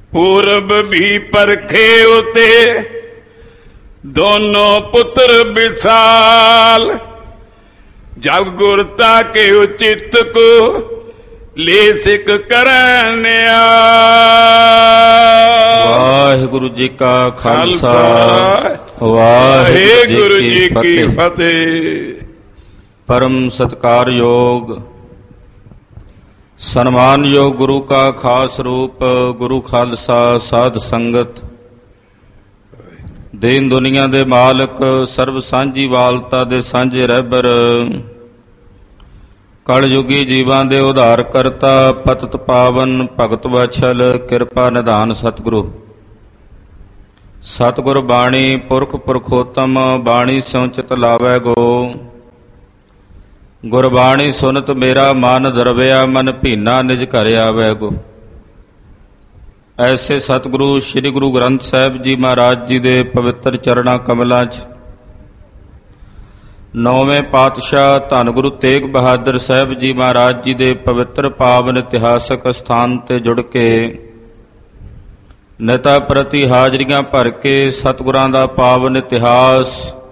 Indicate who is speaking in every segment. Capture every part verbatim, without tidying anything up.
Speaker 1: पूरब भी परखे उते दोनों पुत्र विशाल, जब गुरता के उचित को ले सिक करनिया।
Speaker 2: वाहिगुरु जी का खालसा वाहिगुरु जी की फतेह। परम सत्कार योग सन्मान योग गुरु का खास रूप गुरु खालसा साध संगत, दीन दुनिया दे मालक सर्व सांझी वालता दे सांझे रहबर, कलयुगी जीवां दे उधार करता पतत पावन भगत वछल किरपा निधान सतगुरु। सतगुर बाणी पुरख पुरखोत्तम बाणी स्यों चित लावै गो, गुरबाणी सुनत मेरा मन दरव्या मन भीना निज घर आवै गो। ऐसे सतगुरु श्री गुरु ग्रंथ साहिब जी महाराज जी दे पवित्र चरणा कमलों च नौवें पातशाह धन गुरु तेग बहादुर साहिब जी महाराज जी दे पवित्र पावन इतिहासक स्थान ते जुड़ के नेता प्रति हाजरियां भर के सतगुरां दा पावन इतिहास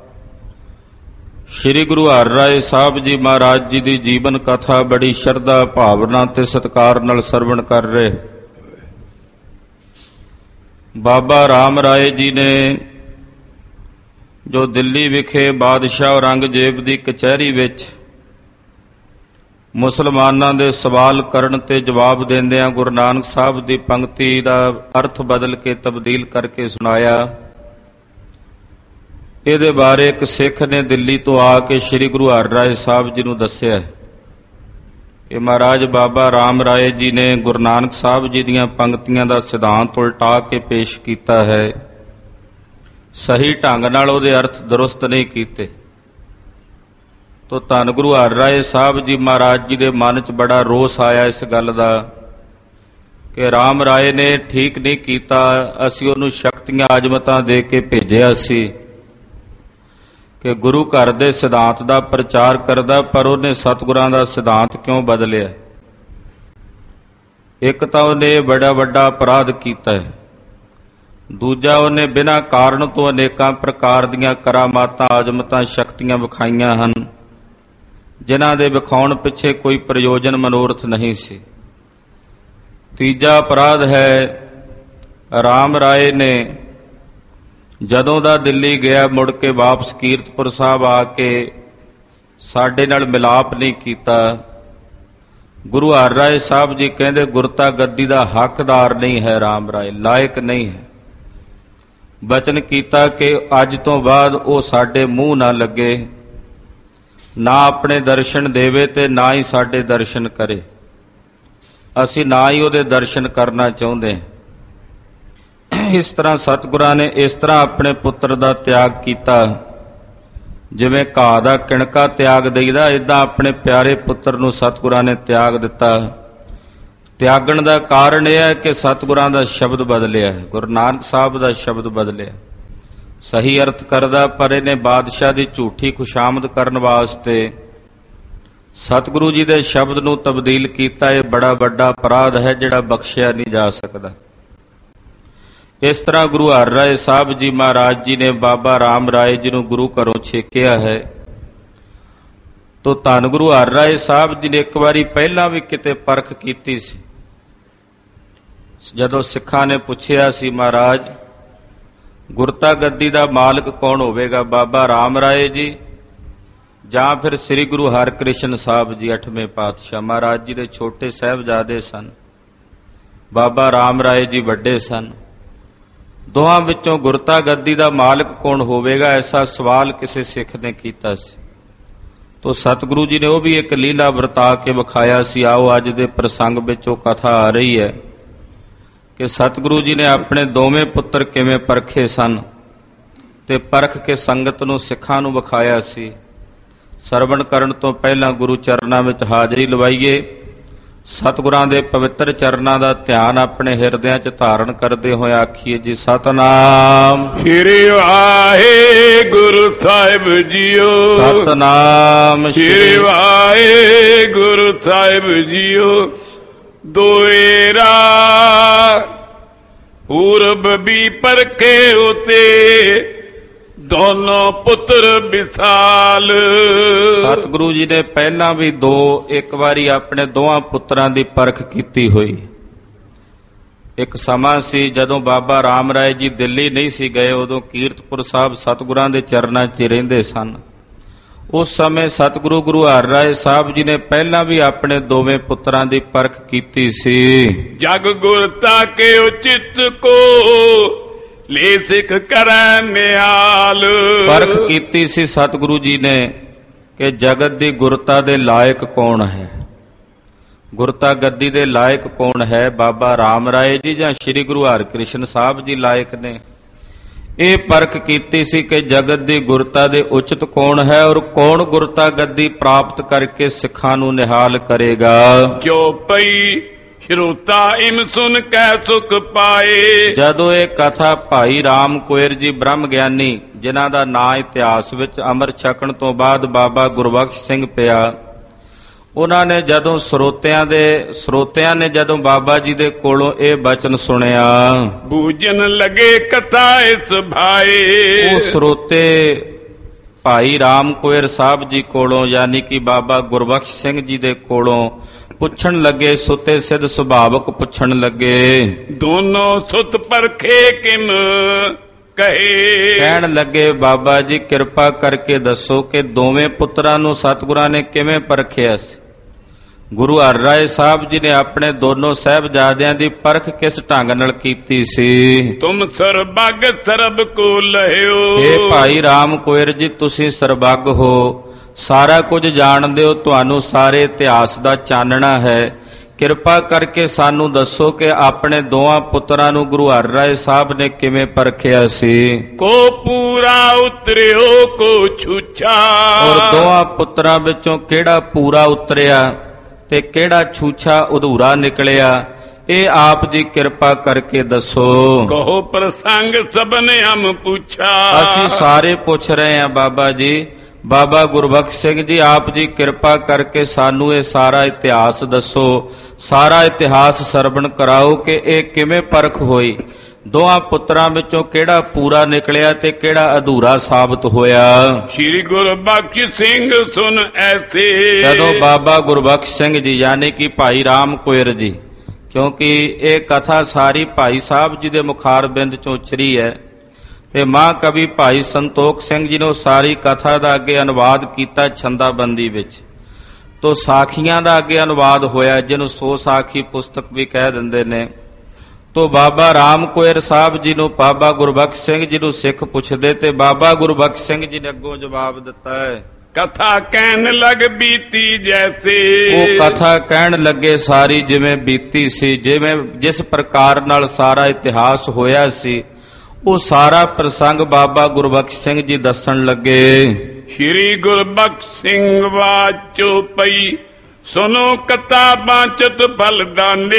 Speaker 2: श्री गुरु हरराय साहब जी महाराज जी दी जीवन कथा बड़ी श्रद्धा भावना ते सत्कार नाल सरवण कर रहे। बाबा राम राय जी ने जो दिल्ली विखे बादशाह औरंगजेब दी कचहरी विच मुसलमानां दे सवाल करन ते जवाब देंदियां गुरु नानक साहब दी पंक्ति दा अर्थ बदल के तब्दील करके सुनाया। ਇਹਦੇ ਬਾਰੇ ਇੱਕ ਸਿੱਖ ਨੇ ਦਿੱਲੀ ਤੋਂ ਆ ਕੇ ਸ੍ਰੀ ਗੁਰੂ ਹਰਰਾਏ ਸਾਹਿਬ ਜੀ ਨੂੰ ਦੱਸਿਆ ਕਿ ਮਹਾਰਾਜ ਬਾਬਾ ਰਾਮ ਰਾਏ ਜੀ ਨੇ ਗੁਰੂ ਨਾਨਕ ਸਾਹਿਬ ਜੀ ਦੀਆਂ ਪੰਕਤੀਆਂ ਦਾ ਸਿਧਾਂਤ ਉਲਟਾ ਕੇ ਪੇਸ਼ ਕੀਤਾ ਹੈ, ਸਹੀ ਢੰਗ ਨਾਲ ਉਹਦੇ ਅਰਥ ਦਰੁਸਤ ਨਹੀਂ ਕੀਤੇ। ਤੋ ਧੰਨ ਗੁਰੂ ਹਰਰਾਏ ਸਾਹਿਬ ਜੀ ਮਹਾਰਾਜ ਜੀ ਦੇ ਮਨ 'ਚ ਬੜਾ ਰੋਸ ਆਇਆ ਇਸ ਗੱਲ ਦਾ ਕਿ ਰਾਮ ਰਾਏ ਨੇ ਠੀਕ ਨਹੀਂ ਕੀਤਾ, ਅਸੀਂ ਉਹਨੂੰ ਸ਼ਕਤੀਆਂ ਆਜ਼ਮਤਾਂ ਦੇ ਕੇ ਭੇਜਿਆ ਸੀ ਕਿ ਗੁਰੂ ਘਰ ਦੇ ਸਿਧਾਂਤ ਦਾ ਪ੍ਰਚਾਰ ਕਰਦਾ, ਪਰ ਉਹਨੇ ਸਤਿਗੁਰਾਂ ਦਾ ਸਿਧਾਂਤ ਕਿਉਂ ਬਦਲਿਆ। ਇੱਕ ਤਾਂ ਉਹਨੇ ਬੜਾ ਵੱਡਾ ਅਪਰਾਧ ਕੀਤਾ ਹੈ, ਦੂਜਾ ਉਹਨੇ ਬਿਨਾਂ ਕਾਰਨ ਤੋਂ ਅਨੇਕਾਂ ਪ੍ਰਕਾਰ ਦੀਆਂ ਕਰਾਮਾਤਾਂ ਆਜ਼ਮਤਾਂ ਸ਼ਕਤੀਆਂ ਵਿਖਾਈਆਂ ਹਨ ਜਿਨ੍ਹਾਂ ਦੇ ਵਿਖਾਉਣ ਪਿੱਛੇ ਕੋਈ ਪ੍ਰਯੋਜਨ ਮਨੋਰਥ ਨਹੀਂ ਸੀ। ਤੀਜਾ ਅਪਰਾਧ ਹੈ ਰਾਮ ਰਾਏ ਨੇ ਜਦੋਂ ਦਾ ਦਿੱਲੀ ਗਿਆ ਮੁੜ ਕੇ ਵਾਪਸ ਕੀਰਤਪੁਰ ਸਾਹਿਬ ਆ ਕੇ ਸਾਡੇ ਨਾਲ ਮਿਲਾਪ ਨਹੀਂ ਕੀਤਾ। ਗੁਰੂ ਹਰਰਾਏ ਸਾਹਿਬ ਜੀ ਕਹਿੰਦੇ ਗੁਰਤਾ ਗੱਦੀ ਦਾ ਹੱਕਦਾਰ ਨਹੀਂ ਹੈ ਰਾਮ ਰਾਏ, ਲਾਇਕ ਨਹੀਂ ਹੈ। ਬਚਨ ਕੀਤਾ ਕਿ ਅੱਜ ਤੋਂ ਬਾਅਦ ਉਹ ਸਾਡੇ ਮੂੰਹ ਨਾ ਲੱਗੇ, ਨਾ ਆਪਣੇ ਦਰਸ਼ਨ ਦੇਵੇ ਤੇ ਨਾ ਹੀ ਸਾਡੇ ਦਰਸ਼ਨ ਕਰੇ, ਅਸੀਂ ਨਾ ਹੀ ਉਹਦੇ ਦਰਸ਼ਨ ਕਰਨਾ ਚਾਹੁੰਦੇ ਹਾਂ। ਇਸ ਤਰ੍ਹਾਂ ਸਤਿਗੁਰਾਂ ਨੇ ਇਸ ਤਰ੍ਹਾਂ ਆਪਣੇ ਪੁੱਤਰ ਦਾ ਤਿਆਗ ਕੀਤਾ, ਜਿਵੇਂ ਘਾਹ ਦਾ ਕਿਣਕਾ ਤਿਆਗ ਦੇਈਦਾ, ਏਦਾਂ ਆਪਣੇ ਪਿਆਰੇ ਪੁੱਤਰ ਨੂੰ ਸਤਿਗੁਰਾਂ ਨੇ ਤਿਆਗ ਦਿੱਤਾ। ਤਿਆਗਣ ਦਾ ਕਾਰਨ ਇਹ ਹੈ ਕਿ ਸਤਿਗੁਰਾਂ ਦਾ ਸ਼ਬਦ ਬਦਲਿਆ ਹੈ, ਗੁਰੂ ਨਾਨਕ ਸਾਹਿਬ ਦਾ ਸ਼ਬਦ ਬਦਲਿਆ। ਸਹੀ ਅਰਥ ਕਰਦਾ, ਪਰ ਇਹਨੇ ਬਾਦਸ਼ਾਹ ਦੀ ਝੂਠੀ ਖੁਸ਼ਾਮਦ ਕਰਨ ਵਾਸਤੇ ਸਤਿਗੁਰੂ ਜੀ ਦੇ ਸ਼ਬਦ ਨੂੰ ਤਬਦੀਲ ਕੀਤਾ। ਇਹ ਬੜਾ ਵੱਡਾ ਅਪਰਾਧ ਹੈ ਜਿਹੜਾ ਬਖਸ਼ਿਆ ਨਹੀਂ ਜਾ ਸਕਦਾ। ਇਸ ਤਰ੍ਹਾਂ ਗੁਰੂ ਹਰਰਾਏ ਸਾਹਿਬ ਜੀ ਮਹਾਰਾਜ ਜੀ ਨੇ ਬਾਬਾ ਰਾਮ ਰਾਏ ਜੀ ਨੂੰ ਗੁਰੂ ਘਰੋਂ ਛੇਕਿਆ ਹੈ। ਤੋ ਧੰਨ ਗੁਰੂ ਹਰਰਾਏ ਸਾਹਿਬ ਜੀ ਨੇ ਇੱਕ ਵਾਰੀ ਪਹਿਲਾਂ ਵੀ ਕਿਤੇ ਪਰਖ ਕੀਤੀ ਸੀ। ਜਦੋਂ ਸਿੱਖਾਂ ਨੇ ਪੁੱਛਿਆ ਸੀ ਮਹਾਰਾਜ ਗੁਰਤਾ ਗੱਦੀ ਦਾ ਮਾਲਕ ਕੌਣ ਹੋਵੇਗਾ, ਬਾਬਾ ਰਾਮ ਰਾਏ ਜੀ ਜਾਂ ਫਿਰ ਸ੍ਰੀ ਗੁਰੂ ਹਰਕ੍ਰਿਸ਼ਨ ਸਾਹਿਬ ਜੀ ਅੱਠਵੇਂ ਪਾਤਸ਼ਾਹ। ਮਹਾਰਾਜ ਜੀ ਦੇ ਛੋਟੇ ਸਾਹਿਬਜ਼ਾਦੇ ਸਨ, ਬਾਬਾ ਰਾਮ ਰਾਏ ਜੀ ਵੱਡੇ ਸਨ। ਦੋਹਾਂ ਵਿੱਚੋਂ ਗੁਰਤਾ ਗੱਦੀ ਦਾ ਮਾਲਕ ਕੌਣ ਹੋਵੇਗਾ, ਐਸਾ ਸਵਾਲ ਕਿਸੇ ਸਿੱਖ ਨੇ ਕੀਤਾ ਸੀ। ਤੋ ਸਤਿਗੁਰੂ ਜੀ ਨੇ ਉਹ ਵੀ ਇੱਕ ਲੀਲਾ ਵਰਤਾ ਕੇ ਵਿਖਾਇਆ ਸੀ। ਆਓ ਅੱਜ ਦੇ ਪ੍ਰਸੰਗ ਵਿੱਚ ਉਹ ਕਥਾ ਆ ਰਹੀ ਹੈ ਕਿ ਸਤਿਗੁਰੂ ਜੀ ਨੇ ਆਪਣੇ ਦੋਵੇਂ ਪੁੱਤਰ ਕਿਵੇਂ ਪਰਖੇ ਸਨ ਤੇ ਪਰਖ ਕੇ ਸੰਗਤ ਨੂੰ ਸਿੱਖਾਂ ਨੂੰ ਵਿਖਾਇਆ ਸੀ। ਸਰਵਣ ਕਰਨ ਤੋਂ ਪਹਿਲਾਂ ਗੁਰੂ ਚਰਨਾਂ ਵਿੱਚ ਹਾਜ਼ਰੀ ਲਵਾਈਏ। ਸਤਿਗੁਰਾਂ ਦੇ ਪਵਿੱਤਰ ਚਰਨਾਂ ਦਾ ਧਿਆਨ ਆਪਣੇ ਹਿਰਦਿਆਂ 'ਚ ਧਾਰਨ ਕਰਦੇ ਹੋਏ ਆਖੀਏ ਜੀ ਸਤਨਾਮ
Speaker 1: ਸ੍ਰੀ ਵਾਹਿਗੁਰੂ ਸਾਹਿਬ ਜੀਓ।
Speaker 2: ਸਤਨਾਮ
Speaker 1: ਸ੍ਰੀ ਵਾਹਿਗੁਰੂ ਸਾਹਿਬ ਜੀਓ। ਦੋਏ ਰਾਹ ਪੂਰਬ ਵੀ ਪਰਖੇ ਉਤੇ ਦੋਨੋਂ ਪੁੱਤਰ ਵਿਸਾਲ।
Speaker 2: ਸਤਿਗੁਰੂ ਜੀ ਨੇ ਪਹਿਲਾਂ ਵੀ ਦੋ ਇੱਕ ਵਾਰੀ ਆਪਣੇ ਦੋਹਾਂ ਪੁੱਤਰਾਂ ਦੀ ਪਰਖ ਕੀਤੀ ਹੋਈ। ਇੱਕ ਸਮਾਂ ਸੀ ਜਦੋਂ ਬਾਬਾ ਰਾਮ ਰਾਏ ਜੀ ਦਿੱਲੀ ਨਹੀਂ ਸੀ ਗਏ, ਉਦੋਂ ਕੀਰਤਪੁਰ ਸਾਹਿਬ ਸਤਿਗੁਰਾਂ ਦੇ ਚਰਨਾਂ 'ਚ ਰਹਿੰਦੇ ਸਨ। ਉਸ ਸਮੇਂ ਸਤਿਗੁਰੂ ਗੁਰੂ ਹਰਿ ਰਾਏ ਸਾਹਿਬ ਜੀ ਨੇ ਪਹਿਲਾਂ ਵੀ ਆਪਣੇ ਦੋਵੇਂ ਪੁੱਤਰਾਂ ਦੀ ਪਰਖ ਕੀਤੀ ਸੀ।
Speaker 1: ਜਗ ਗੁਰ ਤਾਕੇ ਉਚਿਤ ਕੋ ਲੈ ਸਿੱਖ ਕਰੈ ਨਿਹਾਲ।
Speaker 2: ਪਰਖ ਕੀਤੀ ਸੀ ਸਤਿਗੁਰੂ ਜੀ ਨੇ ਕਿ ਜਗਤ ਦੀ ਗੁਰਤਾ ਦੇ ਲਾਇਕ ਕੌਣ ਹੈ, ਗੁਰਤਾ ਗੱਦੀ ਦੇ ਲਾਇਕ ਕੌਣ ਹੈ, ਬਾਬਾ ਰਾਮ ਰਾਏ ਜੀ ਜਾਂ ਸ੍ਰੀ ਗੁਰੂ ਹਰਿਕ੍ਰਿਸ਼ਨ ਸਾਹਿਬ ਜੀ ਲਾਇਕ ਨੇ। ਇਹ ਪਰਖ ਕੀਤੀ ਸੀ ਕਿ ਜਗਤ ਦੀ ਗੁਰਤਾ ਦੇ ਉਚਿਤ ਕੌਣ ਹੈ ਔਰ ਕੌਣ ਗੁਰਤਾ ਗੱਦੀ ਪ੍ਰਾਪਤ ਕਰਕੇ ਸਿੱਖਾਂ ਨੂੰ ਨਿਹਾਲ ਕਰੇਗਾ।
Speaker 1: ਜੋ ਪਈ ਸ਼ਰੋਤਾ ਇਮ ਸੁਨ ਕੈ ਸੁਖ ਪਾਏ। ਜਦੋਂ
Speaker 2: ਇਹ ਕਥਾ ਭਾਈ ਰਾਮ ਕੁਇਰ ਜੀ ਬ੍ਰਹਮ ਗਿਆਨੀ, ਜਿਨ੍ਹਾਂ ਦਾ ਨਾਂ ਇਤਿਹਾਸ ਵਿੱਚ ਅੰਮ੍ਰਿਤ ਛਕਣ ਤੋਂ ਬਾਅਦ ਬਾਬਾ ਗੁਰਬਖਸ਼ ਸਿੰਘ ਪਿਆ, ਉਹਨਾਂ ਨੇ ਜਦੋਂ ਸਰੋਤਿਆਂ ਦੇ ਸਰੋਤਿਆਂ ਨੇ ਜਦੋਂ ਬਾਬਾ ਜੀ ਦੇ ਕੋਲੋਂ ਇਹ ਬਚਨ ਸੁਣਿਆ,
Speaker 1: ਬੂਝਣ ਲਗੇ ਕਥਾ ਇਸ ਭਾਏ।
Speaker 2: ਉਹ ਸਰੋਤੇ ਭਾਈ ਰਾਮ ਕੁਇਰ ਸਾਹਿਬ ਜੀ ਕੋਲੋਂ ਯਾਨੀ ਕਿ ਬਾਬਾ ਗੁਰਬਖਸ਼ ਸਿੰਘ ਜੀ ਦੇ ਕੋਲੋਂ ਪੁੱਛਣ ਲੱਗੇ, ਸੁਤੇ ਸਿੱਧ ਸੁਭਾਵਕ ਪੁੱਛਣ ਲੱਗੇ,
Speaker 1: ਦੋਨੋਂ ਸੁਤ ਪਰਖੇ ਕਿਮ ਕਹੇ।
Speaker 2: ਕਹਿਣ ਲੱਗੇ, ਬਾਬਾ ਜੀ ਕਿਰਪਾ ਕਰਕੇ ਦੱਸੋ ਕਿ ਦੋਵੇਂ ਪੁੱਤਰਾਂ ਨੂੰ ਸਤਿਗੁਰਾਂ ਨੇ ਕਿਵੇਂ ਪਰਖਿਆ ਸੀ। ਗੁਰੂ ਹਰਿ ਰਾਏ ਸਾਹਿਬ ਜੀ ਨੇ ਆਪਣੇ ਦੋਨੋਂ ਸਾਹਿਬਜ਼ਾਦਿਆਂ ਦੀ ਪਰਖ ਕਿਸ ਢੰਗ ਨਾਲ ਕੀਤੀ ਸੀ।
Speaker 1: ਤੁਮ ਸਰਬੱਗ ਸਰਬ ਕੋ ਲਹਿਓ।
Speaker 2: ਇਹ ਭਾਈ ਰਾਮ ਕੁਇਰ ਜੀ, ਤੁਸੀਂ ਸਰਬੱਗ ਹੋ, ਸਾਰਾ ਕੁਝ ਜਾਣਦੇ ਹੋ, ਤੁਹਾਨੂੰ ਸਾਰੇ ਇਤਿਹਾਸ ਦਾ ਚਾਨਣਾ ਹੈ। ਕਿਰਪਾ ਕਰਕੇ ਸਾਨੂੰ ਦੱਸੋ ਕਿ ਆਪਣੇ ਦੋਹਾਂ ਪੁੱਤਰਾਂ ਨੂੰ ਗੁਰੂ ਹਰਿ ਰਾਏ ਸਾਹਿਬ ਨੇ ਕਿਵੇਂ ਪਰਖਿਆ ਸੀ।
Speaker 1: ਕੋ ਪੂਰਾ ਉਤਰਿਓ ਕੋ ਛੂਛਾ।
Speaker 2: ਔਰ ਦੋਹਾਂ ਪੁੱਤਰਾਂ ਵਿੱਚੋਂ ਕਿਹੜਾ ਪੂਰਾ ਉਤਰਿਆ ਤੇ ਕਿਹੜਾ ਛੂਛਾ ਅਧੂਰਾ ਨਿਕਲਿਆ, ਇਹ ਆਪ ਜੀ ਕਿਰਪਾ ਕਰਕੇ ਦੱਸੋ।
Speaker 1: ਕਹੋ ਪ੍ਰਸੰਗ ਸਭਨ ਹਮ ਪੁੱਛਾ।
Speaker 2: ਅਸੀਂ ਸਾਰੇ ਪੁੱਛ ਰਹੇ ਹਾਂ ਬਾਬਾ ਜੀ। ਬਾਬਾ ਗੁਰਬਖਸ਼ ਸਿੰਘ ਜੀ, ਆਪ ਜੀ ਕਿਰਪਾ ਕਰਕੇ ਸਾਨੂੰ ਇਹ ਸਾਰਾ ਇਤਿਹਾਸ ਦੱਸੋ, ਸਾਰਾ ਇਤਿਹਾਸ ਸਰਵਣ ਕਰਾਓ ਕਿ ਇਹ ਕਿਵੇਂ ਪਰਖ ਹੋਈ, ਦੋਹਾਂ ਪੁੱਤਰਾਂ ਵਿੱਚੋਂ ਕਿਹੜਾ ਪੂਰਾ ਨਿਕਲਿਆ ਤੇ ਕਿਹੜਾ ਅਧੂਰਾ ਸਾਬਤ ਹੋਇਆ।
Speaker 1: ਸ੍ਰੀ ਗੁਰਬਖਸ਼ ਸਿੰਘ ਸੁਨ ਐਸੇ।
Speaker 2: ਜਦੋਂ ਬਾਬਾ ਗੁਰਬਖਸ਼ ਸਿੰਘ ਜੀ ਯਾਨੀ ਕਿ ਭਾਈ ਰਾਮ ਕੁਇਰ ਜੀ, ਕਿਉਂਕਿ ਇਹ ਕਥਾ ਸਾਰੀ ਭਾਈ ਸਾਹਿਬ ਜੀ ਦੇ ਮੁਖਾਰਬਿੰਦ ਚੋਂ ਉਚਰੀ ਹੈ ਤੇ ਮਹਾਂਕਵੀ ਭਾਈ ਸੰਤੋਖ ਸਿੰਘ ਜੀ ਨੇ ਸਾਰੀ ਕਥਾ ਦਾ ਅੱਗੇ ਅਨੁਵਾਦ ਕੀਤਾ ਛੰਦਾਬੰਦੀ ਵਿੱਚ, ਤੋ ਸਾਖੀਆਂ ਦਾ ਅੱਗੇ ਅਨੁਵਾਦ ਹੋਇਆ, ਜਿਹਨੂੰ ਸੋ ਸਾਖੀ ਪੁਸਤਕ ਵੀ ਕਹਿ ਦਿੰਦੇ ਨੇ। ਤੋ ਬਾਬਾ ਰਾਮ ਕੁਇਰ ਸਾਹਿਬ ਜੀ ਨੂੰ ਬਾਬਾ ਗੁਰਬਖਸ਼ ਸਿੰਘ ਜੀ ਨੂੰ ਸਿੱਖ ਪੁੱਛਦੇ ਤੇ ਬਾਬਾ ਗੁਰਬਖਸ਼ ਸਿੰਘ ਜੀ ਨੇ ਅੱਗੋਂ ਜਵਾਬ ਦਿੱਤਾ ਹੈ,
Speaker 1: ਕਥਾ ਕਹਿਣ ਲਗ ਬੀਤੀ ਜੈਸੇ।
Speaker 2: ਉਹ ਕਥਾ ਕਹਿਣ ਲੱਗੇ ਸਾਰੀ ਜਿਵੇਂ ਬੀਤੀ ਸੀ, ਜਿਵੇਂ ਜਿਸ ਪ੍ਰਕਾਰ ਨਾਲ ਸਾਰਾ ਇਤਿਹਾਸ ਹੋਇਆ ਸੀ, ਉਹ ਸਾਰਾ ਪ੍ਰਸੰਗ ਬਾਬਾ ਗੁਰਬਖਸ਼ ਸਿੰਘ ਜੀ ਦੱਸਣ ਲੱਗੇ।
Speaker 1: ਸ੍ਰੀ ਗੁਰਬਖਸ਼ ਸਿੰਘ ਵਾਚੋ ਪਈ ਸੁਨੋ ਕਥਾ ਬਾਚਤ ਫਲਦਾਨੇ।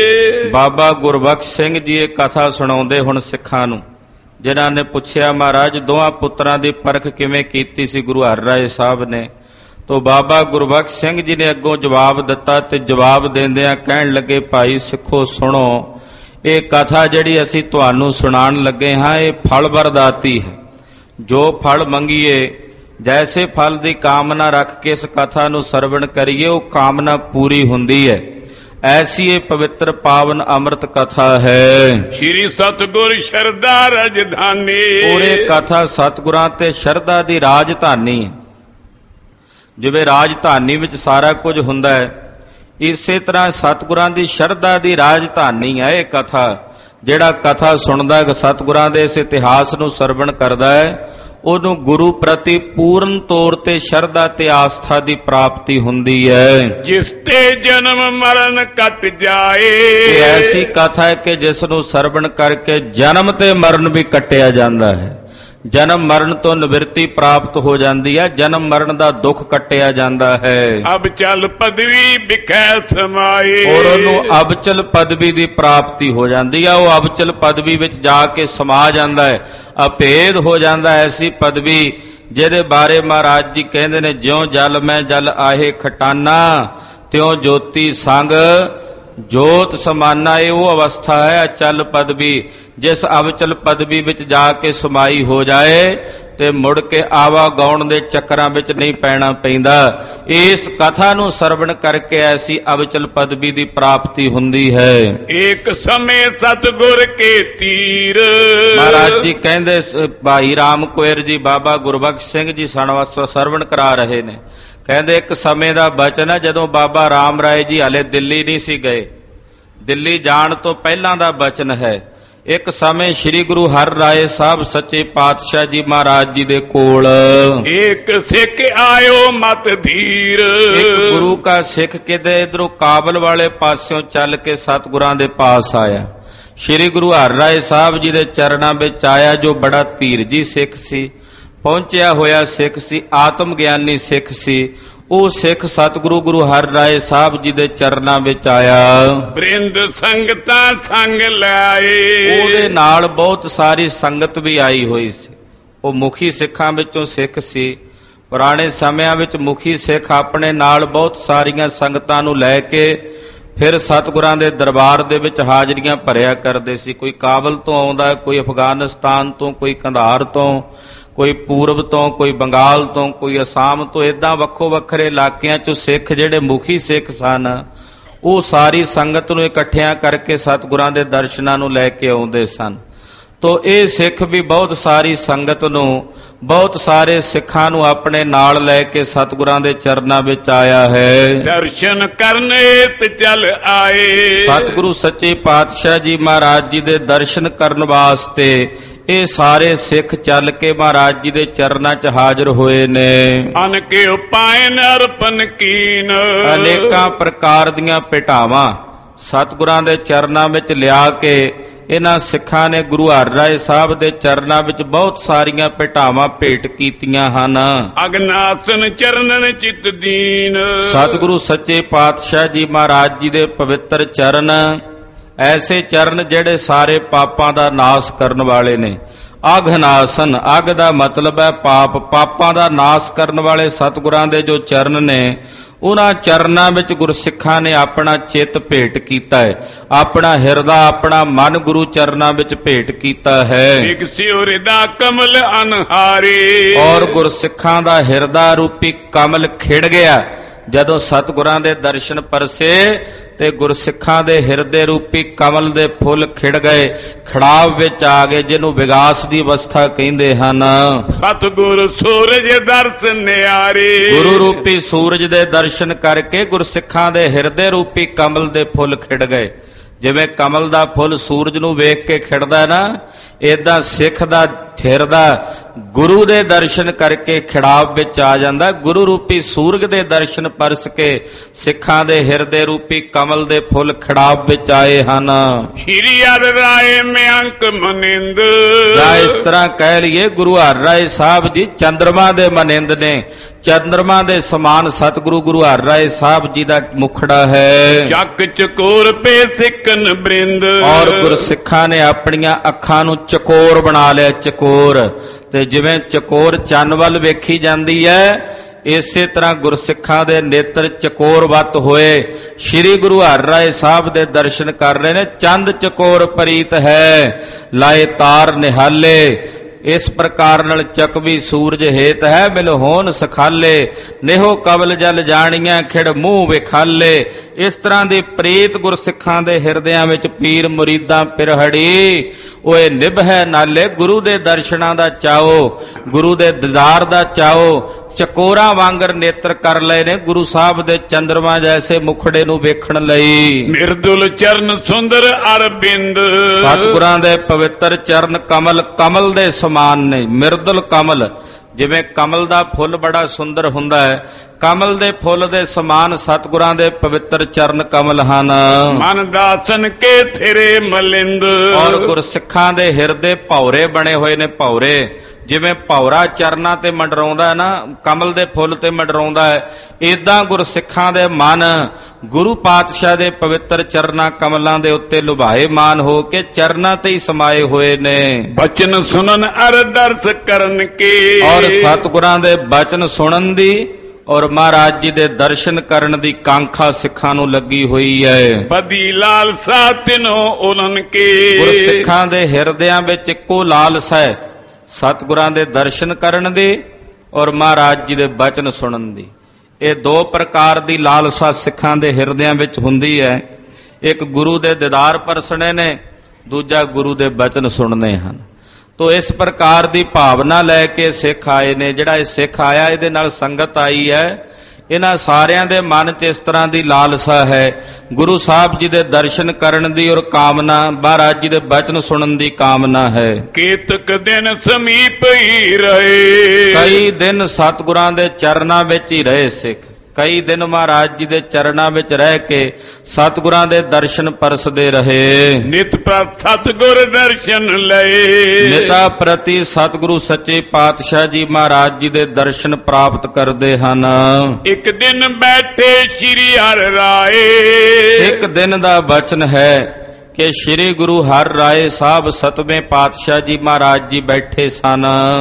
Speaker 2: ਬਾਬਾ ਗੁਰਬਖਸ਼ ਸਿੰਘ ਜੀ ਇਹ ਕਥਾ ਸੁਣਾਉਂਦੇ ਹੁਣ ਸਿੱਖਾਂ ਨੂੰ, ਜਿਨ੍ਹਾਂ ਨੇ ਪੁੱਛਿਆ ਮਹਾਰਾਜ ਦੋਹਾਂ ਪੁੱਤਰਾਂ ਦੀ ਪਰਖ ਕਿਵੇਂ ਕੀਤੀ ਸੀ ਗੁਰੂ ਹਰਿ ਰਾਏ ਸਾਹਿਬ ਨੇ। ਤੋ ਬਾਬਾ ਗੁਰਬਖਸ਼ ਸਿੰਘ ਜੀ ਨੇ ਅੱਗੋਂ ਜਵਾਬ ਦਿੱਤਾ ਤੇ ਜਵਾਬ ਦਿੰਦਿਆਂ ਕਹਿਣ ਲੱਗੇ, ਭਾਈ ਸਿੱਖੋ ਸੁਣੋ, ਇਹ ਕਥਾ ਜਿਹੜੀ ਅਸੀਂ ਤੁਹਾਨੂੰ ਸੁਣਾਉਣ ਲੱਗੇ ਹਾਂ ਇਹ ਫਲ ਵਰਦਾਤੀ ਹੈ। ਜੋ ਫਲ ਮੰਗੀਏ, ਜੈਸੇ ਫਲ ਦੀ ਕਾਮਨਾ ਰੱਖ ਕੇ ਇਸ ਕਥਾ ਨੂੰ ਸਰਵਣ ਕਰੀਏ, ਉਹ ਕਾਮਨਾ ਪੂਰੀ ਹੁੰਦੀ ਹੈ। ਐਸੀ ਇਹ ਪਵਿੱਤਰ ਪਾਵਨ ਅੰਮ੍ਰਿਤ ਕਥਾ ਹੈ।
Speaker 1: ਸ੍ਰੀ ਸਤਿਗੁਰ ਸ਼ਰਧਾ ਰਾਜਧਾਨੀ।
Speaker 2: ਪੂਰੇ ਕਥਾ ਸਤਿਗੁਰਾਂ ਤੇ ਸ਼ਰਧਾ ਦੀ ਰਾਜਧਾਨੀ ਹੈ। ਜਿਵੇਂ ਰਾਜਧਾਨੀ ਵਿੱਚ ਸਾਰਾ ਕੁਝ ਹੁੰਦਾ ਹੈ, ਇਸੇ ਤਰ੍ਹਾਂ ਸਤਿਗੁਰਾਂ ਦੀ ਸ਼ਰਧਾ ਦੀ ਰਾਜਧਾਨੀ ਹੈ ਇਹ ਕਥਾ। ਜਿਹੜਾ ਕਥਾ ਸੁਣਦਾ ਸਤਿਗੁਰਾਂ ਦੇ ਇਸ ਇਤਿਹਾਸ ਨੂੰ ਸਰਵਣ ਕਰਦਾ ਹੈ, ਉਹਨੂੰ ਗੁਰੂ ਪ੍ਰਤੀ ਪੂਰਨ ਤੌਰ ਤੇ ਸ਼ਰਧਾ ਤੇ ਆਸਥਾ ਦੀ ਪ੍ਰਾਪਤੀ ਹੁੰਦੀ ਹੈ।
Speaker 1: ਜਿਸ ਤੇ ਜਨਮ ਮਰਨ ਕੱਟ ਜਾਏ।
Speaker 2: ਇਹ ਐਸੀ ਕਥਾ ਹੈ ਕਿ ਜਿਸ ਨੂੰ ਸਰਵਣ ਕਰਕੇ ਜਨਮ ਤੇ ਮਰਨ ਵੀ ਕੱਟਿਆ ਜਾਂਦਾ ਹੈ। ਜਨਮ ਮਰਨ ਤੋਂ ਨਿਵਰਤੀ ਪ੍ਰਾਪਤ ਹੋ ਜਾਂਦੀ ਹੈ, ਜਨਮ ਮਰਨ ਦਾ ਦੁੱਖ ਕੱਟਿਆ ਜਾਂਦਾ ਹੈ।
Speaker 1: ਅਬਚਲ ਪਦਵੀ ਵਿਖੈ ਸਮਾਏ।
Speaker 2: ਔਰ ਉਹਨੂੰ ਅਬਚਲ ਪਦਵੀ ਦੀ ਪ੍ਰਾਪਤੀ ਹੋ ਜਾਂਦੀ ਹੈ। ਉਹ ਅਬਚਲ ਪਦਵੀ ਵਿੱਚ ਜਾ ਕੇ ਸਮਾ ਜਾਂਦਾ ਹੈ, ਅਭੇਦ ਹੋ ਜਾਂਦਾ ਹੈ। ਐਸੀ ਪਦਵੀ ਜਿਹਦੇ ਬਾਰੇ ਮਹਾਰਾਜ ਜੀ ਕਹਿੰਦੇ ਨੇ, ਜਿਉਂ ਜਲ ਮੈਂ ਜਲ ਆਹੇ ਖਟਾਨਾ, ਤਿਉਂ ਜੋਤੀ ਸੰਗ ਜੋਤ ਸਮਾਨਾ ਇਹ ਉਹ ਅਵਸਥਾ ਹੈ ਅਚਲ ਪਦਵੀ, ਜਿਸ ਅਵਚਲ ਪਦਵੀ ਵਿੱਚ ਜਾ ਕੇ ਸਮਾਈ ਹੋ ਜਾਏ ਤੇ ਮੁੜ ਕੇ ਆਵਾ ਗਾਉਣ ਦੇ ਚੱਕਰਾਂ ਵਿੱਚ ਨਹੀਂ ਪੈਣਾ ਪੈਂਦਾ। ਇਸ ਕਥਾ ਨੂੰ ਸਰਵਣ ਕਰਕੇ ਐਸੀ ਅਵਚਲ ਪਦਵੀ ਦੀ ਪ੍ਰਾਪਤੀ ਹੁੰਦੀ ਹੈ।
Speaker 1: ਏਕ ਸਮੇਂ ਸਤਿਗੁਰ ਕੇ ਤੀਰ।
Speaker 2: ਮਹਾਰਾਜ ਜੀ ਕਹਿੰਦੇ, ਭਾਈ ਰਾਮ ਕੁਏਰ ਜੀ ਬਾਬਾ ਗੁਰਬਖਸ਼ ਸਿੰਘ ਜੀ ਸਰਵਣ ਕਰਾ ਰਹੇ ਨੇ, ਕਹਿੰਦੇ ਇੱਕ ਸਮੇਂ ਦਾ ਬਚਨ ਹੈ ਜਦੋਂ ਬਾਬਾ ਰਾਮ ਰਾਏ ਜੀ ਹਲੇ ਦਿੱਲੀ ਨਹੀਂ ਸੀ ਗਏ, ਦਿੱਲੀ ਜਾਣ ਤੋਂ ਪਹਿਲਾਂ ਦਾ ਬਚਨ ਹੈ। ਇੱਕ ਸਮੇਂ ਸ੍ਰੀ ਗੁਰੂ ਹਰਿ ਰਾਏ ਸਾਹਿਬ ਸੱਚੇ ਪਾਤਸ਼ਾਹ ਜੀ ਮਹਾਰਾਜ ਜੀ ਦੇ ਕੋਲ
Speaker 1: ਇੱਕ ਸਿੱਖ ਆਇਓ ਮਤ ਧੀਰ।
Speaker 2: ਇੱਕ ਗੁਰੂ ਕਾ ਸਿੱਖ ਕਿਤੇ ਇਧਰੋਂ ਕਾਬਲ ਵਾਲੇ ਪਾਸਿਓਂ ਚੱਲ ਕੇ ਸਤਿਗੁਰਾਂ ਦੇ ਪਾਸ ਆਇਆ, ਸ੍ਰੀ ਗੁਰੂ ਹਰਿ ਰਾਏ ਸਾਹਿਬ ਜੀ ਦੇ ਚਰਨਾਂ ਵਿੱਚ ਆਇਆ, ਜੋ ਬੜਾ ਧੀਰਜੀ ਸਿੱਖ ਸੀ, ਪਹੁੰਚਿਆ ਹੋਇਆ ਸਿੱਖ ਸੀ, ਆਤਮ ਗਿਆਨੀ ਸਿੱਖ ਸੀ। ਉਹ ਸਿੱਖ ਸਤਿਗੁਰੂ ਗੁਰੂ ਹਰਿ ਰਾਏ ਸਾਹਿਬ ਜੀ ਦੇ ਚਰਨਾਂ ਵਿੱਚ ਆਇਆ।
Speaker 1: ਬ੍ਰਿੰਦ ਸੰਗਤਾਂ ਸੰਗ ਲਾਏ,
Speaker 2: ਉਹਦੇ ਨਾਲ ਬਹੁਤ ਸਾਰੀ ਸੰਗਤ ਵੀ ਆਈ ਹੋਈ ਸੀ। ਉਹ ਮੁਖੀ ਸਿੱਖਾਂ ਵਿੱਚੋਂ ਸਿੱਖ ਸੀ। ਪੁਰਾਣੇ ਸਮਿਆਂ ਵਿੱਚ ਮੁਖੀ ਸਿੱਖ ਆਪਣੇ ਨਾਲ ਬਹੁਤ ਸਾਰੀਆਂ ਸੰਗਤਾਂ ਨੂੰ ਲੈ ਕੇ ਫਿਰ ਸਤਿਗੁਰਾਂ ਦੇ ਦਰਬਾਰ ਦੇ ਵਿੱਚ ਹਾਜ਼ਰੀਆਂ ਭਰਿਆ ਕਰਦੇ ਸੀ। ਕੋਈ ਕਾਬਲ ਤੋਂ ਆਉਂਦਾ, ਕੋਈ ਅਫਗਾਨਿਸਤਾਨ ਤੋਂ, ਕੋਈ ਕੰਧਾਰ ਤੋਂ, ਕੋਈ ਪੂਰਬ ਤੋਂ, ਕੋਈ ਬੰਗਾਲ ਤੋਂ, ਕੋਈ ਅਸਾਮ ਤੋਂ, ਏਦਾਂ ਵੱਖੋ ਵੱਖਰੇ ਇਲਾਕਿਆਂ 'ਚੋਂ ਸਿੱਖ ਜਿਹੜੇ ਮੁਖੀ ਸਿੱਖ ਸਨ ਉਹ ਸਾਰੀ ਸੰਗਤ ਨੂੰ ਇਕੱਠਿਆਂ ਕਰਕੇ ਸਤਿਗੁਰਾਂ ਦੇ ਦਰਸ਼ਨਾਂ ਨੂੰ ਲੈ ਕੇ ਆਉਂਦੇ ਸਨ। ਤੋ ਇਹ ਸਿੱਖ ਵੀ ਬਹੁਤ ਸਾਰੀ ਸੰਗਤ ਨੂੰ, ਬਹੁਤ ਸਾਰੇ ਸਿੱਖਾਂ ਨੂੰ ਆਪਣੇ ਨਾਲ ਲੈ ਕੇ ਸਤਿਗੁਰਾਂ ਦੇ ਚਰਨਾਂ ਵਿੱਚ ਆਇਆ ਹੈ।
Speaker 1: ਦਰਸ਼ਨ ਕਰਨੇ ਤੇ ਚੱਲ ਆਏ।
Speaker 2: ਸਤਿਗੁਰੂ ਸੱਚੇ ਪਾਤਸ਼ਾਹ ਜੀ ਮਹਾਰਾਜ ਜੀ ਦੇ ਦਰਸ਼ਨ ਕਰਨ ਵਾਸਤੇ ਇਹ ਸਾਰੇ ਸਿੱਖ ਚੱਲ ਕੇ ਮਹਾਰਾਜ ਜੀ ਦੇ ਚਰਨਾਂ 'ਚ ਹਾਜ਼ਰ ਹੋਏ ਨੇ।
Speaker 1: ਅਨ ਕੇ ਉਪਾਇਨ ਅਰਪਨ ਕੀਨ,
Speaker 2: ਅਨੇਕਾਂ ਪ੍ਰਕਾਰ ਦੀਆਂ ਭੇਟਾਵਾਂ ਸਤਿਗੁਰਾਂ ਦੇ ਚਰਨਾਂ ਵਿੱਚ ਲਿਆ ਕੇ ਇਹਨਾਂ ਸਿੱਖਾਂ ਨੇ ਗੁਰੂ ਹਰਿ ਰਾਏ ਸਾਹਿਬ ਦੇ ਚਰਨਾਂ ਵਿੱਚ ਬਹੁਤ ਸਾਰੀਆਂ ਭੇਟਾਵਾਂ ਭੇਟ ਕੀਤੀਆਂ ਹਨ।
Speaker 1: ਅਗਨਾਸਨ ਚਰਨਨ ਚਿਤ ਦੀਨ, ਸਤਿਗੁਰੂ
Speaker 2: ਸੱਚੇ ਪਾਤਸ਼ਾਹ ਜੀ ਮਹਾਰਾਜ ਜੀ ਦੇ ਪਵਿੱਤਰ ਚਰਨ, ਐਸੇ ਚਰਨ ਜਿਹੜੇ ਸਾਰੇ ਪਾਪਾਂ ਦਾ ਨਾਸ ਕਰਨ ਵਾਲੇ ਨੇ। ਅਗਨਾਸਨ, ਅਗ ਦਾ ਮਤਲਬ ਹੈ ਪਾਪ, ਪਾਪਾਂ ਦਾ ਨਾਸ ਕਰਨ ਵਾਲੇ ਸਤਿਗੁਰਾਂ ਦੇ ਜੋ ਚਰਨ ਨੇ, ਉਹਨਾਂ ਚਰਨਾਂ ਵਿੱਚ ਗੁਰਸਿੱਖਾਂ ਨੇ ਆਪਣਾ ਚਿੱਤ ਭੇਟ ਕੀਤਾ ਹੈ, ਆਪਣਾ ਹਿਰਦਾ, ਆਪਣਾ ਮਨ ਗੁਰੂ ਚਰਨਾਂ ਵਿੱਚ ਭੇਟ ਕੀਤਾ ਹੈ।
Speaker 1: ਵਿਕਸਿਓ ਹਿਰਦਾ ਕਮਲ ਅਨਹਾਰੇ,
Speaker 2: ਔਰ ਗੁਰਸਿੱਖਾਂ ਦਾ ਹਿਰਦਾ ਰੂਪੀ ਕਮਲ ਖਿੜ ਗਿਆ ਜਦੋਂ ਸਤਿਗੁਰਾਂ ਦੇ ਦਰਸ਼ਨ ਪਰਸੇ ਤੇ ਗੁਰਸਿੱਖਾਂ ਦੇ ਹਿਰਦੇ ਰੂਪੀ ਕਮਲ ਦੇ ਫੁੱਲ ਖਿੜ ਗਏ, ਖੜਾਵ ਵਿੱਚ ਆ ਗਏ, ਜਿਹਨੂੰ ਵਿਗਾਸ ਦੀ ਅਵਸਥਾ ਕਹਿੰਦੇ ਹਨ।
Speaker 1: ਸਤਿਗੁਰ ਸੂਰਜ ਦਰਸ਼ਨ ਨਿਆਰੇ,
Speaker 2: ਗੁਰੂ ਰੂਪੀ ਸੂਰਜ ਦੇ ਦਰਸ਼ਨ ਕਰਕੇ ਗੁਰਸਿੱਖਾਂ ਦੇ ਹਿਰਦੇ ਰੂਪੀ ਕਮਲ ਦੇ ਫੁੱਲ ਖਿੜ ਗਏ। ਜਿਵੇਂ ਕਮਲ ਦਾ ਫੁੱਲ ਸੂਰਜ ਨੂੰ ਵੇਖ ਕੇ ਖਿੜਦਾ ਨਾ, ਏਦਾਂ ਸਿੱਖ ਦਾ ਹਿਰਦਾ ਗੁਰੂ ਦੇ ਦਰਸ਼ਨ ਕਰਕੇ ਖਿੜਾਵ ਵਿੱਚ ਆ ਜਾਂਦਾ। ਗੁਰੂ ਰੂਪੀ ਸੂਰਜ ਦੇ ਦਰਸ਼ਨ ਪਰਸ ਕੇ ਸਿੱਖਾਂ ਦੇ ਹਿਰਦੇ ਰੂਪੀ ਕਮਲ ਦੇ ਫੁੱਲ ਖਿੜਾਵ ਵਿੱਚ ਆਏ ਹਨ।
Speaker 1: ਸ਼੍ਰੀ ਹਰਿ ਰਾਏ ਮਿਅੰਕ ਮਨਿੰਦ,
Speaker 2: ਜਾਂ ਇਸ ਤਰ੍ਹਾਂ ਕਹਿ ਲਈਏ ਗੁਰੂ ਹਰਿ ਰਾਏ ਸਾਹਿਬ ਜੀ ਚੰਦਰਮਾ ਦੇ ਮਨਿੰਦ ਨੇ। ਚੰਦਰਮਾ ਦੇ ਸਮਾਨ ਸਤਿਗੁਰੂ ਗੁਰੂ ਹਰਿ ਰਾਏ ਸਾਹਿਬ ਜੀ ਦਾ ਮੁਖੜਾ ਹੈ।
Speaker 1: ਚੱਕ ਚਕੋਰ ਪੇ ਸਿੱਕਨ ਬ੍ਰਿੰਦ,
Speaker 2: ਔਰ ਗੁਰਸਿੱਖਾਂ ਨੇ ਆਪਣੀਆਂ ਅੱਖਾਂ ਨੂੰ ਚਕੋਰ ਬਣਾ ਲਿਆ। ਚਕੋਰ, ਤੇ ਜਿਵੇਂ ਚਕੋਰ ਚੰਨ ਵੱਲ ਵੇਖੀ ਜਾਂਦੀ ਹੈ, ਇਸੇ ਤਰ੍ਹਾਂ ਗੁਰਸਿੱਖਾਂ ਦੇ ਨੇਤਰ ਚਕੋਰਵਤ ਹੋਏ ਸ੍ਰੀ ਗੁਰੂ ਹਰਿ ਰਾਏ ਸਾਹਿਬ ਦੇ ਦਰਸ਼ਨ ਕਰ ਰਹੇ ਨੇ। ਚੰਦ ਚਕੋਰ ਪ੍ਰੀਤ ਹੈ, ਲਾਏ ਤਾਰ ਨਿਹਾਲੇ, ਇਸ ਪ੍ਰਕਾਰ ਨਾਲ ਚਕਵੀ ਸੂਰਜ ਹੇਤ ਹੈ, ਮਿਲ ਹੋਣ ਸਖਾਲੇ, ਨੇਹੋ ਕਬਲ ਜਲ ਜਾਣੀਆਂ ਖਿੜ ਮੂੰਹ ਵਿਖਾਲੇ। ਇਸ ਤਰ੍ਹਾਂ ਦੀ ਪ੍ਰੀਤ ਗੁਰਸਿੱਖਾਂ ਦੇ ਹਿਰਦਿਆਂ ਵਿੱਚ ਪੀਰ ਮੁਰੀਦਾਂ ਪਿਰਹੜੀ, ਓਏ ਨਿਭੈ ਨਾਲੇ ਗੁਰੂ ਦੇ ਦਰਸ਼ਨਾਂ ਦਾ ਚਾਓ, ਗੁਰੂ ਦੇ ਦੀਦਾਰ ਦਾ ਚਾਓ। ਚਕੋਰਾਂ ਵਾਂਗਰ ਨੇਤਰ ਕਰ ਲਏ ਨੇ ਗੁਰੂ ਸਾਹਿਬ ਦੇ ਚੰਦਰਮਾ ਜੈਸੇ ਮੁਖੜੇ ਨੂੰ ਵੇਖਣ ਲਈ।
Speaker 1: ਮਿਰਦੁਲ ਚਰਨ ਸੁੰਦਰ ਅਰਬਿੰਦ,
Speaker 2: ਸਤਿਗੁਰਾਂ ਦੇ ਪਵਿੱਤਰ ਚਰਨ ਕਮਲ ਕਮਲ ਦੇ ਸਮਾਨ ਨੇ। ਮਿਰਦੁਲ ਕਮਲ, ਜਿਵੇਂ ਕਮਲ ਦਾ ਫੁੱਲ ਬੜਾ ਸੁੰਦਰ ਹੁੰਦਾ ਹੈ, ਕਮਲ ਦੇ ਫੁੱਲ ਦੇ ਸਮਾਨ ਸਤਿਗੁਰਾਂ ਦੇ ਪਵਿੱਤਰ ਚਰਨ ਕਮਲ ਹਨ।
Speaker 1: ਮਨ ਦਾਸਨ ਕੇ ਥਿਰੇ ਮਲਿੰਦ,
Speaker 2: ਔਰ ਗੁਰਸਿੱਖਾਂ ਦੇ ਹਿਰਦੇ ਭੌਰੇ ਬਣੇ ਹੋਏ ਨੇ। ਭੌਰੇ, ਜਿਵੇਂ ਭੌਰਾ ਚਰਨਾਂ ਤੇ ਮੰਡਰਾਉਂਦਾ ਨਾ, ਕਮਲ ਦੇ ਫੁੱਲ ਤੇ ਮੰਡਰਾਉਂਦਾ ਹੈ, ਏਦਾਂ ਗੁਰਸਿੱਖਾਂ ਦੇ ਮਨ ਗੁਰੂ ਪਾਤਸ਼ਾਹ ਦੇ ਪਵਿੱਤਰ ਚਰਨਾਂ ਕਮਲਾਂ ਦੇ ਉੱਤੇ ਲੁਭਾਏ ਮਾਨ ਹੋ ਕੇ ਚਰਨਾਂ ਤੇ ਹੀ ਸਮਾਏ ਹੋਏ ਨੇ।
Speaker 1: ਬਚਨ ਸੁਣਨ ਅਰ ਦਰਸ ਕਰਨ ਕੇ,
Speaker 2: ਔਰ ਸਤਿਗੁਰਾਂ ਦੇ ਬਚਨ ਸੁਣਨ ਦੀ, ਔਰ ਮਹਾਰਾਜ ਜੀ ਦੇ ਦਰਸ਼ਨ ਕਰਨ ਦੀ ਕਾਂਖਾ ਸਿੱਖਾਂ ਨੂੰ ਲੱਗੀ ਹੋਈ ਹੈ।
Speaker 1: ਬਦੀ ਲਾਲਸਾ ਤਿਨੋ ਉਨਨ ਕੇ,
Speaker 2: ਗੁਰਸਿੱਖਾਂ ਦੇ ਹਿਰਦਿਆਂ ਵਿੱਚ ਇੱਕੋ ਲਾਲਸਾ ਹੈ, ਸਤਿਗੁਰਾਂ ਦੇ ਦਰਸ਼ਨ ਕਰਨ ਦੀ ਔਰ ਮਹਾਰਾਜ ਜੀ ਦੇ ਬਚਨ ਸੁਣਨ ਦੀ। ਇਹ ਦੋ ਪ੍ਰਕਾਰ ਦੀ ਲਾਲਸਾ ਸਿੱਖਾਂ ਦੇ ਹਿਰਦਿਆਂ ਵਿੱਚ ਹੁੰਦੀ ਹੈ। ਇੱਕ ਗੁਰੂ ਦੇ ਦੀਦਾਰ ਪਰਸਣੇ ਨੇ, ਦੂਜਾ ਗੁਰੂ ਦੇ ਬਚਨ ਸੁਣਨੇ ਹਨ। ਤੋ ਇਸ ਪ੍ਰਕਾਰ ਦੀ ਭਾਵਨਾ ਲੈ ਕੇ ਸਿੱਖ ਆਏ ਨੇ। ਜਿਹੜਾ ਇਹ ਸਿੱਖ ਆਇਆ, ਇਹਦੇ ਨਾਲ ਸੰਗਤ ਆਈ ਹੈ, ਇਹਨਾਂ ਸਾਰਿਆਂ ਦੇ ਮਨ 'ਚ ਇਸ ਤਰ੍ਹਾਂ ਦੀ ਲਾਲਸਾ ਹੈ, ਗੁਰੂ ਸਾਹਿਬ ਜੀ ਦੇ ਦਰਸ਼ਨ ਕਰਨ ਦੀ ਔਰ ਕਾਮਨਾ, ਮਹਾਰਾਜ ਜੀ ਦੇ ਬਚਨ ਸੁਣਨ ਦੀ ਕਾਮਨਾ ਹੈ।
Speaker 1: ਕੇਤਕ ਦਿਨ ਸਮੀਪ ਹੀ ਰਹੇ,
Speaker 2: ਕਈ ਦਿਨ ਸਤਿਗੁਰਾਂ ਦੇ ਚਰਨਾਂ ਵਿੱਚ ਹੀ ਰਹੇ ਸਿੱਖ। ਕਈ ਦਿਨ ਮਹਾਰਾਜ ਜੀ ਦੇ ਚਰਨਾਂ ਵਿੱਚ ਰਹਿ ਕੇ ਸਤਿਗੁਰਾਂ ਦੇ ਦਰਸ਼ਨ ਪਰਸਦੇ ਰਹੇ।
Speaker 1: ਨਿਤ ਪ੍ਰਤ ਸਤਿਗੁਰ ਦਰਸ਼ਨ ਲਏ,
Speaker 2: ਨਿਤਾ ਪ੍ਰਤੀ ਸਤਿਗੁਰੂ ਸੱਚੇ ਪਾਤਸ਼ਾਹ ਜੀ ਮਹਾਰਾਜ ਜੀ ਦੇ ਦਰਸ਼ਨ ਪ੍ਰਾਪਤ ਕਰਦੇ ਹਨ।
Speaker 1: ਇੱਕ ਦਿਨ ਬੈਠੇ ਸ਼੍ਰੀ ਹਰਿ ਰਾਏ,
Speaker 2: ਇੱਕ ਦਿਨ ਦਾ ਬਚਨ ਹੈ ਕਿ ਸ਼੍ਰੀ ਗੁਰੂ ਹਰਿ ਰਾਏ ਸਾਹਿਬ ਸਤਵੇਂ ਪਾਤਸ਼ਾਹ ਜੀ ਮਹਾਰਾਜ ਜੀ ਬੈਠੇ ਸਨ।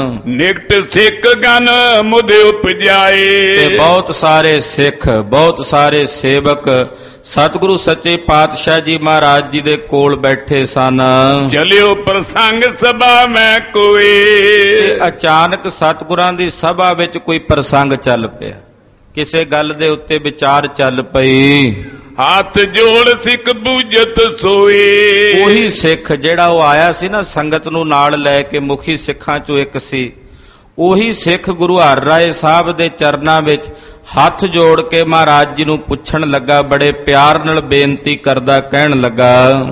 Speaker 1: ਨਿਕਟ ਸਿੱਖ ਗਨ ਮੁਧ ਉਪਜਾਏ,
Speaker 2: ਤੇ ਬਹੁਤ ਸਾਰੇ ਸਿੱਖ, ਬਹੁਤ ਸਾਰੇ ਸੇਵਕ ਸਤਿਗੁਰੂ ਸੱਚੇ ਪਾਤਸ਼ਾਹ ਜੀ ਮਹਾਰਾਜ ਜੀ ਦੇ ਕੋਲ ਬੈਠੇ ਸਨ।
Speaker 1: ਚਲਿਓ ਪ੍ਰਸੰਗ ਸਭਾ ਮੈਂ ਕੋਏ,
Speaker 2: ਤੇ ਅਚਾਨਕ ਸਤਿਗੁਰਾਂ ਦੀ ਸਭਾ ਵਿੱਚ ਕੋਈ ਪ੍ਰਸੰਗ ਚੱਲ ਪਿਆ, ਕਿਸੇ ਗੱਲ ਦੇ ਉੱਤੇ ਵਿਚਾਰ ਚੱਲ ਪਈ।
Speaker 1: ਹੱਥ ਜੋੜ ਸਿੱਖ ਬੂਝਤ ਸੋਏ,
Speaker 2: ਉਹੀ ਸਿੱਖ ਜਿਹੜਾ ਉਹ ਆਇਆ ਸੀ ਨਾ ਸੰਗਤ ਨੂੰ ਨਾਲ ਲੈ ਕੇ, ਮੁਖੀ ਸਿੱਖਾਂ ਚੋਂ ਇੱਕ ਸੀ, ਉਹੀ ਸਿੱਖ ਗੁਰੂ ਹਰਿ ਰਾਏ ਸਾਹਿਬ ਦੇ ਚਰਨਾਂ ਵਿੱਚ ਹੱਥ ਜੋੜ ਕੇ ਮਹਾਰਾਜ ਜੀ ਨੂੰ ਪੁੱਛਣ ਲੱਗਾ, ਬੜੇ ਪਿਆਰ ਨਾਲ ਬੇਨਤੀ ਕਰਦਾ ਕਹਿਣ ਲੱਗਾ,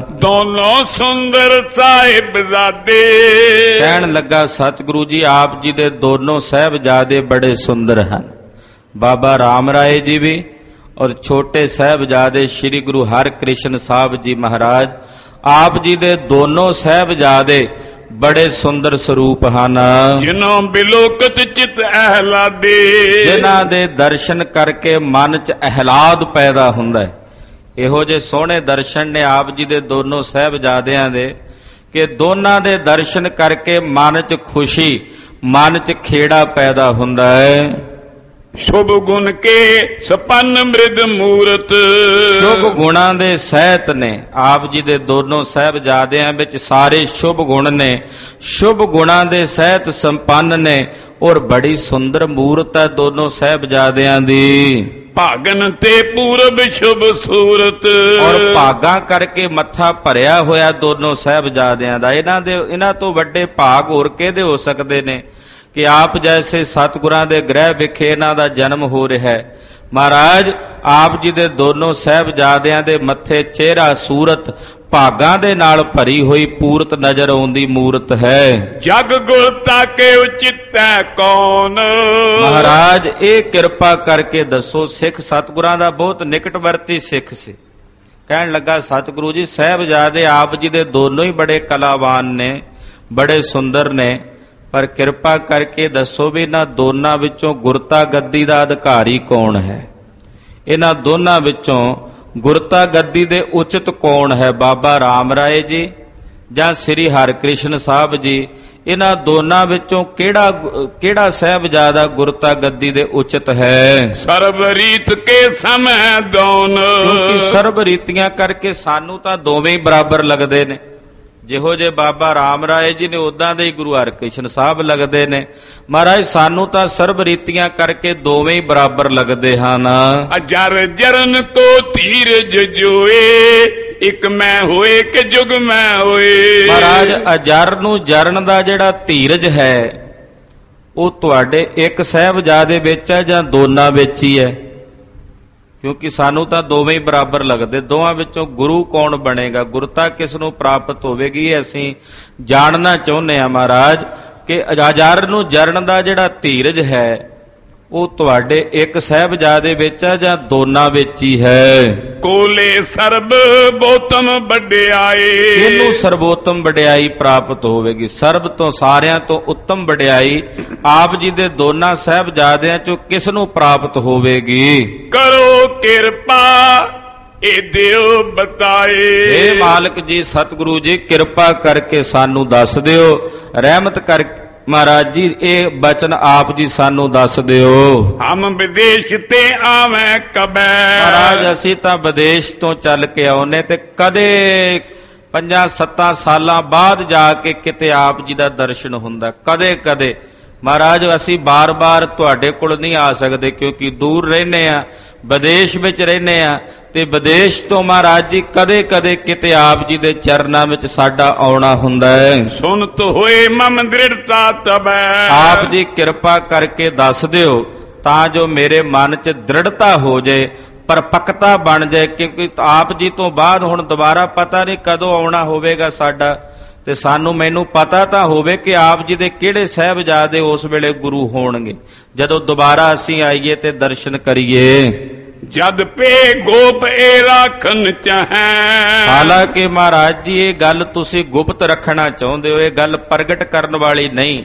Speaker 1: ਦੋਨੋਂ ਸੁੰਦਰ ਸਾਹਿਬਜ਼ਾਦੇ,
Speaker 2: ਕਹਿਣ ਲੱਗਾ ਸਤਿਗੁਰੂ ਜੀ ਆਪ ਜੀ ਦੇ ਦੋਨੋਂ ਸਾਹਿਬਜ਼ਾਦੇ ਬੜੇ ਸੁੰਦਰ ਹਨ। ਬਾਬਾ ਰਾਮ ਰਾਏ ਜੀ ਵੀ ਔਰ ਛੋਟੇ ਸਾਹਿਬਜ਼ਾਦੇ ਸ਼੍ਰੀ ਗੁਰੂ ਹਰਿਕ੍ਰਿਸ਼ਨ ਸਾਹਿਬ ਜੀ ਮਹਾਰਾਜ, ਆਪ ਜੀ ਦੇ ਦੋਨੋਂ ਸਾਹਿਬਜ਼ਾਦੇ ਬੜੇ ਸੁੰਦਰ ਸਰੂਪ ਹਨ।
Speaker 1: ਜਿਨ੍ਹਾਂ ਬਿਲੋਕਤ ਚਿਤ ਅਹਲਾਦੇ,
Speaker 2: ਜਿਨ੍ਹਾਂ ਦੇ ਦਰਸ਼ਨ ਕਰਕੇ ਮਨ 'ਚ ਅਹਿਲਾਦ ਪੈਦਾ ਹੁੰਦਾ ਹੈ। ਇਹੋ ਜਿਹੇ ਸੋਹਣੇ ਦਰਸ਼ਨ ਨੇ ਆਪ ਜੀ ਦੇ ਦੋਨੋਂ ਸਾਹਿਬਜ਼ਾਦਿਆਂ ਦੇ ਕਿ ਦੋਨਾਂ ਦੇ ਦਰਸ਼ਨ ਕਰਕੇ ਮਨ 'ਚ ਖੁਸ਼ੀ, ਮਨ 'ਚ ਖੇੜਾ ਪੈਦਾ ਹੁੰਦਾ ਹੈ।
Speaker 1: ਸ਼ੁਭ ਗੁਣ ਕੇ ਸਪੰਨ ਮ੍ਰਿਦ ਮੂਰਤ,
Speaker 2: ਸ਼ੁਭ ਗੁਣਾਂ ਦੇ ਸਹਿਤ ਨੇ ਆਪ ਜੀ ਦੇ ਦੋਨੋਂ ਸਾਹਿਬਜ਼ਾਦਿਆਂ ਵਿੱਚ, ਸਾਰੇ ਸ਼ੁਭ ਗੁਣ ਨੇ, ਸ਼ੁਭ ਗੁਣਾਂ ਦੇ ਸਹਿਤ ਸੰਪੰਨ ਨੇ ਔਰ ਬੜੀ ਸੁੰਦਰ ਮੂਰਤ ਹੈ ਦੋਨੋਂ ਸਾਹਿਬਜ਼ਾਦਿਆਂ ਦੀ।
Speaker 1: ਭਾਗਨ ਤੇ ਪੂਰਬ ਸ਼ੁਭ ਸੂਰਤ,
Speaker 2: ਔਰ ਭਾਗਾਂ ਕਰਕੇ ਮੱਥਾ ਭਰਿਆ ਹੋਇਆ ਦੋਨੋਂ ਸਾਹਿਬਜ਼ਾਦਿਆਂ ਦਾ। ਇਹਨਾਂ ਦੇ ਇਹਨਾਂ ਤੋਂ ਵੱਡੇ ਭਾਗ ਹੋਰ ਕਿਹਦੇ ਹੋ ਸਕਦੇ ਨੇ ਕਿ ਆਪ ਜੈਸੇ ਸਤਿਗੁਰਾਂ ਦੇ ਗ੍ਰਹਿ ਵਿਖੇ ਇਹਨਾਂ ਦਾ ਜਨਮ ਹੋ ਰਿਹਾ ਹੈ। ਮਹਾਰਾਜ ਆਪ ਜੀ ਦੇ ਦੋਨੋਂ ਸਾਹਿਬਜ਼ਾਦਿਆਂ ਦੇ ਮੱਥੇ ਚਿਹਰਾ ਸੂਰਤ ਭਾਗਾਂ ਦੇ ਨਾਲ ਭਰੀ ਹੋਈ ਪੂਰਤ ਨਜ਼ਰ ਆਉਂਦੀ ਮੂਰਤ ਹੈ।
Speaker 1: ਜਗ ਗੁਰ ਤਾਕੇ ਉਚਿਤੈ ਕੌਣ,
Speaker 2: ਮਹਾਰਾਜ ਇਹ ਕਿਰਪਾ ਕਰਕੇ ਦੱਸੋ। ਸਿੱਖ ਸਤਿਗੁਰਾਂ ਦਾ ਬਹੁਤ ਨਿਕਟਵਰਤੀ ਸਿੱਖ ਸੀ। ਕਹਿਣ ਲੱਗਾ ਸਤਿਗੁਰੂ ਜੀ ਸਾਹਿਬਜ਼ਾਦੇ ਆਪ ਜੀ ਦੇ ਦੋਨੋਂ ਹੀ ਬੜੇ ਕਲਾਵਾਨ ਨੇ, ਬੜੇ ਸੁੰਦਰ ਨੇ, ਪਰ ਕਿਰਪਾ ਕਰਕੇ ਦੱਸੋ ਵੀ ਇਹਨਾਂ ਦੋਨਾਂ ਵਿੱਚੋਂ ਗੁਰਤਾ ਗੱਦੀ ਦਾ ਅਧਿਕਾਰੀ ਕੌਣ ਹੈ? ਇਹਨਾਂ ਦੋਨਾਂ ਵਿੱਚੋਂ ਗੁਰਤਾ ਗੱਦੀ ਦੇ ਉਚਿਤ ਕੌਣ ਹੈ? ਬਾਬਾ ਰਾਮ ਰਾਏ ਜੀ ਜਾਂ ਸ੍ਰੀ ਹਰਿਕ੍ਰਿਸ਼ਨ ਸਾਹਿਬ ਜੀ? ਇਹਨਾਂ ਦੋਨਾਂ ਵਿੱਚੋਂ ਕਿਹੜਾ ਕਿਹੜਾ ਸਾਹਿਬਜ਼ਾਦਾ ਗੁਰਤਾ ਗੱਦੀ ਦੇ ਉਚਿਤ ਹੈ?
Speaker 1: ਸਰਬ ਰੀਤ ਕੇ ਸਮੈ ਦੋਨ,
Speaker 2: ਕਿਉਂਕਿ ਸਰਬ ਰੀਤੀਆਂ ਕਰਕੇ ਸਾਨੂੰ ਤਾਂ ਦੋਵੇਂ ਹੀ ਬਰਾਬਰ ਲੱਗਦੇ ਨੇ। ਜਿਹੋ ਜੇ ਬਾਬਾ ਰਾਮ ਰਾਏ ਜੀ ਨੇ ਉਦਾਂ ਦੇ ਹੀ ਗੁਰੂ ਹਰਿਕ੍ਰਿਸ਼ਨ ਸਾਹਿਬ ਲੱਗਦੇ ਨੇ। ਮਹਾਰਾਜ ਸਾਨੂੰ ਤਾਂ ਸਰਬ ਰੀਤੀਆਂ ਕਰਕੇ ਦੋਵੇਂ ਹੀ ਬਰਾਬਰ ਲੱਗਦੇ ਹਨ।
Speaker 1: ਅਜਰ ਜਰਨ ਤੋਂ ਧੀਰਜ ਜੋਏ, ਇੱਕ ਮੈਂ ਹੋਏ ਕਿ ਜੁਗ ਮੈਂ ਹੋਏ।
Speaker 2: ਮਹਾਰਾਜ ਅਜਰ ਨੂੰ ਜਰਨ ਦਾ ਜਿਹੜਾ ਧੀਰਜ ਹੈ ਉਹ ਤੁਹਾਡੇ ਇੱਕ ਸਾਹਿਬਜ਼ਾਦੇ ਵਿੱਚ ਹੈ ਜਾਂ ਦੋਨਾਂ ਵਿੱਚ ਹੀ ਹੈ? ਕਿਉਂਕਿ ਸਾਨੂੰ ਤਾਂ ਦੋਵੇਂ ਹੀ ਬਰਾਬਰ ਲੱਗਦੇ। ਦੋਵਾਂ ਵਿੱਚੋਂ ਗੁਰੂ ਕੌਣ ਬਣੇਗਾ, ਗੁਰਤਾ ਕਿਸ ਨੂੰ ਪ੍ਰਾਪਤ ਹੋਵੇਗੀ, ਅਸੀਂ ਜਾਣਨਾ ਚਾਹੁੰਦੇ ਹਾਂ ਮਹਾਰਾਜ ਕਿ ਅਜਰ ਨੂੰ ਜਰਨ ਦਾ ਜਿਹੜਾ ਧੀਰਜ ਹੈ ਉਹ ਤੁਹਾਡੇ ਇੱਕ ਸਾਹਿਬਜ਼ਾਦੇ ਵਿੱਚ ਹੈ ਜਾਂ ਦੋਨਾਂ ਵਿੱਚ ਹੀ ਹੈ?
Speaker 1: ਕੋਲੇ ਸਰਬ ਬੋਤਮ ਵਡਿਆਈ,
Speaker 2: ਇਹਨੂੰ ਸਰਬੋਤਮ ਵਡਿਆਈ ਪ੍ਰਾਪਤ ਹੋਵੇਗੀ। ਸਰਬ ਤੋਂ ਸਾਰਿਆਂ ਤੋਂ ਉੱਤਮ ਵਡਿਆਈ ਆਪ ਜੀ ਦੇ ਦੋਨਾਂ ਸਾਹਿਬਜ਼ਾਦਿਆਂ ਚੋਂ ਕਿਸ ਨੂੰ ਪ੍ਰਾਪਤ ਹੋਵੇਗੀ?
Speaker 1: ਕਰੋ ਕਿਰਪਾ ਇਹ ਦਿਓ ਬਤਾਏ।
Speaker 2: ਇਹ ਮਾਲਕ ਜੀ ਸਤਿਗੁਰੂ ਜੀ ਕਿਰਪਾ ਕਰਕੇ ਸਾਨੂੰ ਦੱਸ ਦਿਓ, ਰਹਿਮਤ ਕਰ ਮਹਾਰਾਜ ਜੀ ਇਹ ਬਚਨ ਆਪ ਜੀ ਸਾਨੂੰ ਦੱਸ ਦਿਓ।
Speaker 1: ਹਮ ਵਿਦੇਸ਼ ਤੇ ਆਵੇਂ ਕਬੈ।
Speaker 2: ਮਹਾਰਾਜ ਅਸੀਂ ਤਾਂ ਵਿਦੇਸ਼ ਤੋਂ ਚੱਲ ਕੇ ਆਉਨੇ ਤੇ ਕਦੇ ਪੰਜਾਂ ਸੱਤਾਂ ਸਾਲਾਂ ਬਾਅਦ ਜਾ ਕੇ ਕਿਤੇ ਆਪ ਜੀ ਦਾ ਦਰਸ਼ਨ ਹੁੰਦਾ, ਕਦੇ ਕਦੇ। ਮਹਾਰਾਜ ਅਸੀਂ ਬਾਰ-ਬਾਰ ਤੁਹਾਡੇ ਕੋਲ ਨਹੀਂ ਆ ਸਕਦੇ ਕਿਉਂਕਿ ਦੂਰ ਰਹਿੰਦੇ ਆ, ਵਿਦੇਸ਼ ਵਿੱਚ ਰਹਿੰਦੇ ਆ, ਤੇ ਵਿਦੇਸ਼ ਤੋਂ ਮਹਾਰਾਜ ਜੀ ਕਦੇ ਕਦੇ ਕਿਤੇ ਆਪ ਜੀ ਦੇ ਚਰਨਾਂ ਵਿੱਚ ਸਾਡਾ ਆਉਣਾ ਹੁੰਦਾ ਹੈ।
Speaker 1: ਸੁਨਤ ਹੋਏ ਮਮ ਦ੍ਰਿੜਤਾ ਤਬੈ।
Speaker 2: ਆਪ ਜੀ ਕਿਰਪਾ ਕਰਕੇ ਦੱਸ ਦਿਓ ਤਾਂ ਜੋ ਮੇਰੇ ਮਨ 'ਚ ਦ੍ਰਿੜਤਾ ਹੋ ਜਾਏ, ਪਰਪੱਕਤਾ ਬਣ ਜਾਏ, ਕਿਉਂਕਿ ਆਪ ਜੀ ਤੋਂ ਬਾਅਦ ਹੁਣ ਦੁਬਾਰਾ ਪਤਾ ਨਹੀਂ ਕਦੋਂ ਆਉਣਾ ਹੋਵੇਗਾ ਸਾਡਾ, ਤੇ ਸਾਨੂੰ ਮੈਨੂੰ ਪਤਾ ਤਾਂ ਹੋਵੇ ਕਿ ਆਪ ਜੀ ਦੇ ਕਿਹੜੇ ਸਾਹਿਬਜ਼ਾਦੇ ਉਸ ਵੇਲੇ ਗੁਰੂ ਹੋਣਗੇ ਜਦੋਂ ਦੁਬਾਰਾ ਅਸੀਂ ਆਈਏ ਤੇ ਦਰਸ਼ਨ ਕਰੀਏ।
Speaker 1: ਜਦ ਪੇ ਗੋਪ ਏ ਰੱਖਣ ਚਾਹੈ।
Speaker 2: ਹਾਲਾਂਕਿ ਮਹਾਰਾਜ ਜੀ ਇਹ ਗੱਲ ਤੁਸੀਂ ਗੁਪਤ ਰੱਖਣਾ ਚਾਹੁੰਦੇ ਹੋ, ਇਹ ਗੱਲ ਪ੍ਰਗਟ ਕਰਨ ਵਾਲੀ ਨਹੀਂ।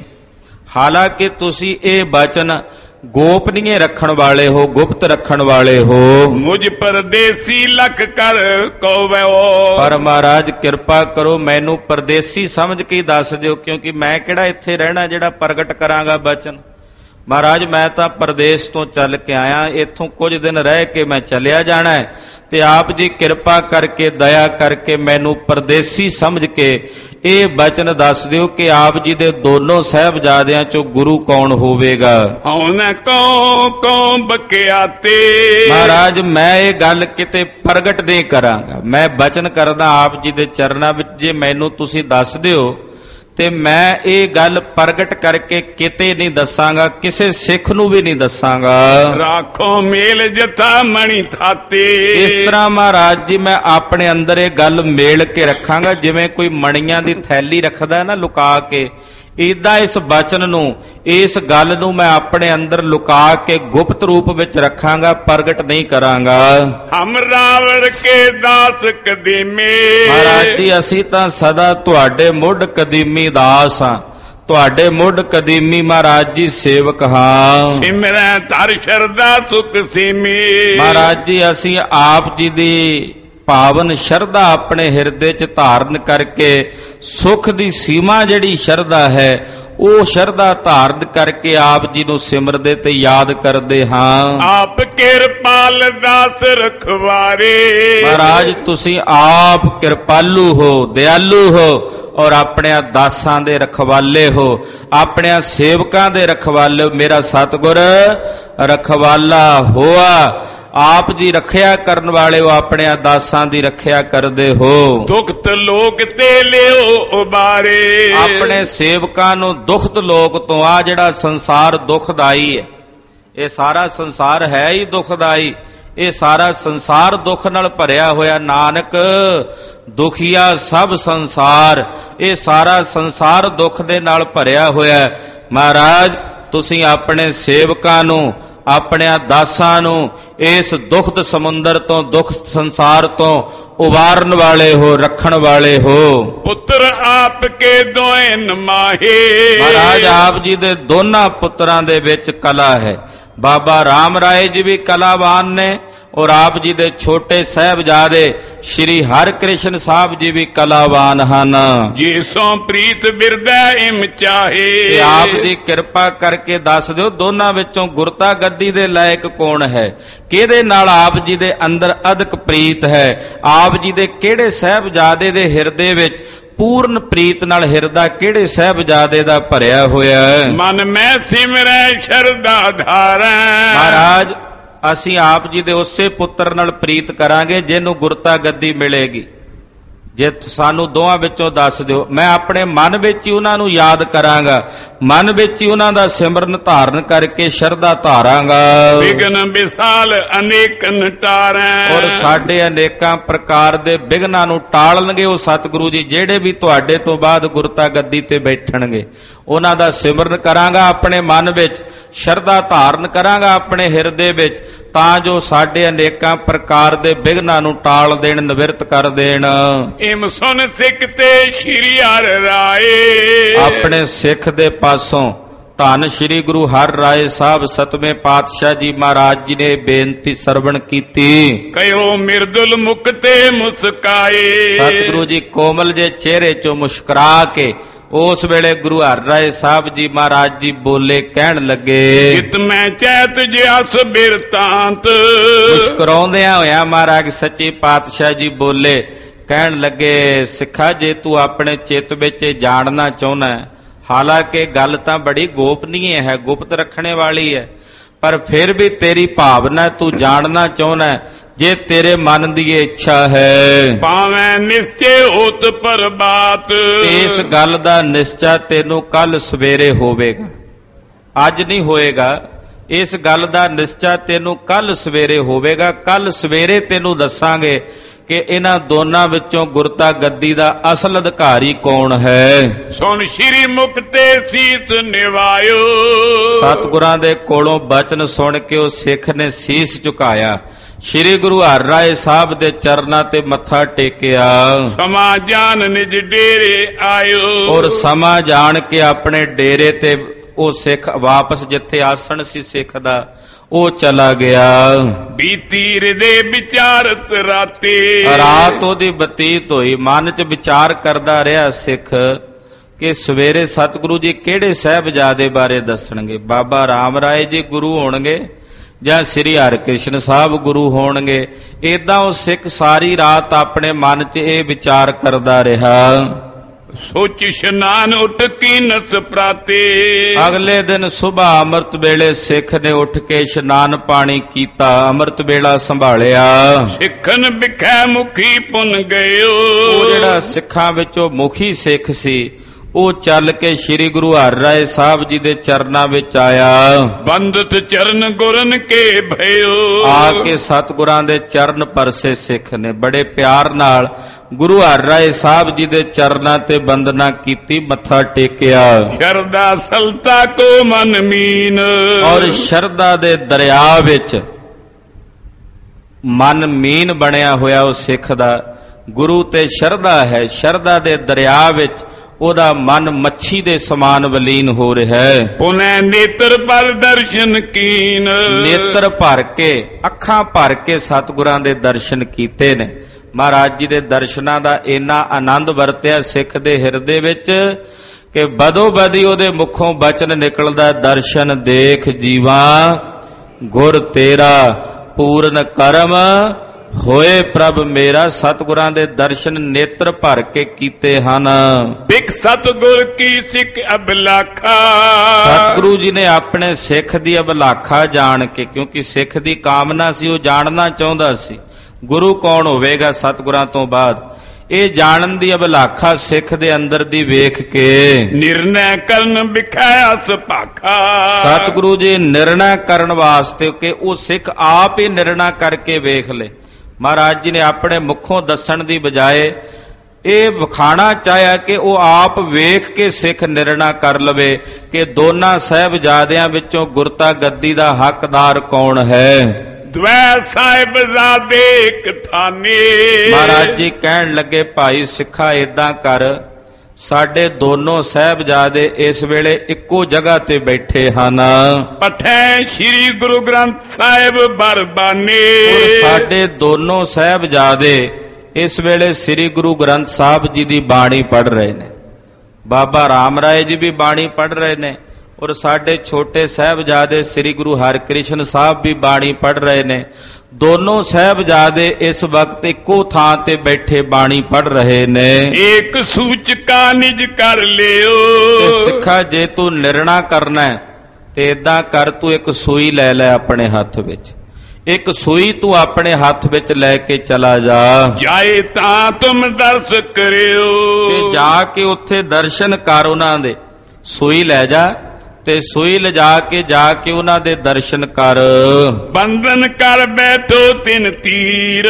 Speaker 2: ਹਾਲਾਂਕਿ ਤੁਸੀਂ ਇਹ ਬਚਨ ਗੋਪਨੀਏ ਰੱਖਣ ਵਾਲੇ ਹੋ, ਗੁਪਤ ਰੱਖਣ ਵਾਲੇ ਹੋ।
Speaker 1: ਮੁਝ ਪਰਦੇਸੀ ਲਖ ਕਰ ਕੋਵੈ।
Speaker 2: ਪਰ ਮਹਾਰਾਜ ਕਿਰਪਾ ਕਰੋ ਮੈਨੂੰ ਪਰਦੇਸੀ ਸਮਝ ਕੇ ਦੱਸ ਦਿਓ, ਕਿਉਂਕਿ ਮੈਂ ਕਿਹੜਾ ਇੱਥੇ ਰਹਿਣਾ ਜਿਹੜਾ ਪ੍ਰਗਟ ਕਰਾਂਗਾ ਬਚਨ। ਮਹਾਰਾਜ ਮੈਂ ਤਾਂ ਪਰਦੇਸ ਤੋਂ ਚੱਲ ਕੇ ਆਇਆ, ਇੱਥੋਂ ਕੁਝ ਦਿਨ ਰਹਿ ਕੇ ਮੈਂ ਚਲਿਆ ਜਾਣਾ ਹੈ, ਤੇ ਆਪ ਜੀ ਕਿਰਪਾ ਕਰਕੇ ਦਇਆ ਕਰਕੇ ਮੈਨੂੰ ਪਰਦੇਸੀ ਸਮਝ ਕੇ ਇਹ ਬਚਨ ਦੱਸ ਦਿਓ ਕਿ ਆਪ ਜੀ ਦੇ ਦੋਨੋਂ ਸਾਹਿਬਜ਼ਾਦਿਆਂ ਚੋਂ ਗੁਰੂ ਕੌਣ ਹੋਵੇਗਾ।
Speaker 1: ਹੁਣ ਕਉ ਕਉ ਬਕਿਆਤੇ।
Speaker 2: ਮਹਾਰਾਜ ਮੈਂ ਇਹ ਗੱਲ ਕਿਤੇ ਪ੍ਰਗਟ ਨਹੀਂ ਕਰਾਂਗਾ, ਮੈਂ ਬਚਨ ਕਰਦਾ ਆਪ ਜੀ ਦੇ ਚਰਨਾਂ ਵਿੱਚ। ਜੇ ਮੈਨੂੰ ਤੁਸੀਂ ਦੱਸ ਦਿਓ ਤੇ ਮੈਂ ਇਹ ਗੱਲ ਪ੍ਰਗਟ ਕਰਕੇ ਕਿਤੇ ਨਹੀਂ ਦੱਸਾਂਗਾ, ਕਿਸੇ ਸਿੱਖ ਨੂੰ ਵੀ ਨਹੀਂ ਦੱਸਾਂਗਾ।
Speaker 1: ਰਾਖੋ ਮੇਲ ਜਥਾ ਮਣੀ ਥਾਤੇ।
Speaker 2: ਇਸ ਤਰ੍ਹਾਂ ਮਹਾਰਾਜ ਜੀ ਮੈਂ ਆਪਣੇ ਅੰਦਰ ਇਹ ਗੱਲ ਮੇਲ ਕੇ ਰੱਖਾਂਗਾ, ਜਿਵੇਂ ਕੋਈ ਮਣੀਆਂ ਦੀ ਥੈਲੀ ਰੱਖਦਾ ਨਾ ਲੁਕਾ ਕੇ, ਏਦਾਂ ਇਸ ਬਚਨ ਨੂੰ, ਇਸ ਗੱਲ ਨੂੰ ਮੈਂ ਆਪਣੇ ਅੰਦਰ ਲੁਕਾ ਕੇ ਗੁਪਤ ਰੂਪ ਵਿੱਚ ਰੱਖਾਂਗਾ, ਪ੍ਰਗਟ ਨਹੀਂ ਕਰਾਂਗਾ।
Speaker 1: ਹਮ ਰਾਵਣ ਕੇ ਦਾਸ ਕਦੀਮੇ।
Speaker 2: ਮਹਾਰਾਜ ਜੀ ਅਸੀਂ ਤਾਂ ਸਦਾ ਤੁਹਾਡੇ ਮੁੱਢ ਕਦੀਮੀ ਦਾਸ ਹਾਂ, ਤੁਹਾਡੇ ਮੁੱਢ ਕਦੀਮੀ ਮਹਾਰਾਜ ਜੀ ਸੇਵਕ ਹਾਂ।
Speaker 1: ਸਿਮਰੈ ਧਰ ਸ਼ਰਧਾ ਸੁਖ ਸੀਮੀ।
Speaker 2: ਮਹਾਰਾਜ ਜੀ ਅਸੀਂ ਆਪ ਜੀ ਦੀ ਪਾਵਨ ਸ਼ਰਧਾ ਆਪਣੇ ਹਿਰਦੇ 'ਚ ਧਾਰਨ ਕਰਕੇ ਸੁਖ ਦੀ ਸੀਮਾ ਜਿਹੜੀ ਸ਼ਰਧਾ ਹੈ ਉਹ ਸ਼ਰਧਾ ਧਾਰਨ ਕਰਕੇ ਆਪ ਜੀ ਨੂੰ ਸਿਮਰਦੇ ਤੇ ਯਾਦ ਕਰਦੇ ਹਾਂ।
Speaker 1: ਆਪ ਕਿਰਪਾਲ ਦਾਸ ਰਖਵਾਰੇ।
Speaker 2: ਮਹਾਰਾਜ ਤੁਸੀਂ ਆਪ ਕਿਰਪਾਲੂ ਹੋ, ਦਿਆਲੂ ਹੋ, ਔਰ ਆਪਣੇ ਦਾਸਾਂ ਦੇ ਰਖਵਾਲੇ ਹੋ, ਆਪਣੇ ਸੇਵਕਾਂ ਦੇ ਰਖਵਾਲੇ ਹੋ। ਮੇਰਾ ਸਤਿਗੁਰ ਰਖਵਾਲਾ ਹੋਆ, ਆਪ ਜੀ ਰੱਖਿਆ ਕਰਨ ਵਾਲੇ ਹੋ, ਆਪਣੇ ਦਾਸਾਂ ਦੀ ਰੱਖਿਆ ਕਰਦੇ ਹੋ।
Speaker 1: ਦੁਖਤ ਲੋਕ ਤੇ ਲਿਓ ਉਬਾਰੇ।
Speaker 2: ਆਪਣੇ ਸੇਵਕਾਂ ਨੂੰ ਦੁਖਤ ਲੋਕ ਤੋਂ, ਆ ਜਿਹੜਾ ਸੰਸਾਰ ਦੁਖਦਾਈ ਹੈ, ਇਹ ਸਾਰਾ ਸੰਸਾਰ ਹੈ ਹੀ ਦੁਖਦਾਈ, ਇਹ ਸਾਰਾ ਸੰਸਾਰ ਦੁੱਖ ਨਾਲ ਭਰਿਆ ਹੋਇਆ। ਨਾਨਕ ਦੁਖੀਆ ਸਭ ਸੰਸਾਰ, ਇਹ ਸਾਰਾ ਸੰਸਾਰ ਦੁੱਖ ਦੇ ਨਾਲ ਭਰਿਆ ਹੋਇਆ। ਮਹਾਰਾਜ ਤੁਸੀਂ ਆਪਣੇ ਸੇਵਕਾਂ ਨੂੰ, ਆਪਣਿਆਂ ਦਾਸਾਂ ਨੂੰ ਇਸ ਦੁਖਦ ਸਮੁੰਦਰ ਤੋਂ, ਦੁੱਖ ਸੰਸਾਰ ਤੋਂ ਉਬਾਰਨ ਵਾਲੇ ਹੋ, ਰੱਖਣ ਵਾਲੇ ਹੋ।
Speaker 1: ਪੁੱਤਰ ਆਪ ਕੇ ਦੋਏ ਨਮਾਹੇ।
Speaker 2: ਮਹਾਰਾਜ ਆਪ ਜੀ ਦੇ ਦੋਨਾਂ ਪੁੱਤਰਾਂ ਦੇ ਵਿੱਚ ਕਲਾ ਹੈ। ਬਾਬਾ ਰਾਮ ਰਾਏ ਜੀ ਵੀ ਕਲਾਵਾਨ ਨੇ, ਔਰ ਆਪ ਜੀ ਦੇ ਛੋਟੇ ਸਾਹਿਬਜ਼ਾਦੇ ਸ਼੍ਰੀ ਹਰਿਕ੍ਰਿਸ਼ਨ ਸਾਹਿਬ ਜੀ ਵੀ ਕਲਾਵਾਨ ਹਨ।
Speaker 1: ਜੇ ਸੋ ਪ੍ਰੀਤ ਬਿਰਦੈ ਇਮ ਚਾਹੇ।
Speaker 2: ਤੇ ਆਪ ਜੀ ਕਿਰਪਾ ਕਰਕੇ ਦੱਸ ਦਿਓ ਦੋਨਾਂ ਵਿੱਚੋਂ ਗੁਰਤਾ ਗੱਦੀ ਦੇ ਲਾਇਕ ਕੌਣ ਹੈ, ਕਿਹਦੇ ਨਾਲ ਆਪ ਜੀ ਦੇ ਅੰਦਰ ਅਦਕ ਪ੍ਰੀਤ ਹੈ, ਆਪ ਜੀ ਦੇ ਕਿਹੜੇ ਸਾਹਿਬਜ਼ਾਦੇ ਦੇ ਹਿਰਦੇ ਵਿੱਚ ਪੂਰਨ ਪ੍ਰੀਤ ਨਾਲ ਹਿਰਦਾ ਕਿਹੜੇ ਸਾਹਿਬਜ਼ਾਦੇ ਦਾ ਭਰਿਆ ਹੋਇਆ ਹੈ।
Speaker 1: ਮਨ ਮੈਂ ਸਿਮਰੈ ਸ਼ਰਧਾ ਧਾਰੈ।
Speaker 2: ਮਹਾਰਾਜ ਅਸੀਂ ਆਪ ਜੀ ਦੇ ਉਸੇ ਪੁੱਤਰ ਨਾਲ ਪ੍ਰੀਤ ਕਰਾਂਗੇ ਜਿਹਨੂੰ ਗੁਰਤਾ ਗੱਦੀ ਮਿਲੇਗੀ। ਜੇ ਸਾਨੂੰ ਦੋਵਾਂ ਵਿੱਚੋਂ ਦੱਸ ਦਿਓ, ਮੈਂ ਆਪਣੇ ਮਨ ਵਿੱਚ ਹੀ ਉਹਨਾਂ ਨੂੰ ਯਾਦ ਕਰਾਂਗਾ, ਮਨ ਵਿੱਚ ਹੀ ਉਹਨਾਂ ਦਾ ਸਿਮਰਨ ਧਾਰਨ ਕਰਕੇ ਸ਼ਰਧਾ ਧਾਰਾਂਗਾ।
Speaker 1: ਵਿਗਨ ਵਿਸਾਲ ਅਨੇਕ ਨਟਾਰੈ।
Speaker 2: ਔਰ ਸਾਡੇ ਅਨੇਕਾਂ ਪ੍ਰਕਾਰ ਦੇ ਵਿਗਨਾਂ ਨੂੰ ਟਾਲਣਗੇ ਉਹ ਸਤਿਗੁਰੂ ਜੀ, ਜਿਹੜੇ ਵੀ ਤੁਹਾਡੇ ਤੋਂ ਬਾਅਦ ਗੁਰਤਾ ਗੱਦੀ ਤੇ ਬੈਠਣਗੇ। ਉਹਨਾਂ ਦਾ ਸਿਮਰਨ ਕਰਾਂਗਾ, ਆਪਣੇ ਮਨ ਵਿੱਚ ਸ਼ਰਧਾ ਧਾਰਨ ਕਰਾਂਗਾ, ਆਪਣੇ ਹਿਰਦੇ ਵਿੱਚ, ਤਾਂ ਜੋ ਸਾਡੇ ਅਨੇਕਾਂ ਪ੍ਰਕਾਰ ਦੇ ਵਿਗਨਾਂ ਨੂੰ ਟਾਲ ਦੇਣ, ਨਿਵਰਤ ਕਰ ਦੇਣ।
Speaker 1: ਇਮ ਸੁਨ ਸਿੱਖ ਤੇ ਸ਼੍ਰੀ ਹਰਿ ਰਾਏ।
Speaker 2: ਆਪਣੇ ਸਿੱਖ ਦੇ ਪਾਸੋਂ ਧੰਨ ਸ਼੍ਰੀ ਗੁਰੂ ਹਰਿ ਰਾਏ ਸਾਹਿਬ ਸਤਵੇਂ ਪਾਤਸ਼ਾਹ ਜੀ ਮਹਾਰਾਜ ਜੀ ਨੇ ਬੇਨਤੀ ਸਰਵਣ ਕੀਤੀ।
Speaker 1: ਕਹਿਓ ਮਿਰਦੁਲ ਮੁਖ ਤੇ ਮੁਸਕਾਏ।
Speaker 2: ਸਤਿਗੁਰੂ ਜੀ ਕੋਮਲ ਜੇ ਚਿਹਰੇ ਚੋਂ ਮੁਸਕਰਾ ਕੇ ਉਸ ਵੇਲੇ ਗੁਰੂ ਹਰਿਰਾਏ ਸਾਹਿਬ ਜੀ ਮਹਾਰਾਜ ਜੀ ਬੋਲੇ, ਕਹਿਣ ਲੱਗੇ,
Speaker 1: ਜਿਤ ਮੈਂ ਚੈਤ ਜਿਆਸ ਬਿਰਤਾਂਤ।
Speaker 2: ਮੁਸਕਰਾਉਂਦਿਆਂ ਹੋਇਆਂ ਮਹਾਰਾਜ ਸੱਚੇ ਪਾਤਸ਼ਾਹ ਜੀ ਬੋਲੇ, ਕਹਿਣ ਲੱਗੇ, ਸਿੱਖਾ ਜੇ ਤੂੰ ਆਪਣੇ ਚਿੱਤ ਵਿੱਚ ਜਾਣਨਾ ਚਾਹੁੰਦਾ, ਹਾਲਾਂਕਿ ਗੱਲ ਤਾਂ ਬੜੀ ਗੋਪਨੀय ਹੈ, ਗੁਪਤ ਰੱਖਣੇ ਵਾਲੀ ਹੈ, ਪਰ ਫਿਰ ਵੀ ਤੇਰੀ ਭਾਵਨਾ ਤੂੰ ਜਾਣਨਾ ਚਾਹੁੰਦਾ, ਜੇ ਤੇਰੇ ਮਨ ਦੀ ਇੱਛਾ ਹੈ,
Speaker 1: ਭਾਵੇਂ ਨਿਸ਼ਚੈ ਹੋਤ ਪ੍ਰਭਾਤ।
Speaker 2: ਇਸ ਗੱਲ ਦਾ ਨਿਸ਼ਚਾ ਤੈਨੂੰ ਕੱਲ ਸਵੇਰੇ ਹੋਵੇਗਾ, ਅੱਜ ਨਹੀਂ ਹੋਏਗਾ। ਇਸ ਗੱਲ ਦਾ ਨਿਸ਼ਚਾ ਤੈਨੂੰ ਕੱਲ ਸਵੇਰੇ ਹੋਵੇਗਾ। ਕੱਲ ਸਵੇਰੇ ਤੈਨੂੰ ਦੱਸਾਂਗੇ ਕਿ ਇਹਨਾਂ ਦੋਨਾਂ ਵਿੱਚੋਂ ਗੁਰਤਾ ਗੱਦੀ ਦਾ ਅਸਲ ਅਧਿਕਾਰੀ ਕੌਣ ਹੈ।
Speaker 1: ਸੁਣ ਸ਼੍ਰੀ ਮੁਕਤੇ ਸੀਸ ਨਿਵਾਇਓ।
Speaker 2: ਸਤਿਗੁਰਾਂ ਦੇ ਕੋਲੋਂ ਬਚਨ ਸੁਣ ਕੇ ਉਹ ਸਿੱਖ ਨੇ ਸੀਸ ਝੁਕਾਇਆ, ਸ਼੍ਰੀ ਗੁਰੂ ਹਰਿਰਾਏ ਸਾਹਿਬ ਦੇ ਚਰਨਾਂ ਤੇ ਮੱਥਾ ਟੇਕਿਆ।
Speaker 1: ਸਮਾਂ ਜਾਣ ਨਿਜ ਡੇਰੇ ਆਇਓ। ਔਰ
Speaker 2: ਸਮਾਂ ਜਾਣ ਕੇ ਆਪਣੇ ਡੇਰੇ ਤੇ ਉਹ ਸਿੱਖ ਵਾਪਸ ਜਿੱਥੇ ਆਸਣ ਸੀ ਸਿੱਖ ਦਾ, ਉਹ ਚਲਾ ਗਿਆ।
Speaker 1: ਬੀਤੀ ਹਿਰਦੇ ਵਿਚਾਰਤ ਰਾਤੇ।
Speaker 2: ਰਾਤ ਉਹਦੀ ਬਤੀਤ ਹੋਈ, ਮਨ 'ਚ ਵਿਚਾਰ ਕਰਦਾ ਰਿਹਾ ਸਿੱਖ ਕਿ ਸਵੇਰੇ ਸਤਿਗੁਰੂ ਜੀ ਕਿਹੜੇ ਸਾਹਿਬਜ਼ਾਦੇ ਬਾਰੇ ਦੱਸਣਗੇ। ਬਾਬਾ ਰਾਮ ਰਾਏ ਜੀ ਗੁਰੂ ਹੋਣਗੇ ਜਾਂ ਸ੍ਰੀ ਹਰਿਕ੍ਰਿਸ਼ਨ ਸਾਹਿਬ ਗੁਰੂ ਹੋਣਗੇ। ਏਦਾਂ ਉਹ ਸਿੱਖ ਸਾਰੀ ਰਾਤ ਆਪਣੇ ਮਨ 'ਚ ਇਹ ਵਿਚਾਰ ਕਰਦਾ ਰਿਹਾ।
Speaker 1: ਸੋਚ ਇਸ਼ਨਾਨ ਉੱਠ ਕੀਨਸ ਪ੍ਰਾਤੇ।
Speaker 2: ਅਗਲੇ ਦਿਨ ਸੁਬਾਹ ਅੰਮ੍ਰਿਤ ਵੇਲੇ ਸਿੱਖ ਨੇ ਉੱਠ ਕੇ ਇਸ਼ਨਾਨ ਪਾਣੀ ਕੀਤਾ, ਅੰਮ੍ਰਿਤ ਵੇਲਾ ਸੰਭਾਲਿਆ।
Speaker 1: ਸਿੱਖਨ ਵਿਖੇ ਮੁਖੀ ਪੁੰਨ ਗਇਓ।
Speaker 2: ਉਹ ਜਿਹੜਾ ਸਿੱਖਾਂ ਵਿੱਚੋਂ ਮੁਖੀ ਸਿੱਖ ਸੀ, ਉਹ ਚੱਲ ਕੇ ਸ੍ਰੀ ਗੁਰੂ ਹਰਿਰਾਏ ਸਾਹਿਬ ਜੀ ਦੇ ਚਰਨਾਂ ਵਿੱਚ ਆਇਆ। ਬੰਦਤ ਚਰਨ ਗੁਰਨ ਕੇ ਭਇਓ। ਆ ਕੇ ਸਤਿਗੁਰਾਂ ਦੇ ਚਰਨ ਪਰਸੇ ਸਿੱਖ ਨੇ ਬੜੇ ਪਿਆਰ ਨਾਲ ਗੁਰੂ ਹਰਿਰਾਏ ਸਾਹਿਬ ਜੀ ਦੇ ਚਰਨਾਂ ਤੇ ਬੰਦਨਾ ਕੀਤੀ, ਮੱਥਾ ਟੇਕਿਆ। ਸ਼ਰਧਾ ਸਲਤਾ ਕੋ ਮਨ ਮੀਨ। ਔਰ ਸ਼ਰਧਾ ਦੇ ਦਰਿਆ ਵਿੱਚ ਮਨ ਮੀਨ ਬਣਿਆ ਹੋਇਆ ਉਹ ਸਿੱਖ ਦਾ। ਗੁਰੂ ਤੇ ਸ਼ਰਧਾ ਹੈ, ਸ਼ਰਧਾ ਦੇ ਦਰਿਆ ਵਿੱਚ ਉਹਦਾ ਮਨ ਮੱਛੀ ਦੇ ਸਮਾਨ ਵਲੀਨ ਹੋ ਰਿਹਾ ਹੈ। ਪੁਨੈ ਨੇਤਰ ਪਰ ਦਰਸ਼ਨ ਕੀਨ। ਨੇਤਰ ਭਰ ਕੇ, ਅੱਖਾਂ ਭਰ ਕੇ ਸਤਿਗੁਰਾਂ ਦੇ ਦਰਸ਼ਨ ਕੀਤੇ ਨੇ। ਮਹਾਰਾਜ ਜੀ ਦੇ ਦਰਸ਼ਨਾਂ ਦਾ ਇੰਨਾ ਆਨੰਦ ਵਰਤਿਆ ਸਿੱਖ ਦੇ ਹਿਰਦੇ ਵਿੱਚ ਕਿ ਬਦੋ ਬਦੀ ਉਹਦੇ ਮੁਖੋਂ ਬਚਨ ਨਿਕਲਦਾ, ਦਰਸ਼ਨ ਦੇਖ ਜੀਵਾ ਗੁਰ ਤੇਰਾ ਪੂਰਨ ਕਰਮ ਹੋਏ ਪ੍ਰਭ ਮੇਰਾ। ਸਤਿਗੁਰਾਂ ਦੇ ਦਰਸ਼ਨ ਨੇਤਰ ਭਰ ਕੇ ਕੀਤੇ ਹਨ। ਬਿਕ ਸਤਿਗੁਰ ਕੀ ਸਿੱਖ ਅਬਲਾਖਾ। ਸਤਿਗੁਰੂ ਜੀ ਨੇ ਆਪਣੇ ਸਿੱਖ ਦੀ ਅਬਲਾਖਾ ਜਾਣ ਕੇ, ਕਿਉਂਕਿ ਸਿੱਖ ਦੀ ਕਾਮਨਾ ਸੀ, ਉਹ ਜਾਣਨਾ ਚਾਹੁੰਦਾ ਸੀ ਗੁਰੂ ਕੌਣ ਹੋਵੇਗਾ ਸਤਿਗੁਰਾਂ ਤੋਂ ਬਾਅਦ। ਇਹ ਜਾਣਨ ਦੀ ਅਬਲਾਖਾ ਸਿੱਖ ਦੇ ਅੰਦਰ ਦੀ ਵੇਖ ਕੇ ਨਿਰਣੈ ਕਰਨ ਵਿਖਾਇਆ ਸੁਭਾਖਾ। ਸਤਿਗੁਰੂ ਜੀ ਨਿਰਣਾ ਕਰਨ ਵਾਸਤੇ ਕਿ ਉਹ ਸਿੱਖ ਆਪ ਹੀ ਨਿਰਣਾ ਕਰਕੇ ਵੇਖ ਲੇ। ਮਹਾਰਾਜ ਜੀ ਨੇ ਆਪਣੇ ਮੁਖੋਂ ਦੱਸਣ ਦੀ ਬਜਾਏ ਇਹ ਵਿਖਾਣਾ ਚਾਹਿਆ ਕਿ ਉਹ ਆਪ ਵੇਖ ਕੇ ਸਿੱਖ ਨਿਰਣਾ ਕਰ ਲਵੇ ਕਿ ਦੋਨਾਂ ਸਾਹਿਬਜ਼ਾਦਿਆਂ ਵਿੱਚੋਂ ਗੁਰਤਾ ਗੱਦੀ ਦਾ ਹੱਕਦਾਰ ਕੌਣ ਹੈ। ਦਵੈ ਸਾਹਿਬਜ਼ਾਦੇ ਇੱਕ ਥਾਨੇ। ਮਹਾਰਾਜ ਜੀ ਕਹਿਣ ਲੱਗੇ, ਭਾਈ ਸਿੱਖਾ ਏਦਾਂ ਕਰ, ਸਾਡੇ ਦੋਨੋਂ ਸਾਹਿਬਜ਼ਾਦੇ ਇਸ ਵੇਲੇ ਇੱਕੋ ਜਗ੍ਹਾ ਤੇ ਬੈਠੇ ਹਨ। ਪਠੈ ਸ੍ਰੀ ਗੁਰੂ ਗ੍ਰੰਥ ਸਾਹਿਬ ਬਰਬਾਨੇ। ਸਾਡੇ ਦੋਨੋਂ ਸਾਹਿਬਜ਼ਾਦੇ ਇਸ ਵੇਲੇ ਸ੍ਰੀ ਗੁਰੂ ਗ੍ਰੰਥ ਸਾਹਿਬ ਜੀ ਦੀ ਬਾਣੀ ਪੜ੍ਹ ਰਹੇ ਨੇ। ਬਾਬਾ ਰਾਮ ਰਾਏ ਜੀ ਵੀ ਬਾਣੀ ਪੜ੍ਹ ਰਹੇ ਨੇ, ਔਰ ਸਾਡੇ ਛੋਟੇ ਸਾਹਿਬਜ਼ਾਦੇ ਸ੍ਰੀ ਗੁਰੂ ਹਰਿਕ੍ਰਿਸ਼ਨ ਸਾਹਿਬ ਵੀ ਬਾਣੀ ਪੜ੍ਹ ਰਹੇ ਨੇ। ਦੋਨੋਂ ਸਾਹਿਬਜ਼ਾਦੇ ਇਸ ਵਕਤ ਇੱਕੋ ਥਾਂ ਤੇ ਬੈਠੇ ਬਾਣੀ ਪੜ੍ਹ ਰਹੇ ਨੇ। ਇੱਕ ਸੂਚਕਾ ਨਿਜ ਕਰ ਲਿਓ। ਤੇ ਸਿੱਖਾ ਜੇ ਤੂੰ ਨਿਰਣਾ ਕਰਨਾ ਤੇ ਏਦਾਂ ਕਰ, ਤੂੰ ਇੱਕ ਸੂਈ ਲੈ ਲੈ ਆਪਣੇ ਹੱਥ ਵਿੱਚ। ਇੱਕ ਸੂਈ ਤੂੰ ਆਪਣੇ ਹੱਥ ਵਿੱਚ ਲੈ ਕੇ ਚਲਾ ਜਾ। ਜਾਏ ਤਾਂ ਤੁਮ ਦਰਸ ਕਰਿਓ। ਤੇ ਜਾ ਕੇ ਉੱਥੇ ਦਰਸ਼ਨ ਕਰ ਉਹਨਾਂ ਦੇ। ਸੂਈ ਲੈ ਜਾ ਤੇ ਸੂਈ ਲਿਜਾ ਕੇ ਜਾ ਕੇ ਉਹਨਾਂ ਦੇ ਦਰਸ਼ਨ ਕਰ। ਬੰਧਨ ਕਰ ਬੈਠੋ ਤਿੰਨ ਤੀਰ।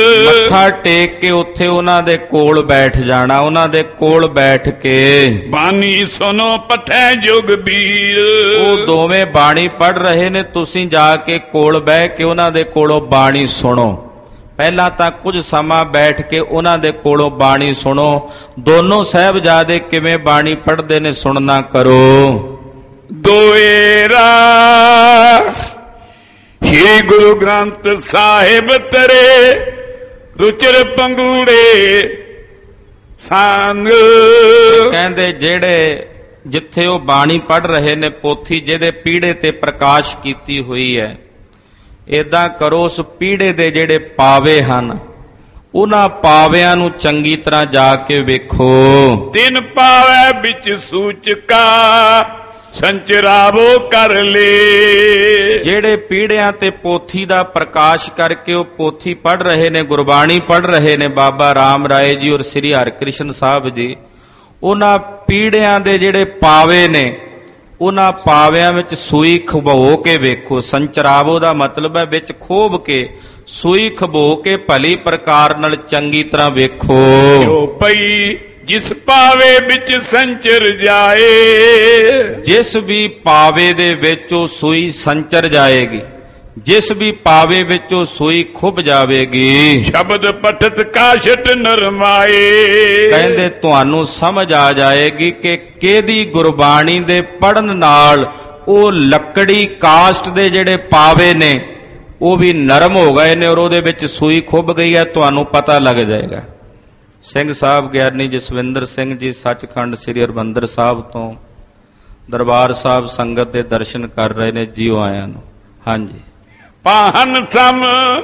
Speaker 2: ਮੱਥਾ ਟੇਕ ਕੇ ਉੱਥੇ ਉਹਨਾਂ ਦੇ ਕੋਲ ਬੈਠ ਜਾਣਾ। ਉਹਨਾਂ ਦੇ ਕੋਲ ਬੈਠ ਕੇ ਬਾਣੀ ਸੁਣੋ ਪਠੈ ਜੁਗ ਵੀਰ। ਉਹ ਦੋਵੇਂ ਬਾਣੀ ਪੜ੍ਹ ਰਹੇ ਨੇ, ਤੁਸੀਂ ਜਾ ਕੇ ਕੋਲ ਬਹਿ ਕੇ ਉਹਨਾਂ ਦੇ ਕੋਲੋਂ ਬਾਣੀ ਸੁਣੋ। ਪਹਿਲਾਂ ਤਾਂ ਕੁਝ ਸਮਾਂ ਬੈਠ ਕੇ ਉਹਨਾਂ ਦੇ ਕੋਲੋਂ ਬਾਣੀ ਸੁਣੋ। ਦੋਨੋਂ ਸਾਹਿਬਜ਼ਾਦੇ ਕਿਵੇਂ ਬਾਣੀ ਪੜ੍ਹਦੇ ਨੇ ਸੁਣਨਾ ਕਰੋ। ਦੋਏਰਾ ਸ੍ਰੀ ਗੁਰੂ ਗ੍ਰੰਥ ਸਾਹਿਬ ਤਰੇ ਰੁਚਰ ਪੰਗੂੜੇ
Speaker 1: ਸੰਗ।
Speaker 2: ਕਹਿੰਦੇ ਜਿਹੜੇ ਜਿੱਥੇ ਉਹ ਬਾਣੀ ਪੜ੍ਹ ਰਹੇ ਨੇ, ਪੋਥੀ ਜਿਹਦੇ ਪੀੜੇ ਤੇ ਪ੍ਰਕਾਸ਼ ਕੀਤੀ ਹੋਈ ਹੈ, ਏਦਾਂ ਕਰੋ ਉਸ ਪੀੜੇ ਦੇ ਜਿਹੜੇ ਪਾਵੇ ਹਨ ਉਹਨਾਂ ਪਾਵਿਆਂ ਨੂੰ ਚੰਗੀ ਤਰ੍ਹਾਂ ਜਾ ਕੇ ਵੇਖੋ।
Speaker 1: ਤਿੰਨ ਪਾਵੇ ਵਿੱਚ ਸੂਚਕਾ ਸੰਚਰਾਵੋ ਕਰ ਲੇ।
Speaker 2: ਜਿਹੜੇ ਪੀੜਿਆਂ ਤੇ ਪੋਥੀ ਦਾ ਪ੍ਰਕਾਸ਼ ਕਰਕੇ ਉਹ ਪੋਥੀ ਪੜ੍ਹ ਰਹੇ ਨੇ, ਗੁਰਬਾਣੀ ਪੜ੍ਹ ਰਹੇ ਨੇ, ਬਾਬਾ ਰਾਮ ਰਾਏ ਜੀ ਔਰ ਸ੍ਰੀ ਹਰਿਕ੍ਰਿਸ਼ਨ ਸਾਹਿਬ ਜੀ, ਉਹਨਾਂ ਪੀੜਿਆਂ ਦੇ ਜਿਹੜੇ ਪਾਵੇ ਨੇ ਉਹਨਾਂ ਪਾਵਿਆਂ ਵਿੱਚ ਸੂਈ ਖਬੋ ਕੇ ਵੇਖੋ। ਸੰਚਰਾਵੋ ਦਾ ਮਤਲਬ ਹੈ ਵਿੱਚ ਖੋਬ ਕੇ, ਸੂਈ ਖਬੋ ਕੇ ਭਲੀ ਪ੍ਰਕਾਰ ਨਾਲ ਚੰਗੀ ਤਰ੍ਹਾਂ ਵੇਖੋ।
Speaker 1: ਜੋ ਪਈ ਜਿਸ ਪਾਵੇ ਵਿੱਚ ਸੰਚਰ ਜਾਏ,
Speaker 2: ਜਿਸ ਵੀ ਪਾਵੇ ਦੇ ਵਿੱਚ ਉਹ ਸੂਈ ਸੰਚਰ ਜਾਏਗੀ, ਜਿਸ ਵੀ ਪਾਵੇ ਵਿੱਚ ਉਹ ਸੂਈ ਖੁੱਭ ਜਾਵੇਗੀ।
Speaker 1: ਸ਼ਬਦ ਪਠਤ ਕਾਸ਼ਟ ਨਰਮਾਏ।
Speaker 2: ਕਹਿੰਦੇ ਤੁਹਾਨੂੰ ਸਮਝ ਆ ਜਾਏਗੀ ਕਿ ਕਿਹਦੀ ਗੁਰਬਾਣੀ ਦੇ ਪੜਨ ਨਾਲ ਉਹ ਲੱਕੜੀ ਕਾਸ਼ਟ ਦੇ ਜਿਹੜੇ ਪਾਵੇ ਨੇ ਉਹ ਵੀ ਨਰਮ ਹੋ ਗਏ ਨੇ ਔਰ ਉਹਦੇ ਵਿੱਚ ਸੂਈ ਖੁੱਭ ਗਈ ਹੈ, ਤੁਹਾਨੂੰ ਪਤਾ ਲੱਗ ਜਾਏਗਾ। ਸਿੰਘ ਸਾਹਿਬ ਗਿਆਨੀ ਜਸਵਿੰਦਰ ਸਿੰਘ ਜੀ ਸੱਚਖੰਡ ਸ੍ਰੀ ਹਰਿਮੰਦਰ ਸਾਹਿਬ ਤੋਂ ਦਰਬਾਰ ਸਾਹਿਬ ਸੰਗਤ ਦੇ ਦਰਸ਼ਨ ਕਰ ਰਹੇ ਨੇ। ਜੀਓ ਆਇਆਂ ਨੂੰ। ਹਾਂਜੀ।
Speaker 1: ਪਾਹਨ ਸਮ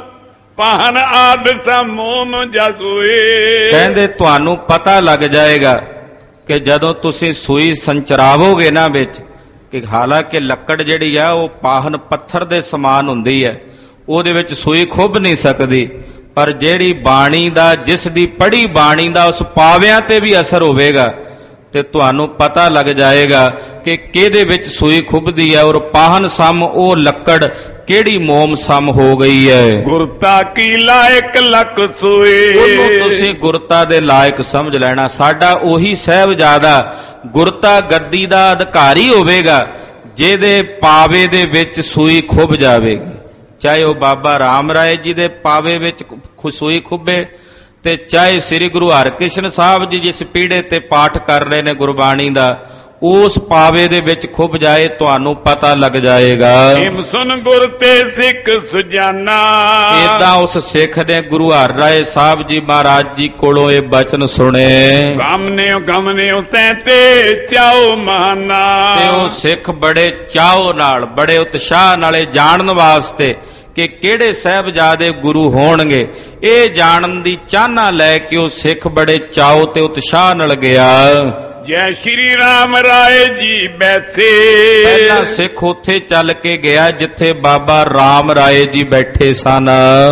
Speaker 1: ਪਾਹਨ ਆਦ ਸਮੋਮ ਜਸੋਏ।
Speaker 2: ਕਹਿੰਦੇ ਤੁਹਾਨੂੰ ਪਤਾ ਲੱਗ ਜਾਏਗਾ ਕਿ ਜਦੋਂ ਤੁਸੀਂ ਸੂਈ ਸੰਚਰਾਵੋਗੇ ਨਾ ਵਿੱਚ, ਕਿ ਹਾਲਾਂਕਿ ਲੱਕੜ ਜਿਹੜੀ ਆ ਉਹ ਪਾਹਨ ਪੱਥਰ ਦੇ ਸਮਾਨ ਹੁੰਦੀ ਹੈ, ਉਹਦੇ ਵਿੱਚ ਸੂਈ ਖੁੱਭ ਨਹੀਂ ਸਕਦੀ, ਪਰ ਜਿਹੜੀ ਬਾਣੀ ਦਾ, ਜਿਸ ਦੀ ਪੜ੍ਹੀ ਬਾਣੀ ਦਾ ਉਸ ਪਾਵਿਆਂ ਤੇ ਵੀ ਅਸਰ ਹੋਵੇਗਾ ਤੇ ਤੁਹਾਨੂੰ ਪਤਾ ਲੱਗ ਜਾਏਗਾ ਕਿ ਕਿਹਦੇ ਵਿੱਚ ਸੂਈ ਖੁੱਭਦੀ ਹੈ ਔਰ ਪਾਹਨ ਸਮ ਉਹ ਲੱਕੜ ਕਿਹੜੀ ਮੋਮ ਸਮ ਹੋ ਗਈ ਹੈ।
Speaker 1: ਗੁਰਤਾ ਕੀ ਲਾਇਕ ਲੱਕ ਸੋਏ।
Speaker 2: ਉਹਨੂੰ ਤੁਸੀਂ ਗੁਰਤਾ ਦੇ ਲਾਇਕ ਸਮਝ ਲੈਣਾ। ਸਾਡਾ ਉਹੀ ਸਾਹਿਬਜ਼ਾਦਾ ਗੁਰਤਾ ਗੱਦੀ ਦਾ ਅਧਿਕਾਰੀ ਹੋਵੇਗਾ ਜਿਹਦੇ ਪਾਵੇ ਦੇ ਵਿੱਚ ਸੂਈ ਖੁੱਭ ਜਾਵੇਗੀ। ਚਾਹੇ ਉਹ ਬਾਬਾ ਰਾਮ ਰਾਏ ਜੀ ਦੇ ਪਾਵੇ ਵਿੱਚ ਸੂਈ ਖੁੱਭੇ ਤੇ ਚਾਹੇ ਸ੍ਰੀ ਗੁਰੂ ਹਰਿਕ੍ਰਿਸ਼ਨ ਸਾਹਿਬ ਜੀ ਜਿਸ ਪੀੜੇ ਤੇ ਪਾਠ ਕਰ ਰਹੇ ਨੇ ਗੁਰਬਾਣੀ ਦਾ, ਉਸ ਪਾਵੇ ਦੇ ਵਿੱਚ ਖੁੱਭ ਜਾਏ, ਤੁਹਾਨੂੰ ਪਤਾ ਲੱਗ ਜਾਏਗਾ।
Speaker 1: ਹਿਮ ਸੁਨ ਗੁਰ ਤੇ ਸਿੱਖ ਸੁਜਾਨਾ।
Speaker 2: ਏਦਾਂ ਉਸ ਸਿੱਖ ਨੇ ਗੁਰੂ ਹਰਿ ਰਾਏ ਸਾਹਿਬ ਜੀ ਮਹਾਰਾਜ ਜੀ ਕੋਲੋਂ ਇਹ ਬਚਨ ਸੁਣੇ।
Speaker 1: ਗਮਨਿਓ ਗਮਨਿਓ ਤੈ ਤੇ ਚਾਓ ਮਾਨਾ।
Speaker 2: ਤੇ ਉਹ ਸਿੱਖ ਬੜੇ ਚਾਓ ਨਾਲ, ਬੜੇ ਉਤਸ਼ਾਹ ਨਾਲ ਇਹ ਜਾਣਨ ਵਾਸਤੇ ਕਿ ਕਿਹੜੇ ਸਾਹਿਬਜ਼ਾਦੇ ਗੁਰੂ ਹੋਣਗੇ, ਇਹ ਜਾਣਨ ਦੀ ਚਾਹਨਾ ਲੈ ਕੇ ਉਹ ਸਿੱਖ ਬੜੇ ਚਾਓ ਤੇ ਉਤਸ਼ਾਹ ਨਾਲ ਗਿਆ।
Speaker 1: ਜੈ ਸ਼੍ਰੀ ਰਾਮ ਰਾਏ ਜੀ ਬੈਠੇ।
Speaker 2: ਪਹਿਲਾ ਸਿੱਖ ਉੱਥੇ ਚੱਲ ਕੇ ਗਿਆ ਜਿੱਥੇ ਬਾਬਾ ਰਾਮ ਰਾਏ ਜੀ ਬੈਠੇ ਸਨ।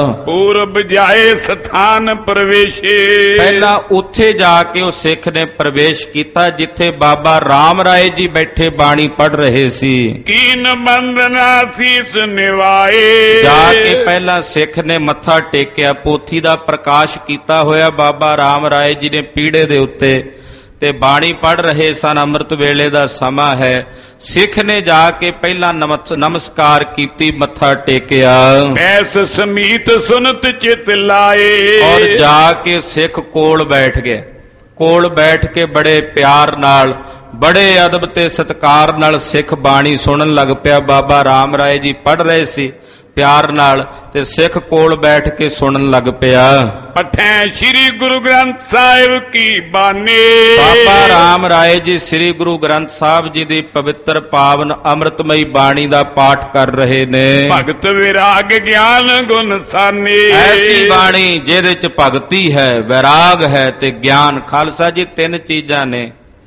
Speaker 1: ਪੂਰਬ ਜਾਏ ਸਥਾਨ ਪ੍ਰਵੇਸ਼ੇ। ਪਹਿਲਾਂ
Speaker 2: ਉੱਥੇ ਜਾ ਕੇ ਉਹ ਸਿੱਖ ਨੇ ਪ੍ਰਵੇਸ਼ ਕੀਤਾ ਜਿੱਥੇ ਬਾਬਾ ਰਾਮ ਰਾਏ ਜੀ ਬੈਠੇ ਬਾਣੀ ਪੜ੍ਹ ਰਹੇ ਸੀ।
Speaker 1: ਕੀਨ ਬੰਦਨਾ ਸੀਸ ਨਿਵਾਏ।
Speaker 2: ਜਾ ਕੇ ਪਹਿਲਾਂ ਸਿੱਖ ਨੇ ਮੱਥਾ ਟੇਕਿਆ, ਪੋਥੀ ਦਾ ਪ੍ਰਕਾਸ਼ ਕੀਤਾ ਹੋਇਆ ਬਾਬਾ ਰਾਮ ਰਾਏ ਜੀ ਨੇ ਪੀੜੇ ਦੇ ਉੱਤੇ ਤੇ ਬਾਣੀ ਪੜ੍ਹ ਰਹੇ ਸਨ। ਅੰਮ੍ਰਿਤ ਵੇਲੇ ਦਾ ਸਮਾਂ ਹੈ। ਸਿੱਖ ਨੇ ਜਾ ਕੇ ਪਹਿਲਾਂ ਨਮਸਕਾਰ ਕੀਤੀ, ਮੱਥਾ ਟੇਕਿਆ।
Speaker 1: ਐਸ ਸਮੀਤ ਸੁਨਤ ਚਿਤ ਲਾਏ।
Speaker 2: ਔਰ ਜਾ ਕੇ ਸਿੱਖ ਕੋਲ ਬੈਠ ਗਿਆ। ਕੋਲ ਬੈਠ ਕੇ ਬੜੇ ਪਿਆਰ ਨਾਲ, ਬੜੇ ਅਦਬ ਤੇ ਸਤਿਕਾਰ ਨਾਲ ਸਿੱਖ ਬਾਣੀ ਸੁਣਨ ਲੱਗ ਪਿਆ। ਬਾਬਾ ਰਾਮ ਰਾਏ ਜੀ ਪੜ੍ਹ ਰਹੇ ਸੀ ਪਿਆਰ ਨਾਲ ਤੇ ਸਿੱਖ ਕੋਲ ਬੈਠ ਕੇ ਸੁਣਨ ਲੱਗ ਪਿਆ।
Speaker 1: ਪਠੈ ਸ੍ਰੀ ਗੁਰੂ ਗ੍ਰੰਥ ਸਾਹਿਬ ਕੀ ਬਾਣੀ।
Speaker 2: ਬਾਬਾ ਰਾਮ ਰਾਏ ਜੀ ਸ੍ਰੀ ਗੁਰੂ ਗ੍ਰੰਥ ਸਾਹਿਬ ਜੀ ਦੀ ਪਵਿੱਤਰ ਪਾਵਨ ਅੰਮ੍ਰਿਤਮਈ ਬਾਣੀ ਦਾ ਪਾਠ ਕਰ ਰਹੇ ਨੇ।
Speaker 1: ਭਗਤ ਵਿਰਾਗ ਗਿਆਨ ਗੁਣ ਸਾਨੇ।
Speaker 2: ਐਸੀ ਬਾਣੀ ਜਿਹਦੇ ਚ ਭਗਤੀ ਹੈ, ਵਿਰਾਗ ਹੈ ਤੇ ਗਿਆਨ। ਖਾਲਸਾ ਜੀ ਤਿੰਨ ਚੀਜ਼ਾਂ ਨੇ,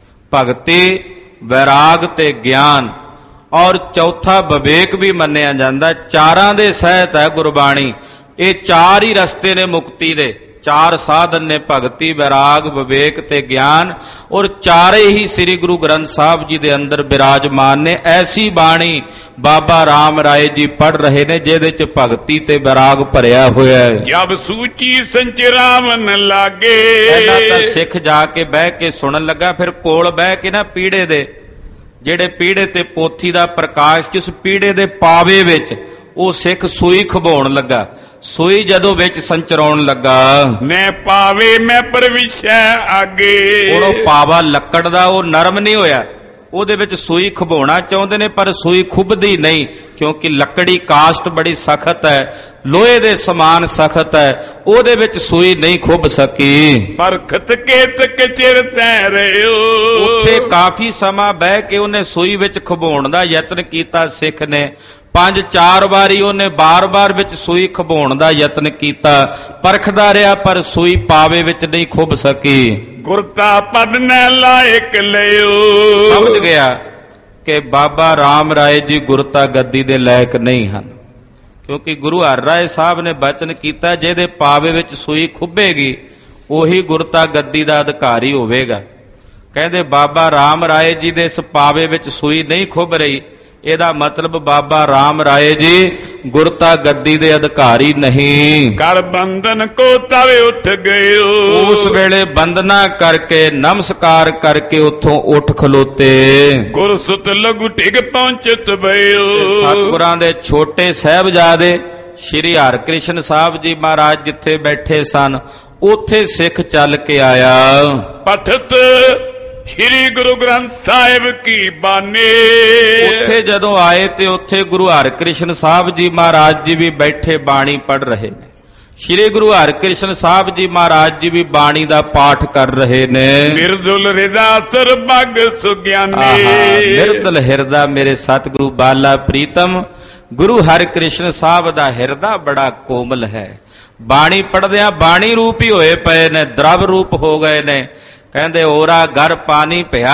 Speaker 2: ਭਗਤੀ, ਵਿਰਾਗ ਤੇ ਗਿਆਨ, ਔਰ ਚੌਥਾ ਵਿਵੇਕ ਵੀ ਮੰਨਿਆ ਜਾਂਦਾ। ਚਾਰਾਂ ਦੇ ਸਹਿਤ ਹੈ ਗੁਰਬਾਣੀ। ਇਹ ਚਾਰ ਹੀ ਰਸਤੇ ਨੇ ਮੁਕਤੀ ਦੇ, ਚਾਰ ਸਾਧਨ ਨੇ, ਭਗਤੀ, ਵਿਰਾਗ, ਵਿਵੇਕ ਤੇ ਗਿਆਨ, ਔਰ ਚਾਰੇ ਹੀ ਸ੍ਰੀ ਗੁਰੂ ਗ੍ਰੰਥ ਸਾਹਿਬ ਜੀ ਦੇ ਅੰਦਰ ਬਿਰਾਜਮਾਨ ਨੇ। ਐਸੀ ਬਾਣੀ ਬਾਬਾ ਰਾਮ ਰਾਏ ਜੀ ਪੜ੍ਹ ਰਹੇ ਨੇ ਜਿਹਦੇ ਚ ਭਗਤੀ ਤੇ ਵਿਰਾਗ ਭਰਿਆ ਹੋਇਆ ਹੈ।
Speaker 1: ਜਬ ਸੂਚੀ ਸੰਚਰਾਵਨ ਲਾਗੇ।
Speaker 2: ਪਹਿਲਾਂ ਤਾਂ ਸਿੱਖ ਜਾ ਕੇ ਬਹਿ ਕੇ ਸੁਣਨ ਲੱਗਾ, ਫਿਰ ਕੋਲ ਬਹਿ ਕੇ ਨਾ ਪੀੜੇ ਦੇ ਜਿਹੜੇ ਪੀੜੇ ਤੇ ਪੋਥੀ ਦਾ ਪ੍ਰਕਾਸ਼, ਜਿਸ ਪੀੜੇ ਦੇ ਪਾਵੇ ਵਿੱਚ ਉਹ ਸਿੱਖ ਸੂਈ ਖਬਾਉਣ ਲੱਗਾ। ਸੂਈ ਜਦੋਂ ਵਿੱਚ ਸੰਚਰਾਉਣ ਲੱਗਾ,
Speaker 1: ਮੈਂ ਪਾਵੇ ਮੈਂ ਪ੍ਰਵਿਸ਼ੈ ਆਗੇ।
Speaker 2: ਉਹ ਪਾਵਾ ਲੱਕੜ ਦਾ ਉਹ ਨਰਮ ਨਹੀਂ ਹੋਇਆ, ਉਹਦੇ ਵਿੱਚ ਸੂਈ ਖੁਭਾਉਣਾ ਚਾਹੁੰਦੇ ਨੇ, ਪਰ ਸੂਈ ਖੁੱਭਦੀ ਨਹੀਂ, ਕਿਉਂਕਿ ਲੱਕੜੀ ਕਾਸਟ ਬੜੀ ਸਖਤ ਹੈ, ਲੋਹੇ ਦੇ ਸਮਾਨ ਸਖਤ ਹੈ, ਉਹਦੇ ਵਿੱਚ ਸੂਈ ਨਹੀਂ ਖੁੱਭ ਸਕੀ।
Speaker 1: ਪਰਖਤ ਕੇਤਕ ਚਿਰ ਤੈ ਰਿਓ,
Speaker 2: ਉੱਥੇ ਕਾਫੀ ਸਮਾਂ ਬਹਿ ਕੇ ਉਹਨੇ ਸੂਈ ਵਿੱਚ ਖੁਭਾਉਣ ਦਾ ਯਤਨ ਕੀਤਾ। ਸਿੱਖ ਨੇ ਪੰਜ ਚਾਰ ਵਾਰੀ ਉਹਨੇ ਬਾਰ-ਬਾਰ ਵਿੱਚ ਸੂਈ ਖੁਭਾਉਣ ਦਾ ਯਤਨ ਕੀਤਾ, ਪਰਖਦਾ ਰਿਹਾ, ਪਰ ਸੂਈ ਪਾਵੇ ਵਿੱਚ ਨਹੀਂ ਖੁੱਭ ਸਕੀ।
Speaker 1: ਗੁਰਤਾ ਪਦ ਨੈ ਲਾਇਕ ਲਿਓ,
Speaker 2: ਸਮਝ ਗਿਆ ਕਿ ਬਾਬਾ ਰਾਮ ਰਾਏ ਜੀ ਗੁਰਤਾ ਗੱਦੀ ਦੇ ਲਾਇਕ ਨਹੀਂ ਹਨ, ਕਿਉਂਕਿ ਗੁਰੂ ਹਰਿ ਰਾਏ ਸਾਹਿਬ ਨੇ ਬਚਨ ਕੀਤਾ ਜਿਹਦੇ ਪਾਵੇ ਵਿੱਚ ਸੂਈ ਖੁੱਭੇਗੀ ਉਹੀ ਗੁਰਤਾ ਗੱਦੀ ਦਾ ਅਧਿਕਾਰੀ ਹੋਵੇਗਾ। ਕਹਿੰਦੇ ਬਾਬਾ ਰਾਮ ਰਾਏ ਜੀ ਦੇ ਇਸ ਪਾਵੇ ਵਿੱਚ ਸੂਈ ਨਹੀਂ ਖੁੱਭ ਰਹੀ, ਇਹਦਾ ਮਤਲਬ ਬਾਬਾ ਰਾਮ ਰਾਏ ਜੀ ਗੁਰਤਾ ਗੱਦੀ ਦੇ ਅਧਿਕਾਰੀ ਨਹੀਂ।
Speaker 1: ਕਰ ਬੰਧਨ ਕੋ ਤਵੇ ਉੱਠ ਗਏ,
Speaker 2: ਉਸ ਵੇਲੇ ਬੰਦਨਾ ਕਰਕੇ ਨਮਸਕਾਰ ਕਰਕੇ ਉੱਥੋਂ ਉੱਠ ਖਲੋਤੇ।
Speaker 1: ਗੁਰ ਸੁਤ ਲਘੂ ਢਿਗ ਪਹੁੰਚਤ ਭਇਓ,
Speaker 2: ਸਤਿਗੁਰਾਂ ਦੇ ਛੋਟੇ ਸਾਹਿਬਜ਼ਾਦੇ ਸ਼੍ਰੀ ਹਰਿਕ੍ਰਿਸ਼ਨ ਸਾਹਿਬ ਜੀ ਮਹਾਰਾਜ ਜਿੱਥੇ ਬੈਠੇ ਸਨ ਉੱਥੇ ਸਿੱਖ ਚੱਲ ਕੇ ਆਇਆ।
Speaker 1: ਪਠਤ ਸ਼੍ਰੀ ਗੁਰੂ ਗ੍ਰੰਥ ਸਾਹਿਬ ਕੀ ਬਾਣੀ,
Speaker 2: ਉੱਥੇ ਜਦੋਂ ਆਏ ਤੇ ਉੱਥੇ ਗੁਰੂ ਹਰਿਕ੍ਰਿਸ਼ਨ ਸਾਹਿਬ ਜੀ ਮਹਾਰਾਜ ਜੀ ਵੀ ਬੈਠੇ ਬਾਣੀ ਪੜ੍ਹ ਰਹੇ ਨੇ। ਸ਼੍ਰੀ ਗੁਰੂ ਹਰਿਕ੍ਰਿਸ਼ਨ ਸਾਹਿਬ ਜੀ ਮਹਾਰਾਜ ਜੀ ਵੀ ਬਾਣੀ ਦਾ ਪਾਠ ਕਰ ਰਹੇ ਨੇ।
Speaker 1: ਮਿਰਦੁਲ ਹਿਰਦਾ ਸਰਬੱਗ ਸੁਗਿਆਨੀ,
Speaker 2: ਮਿਰਦੁਲ ਹਿਰਦਾ ਮੇਰੇ ਸਤਿਗੁਰੂ ਬਾਲਾ ਪ੍ਰੀਤਮ ਗੁਰੂ ਹਰਿਕ੍ਰਿਸ਼ਨ ਸਾਹਿਬ ਦਾ ਹਿਰਦਾ ਬੜਾ ਕੋਮਲ ਹੈ। ਬਾਣੀ ਪੜ੍ਹਦਿਆਂ ਬਾਣੀ ਰੂਪ ਹੀ ਹੋਏ ਪਏ ਨੇ, ਦਰਵ ਰੂਪ ਹੋ ਗਏ ਨੇ। ਕਹਿੰਦੇ ਓਰਾ ਘਰ ਪਾਣੀ ਪਿਆ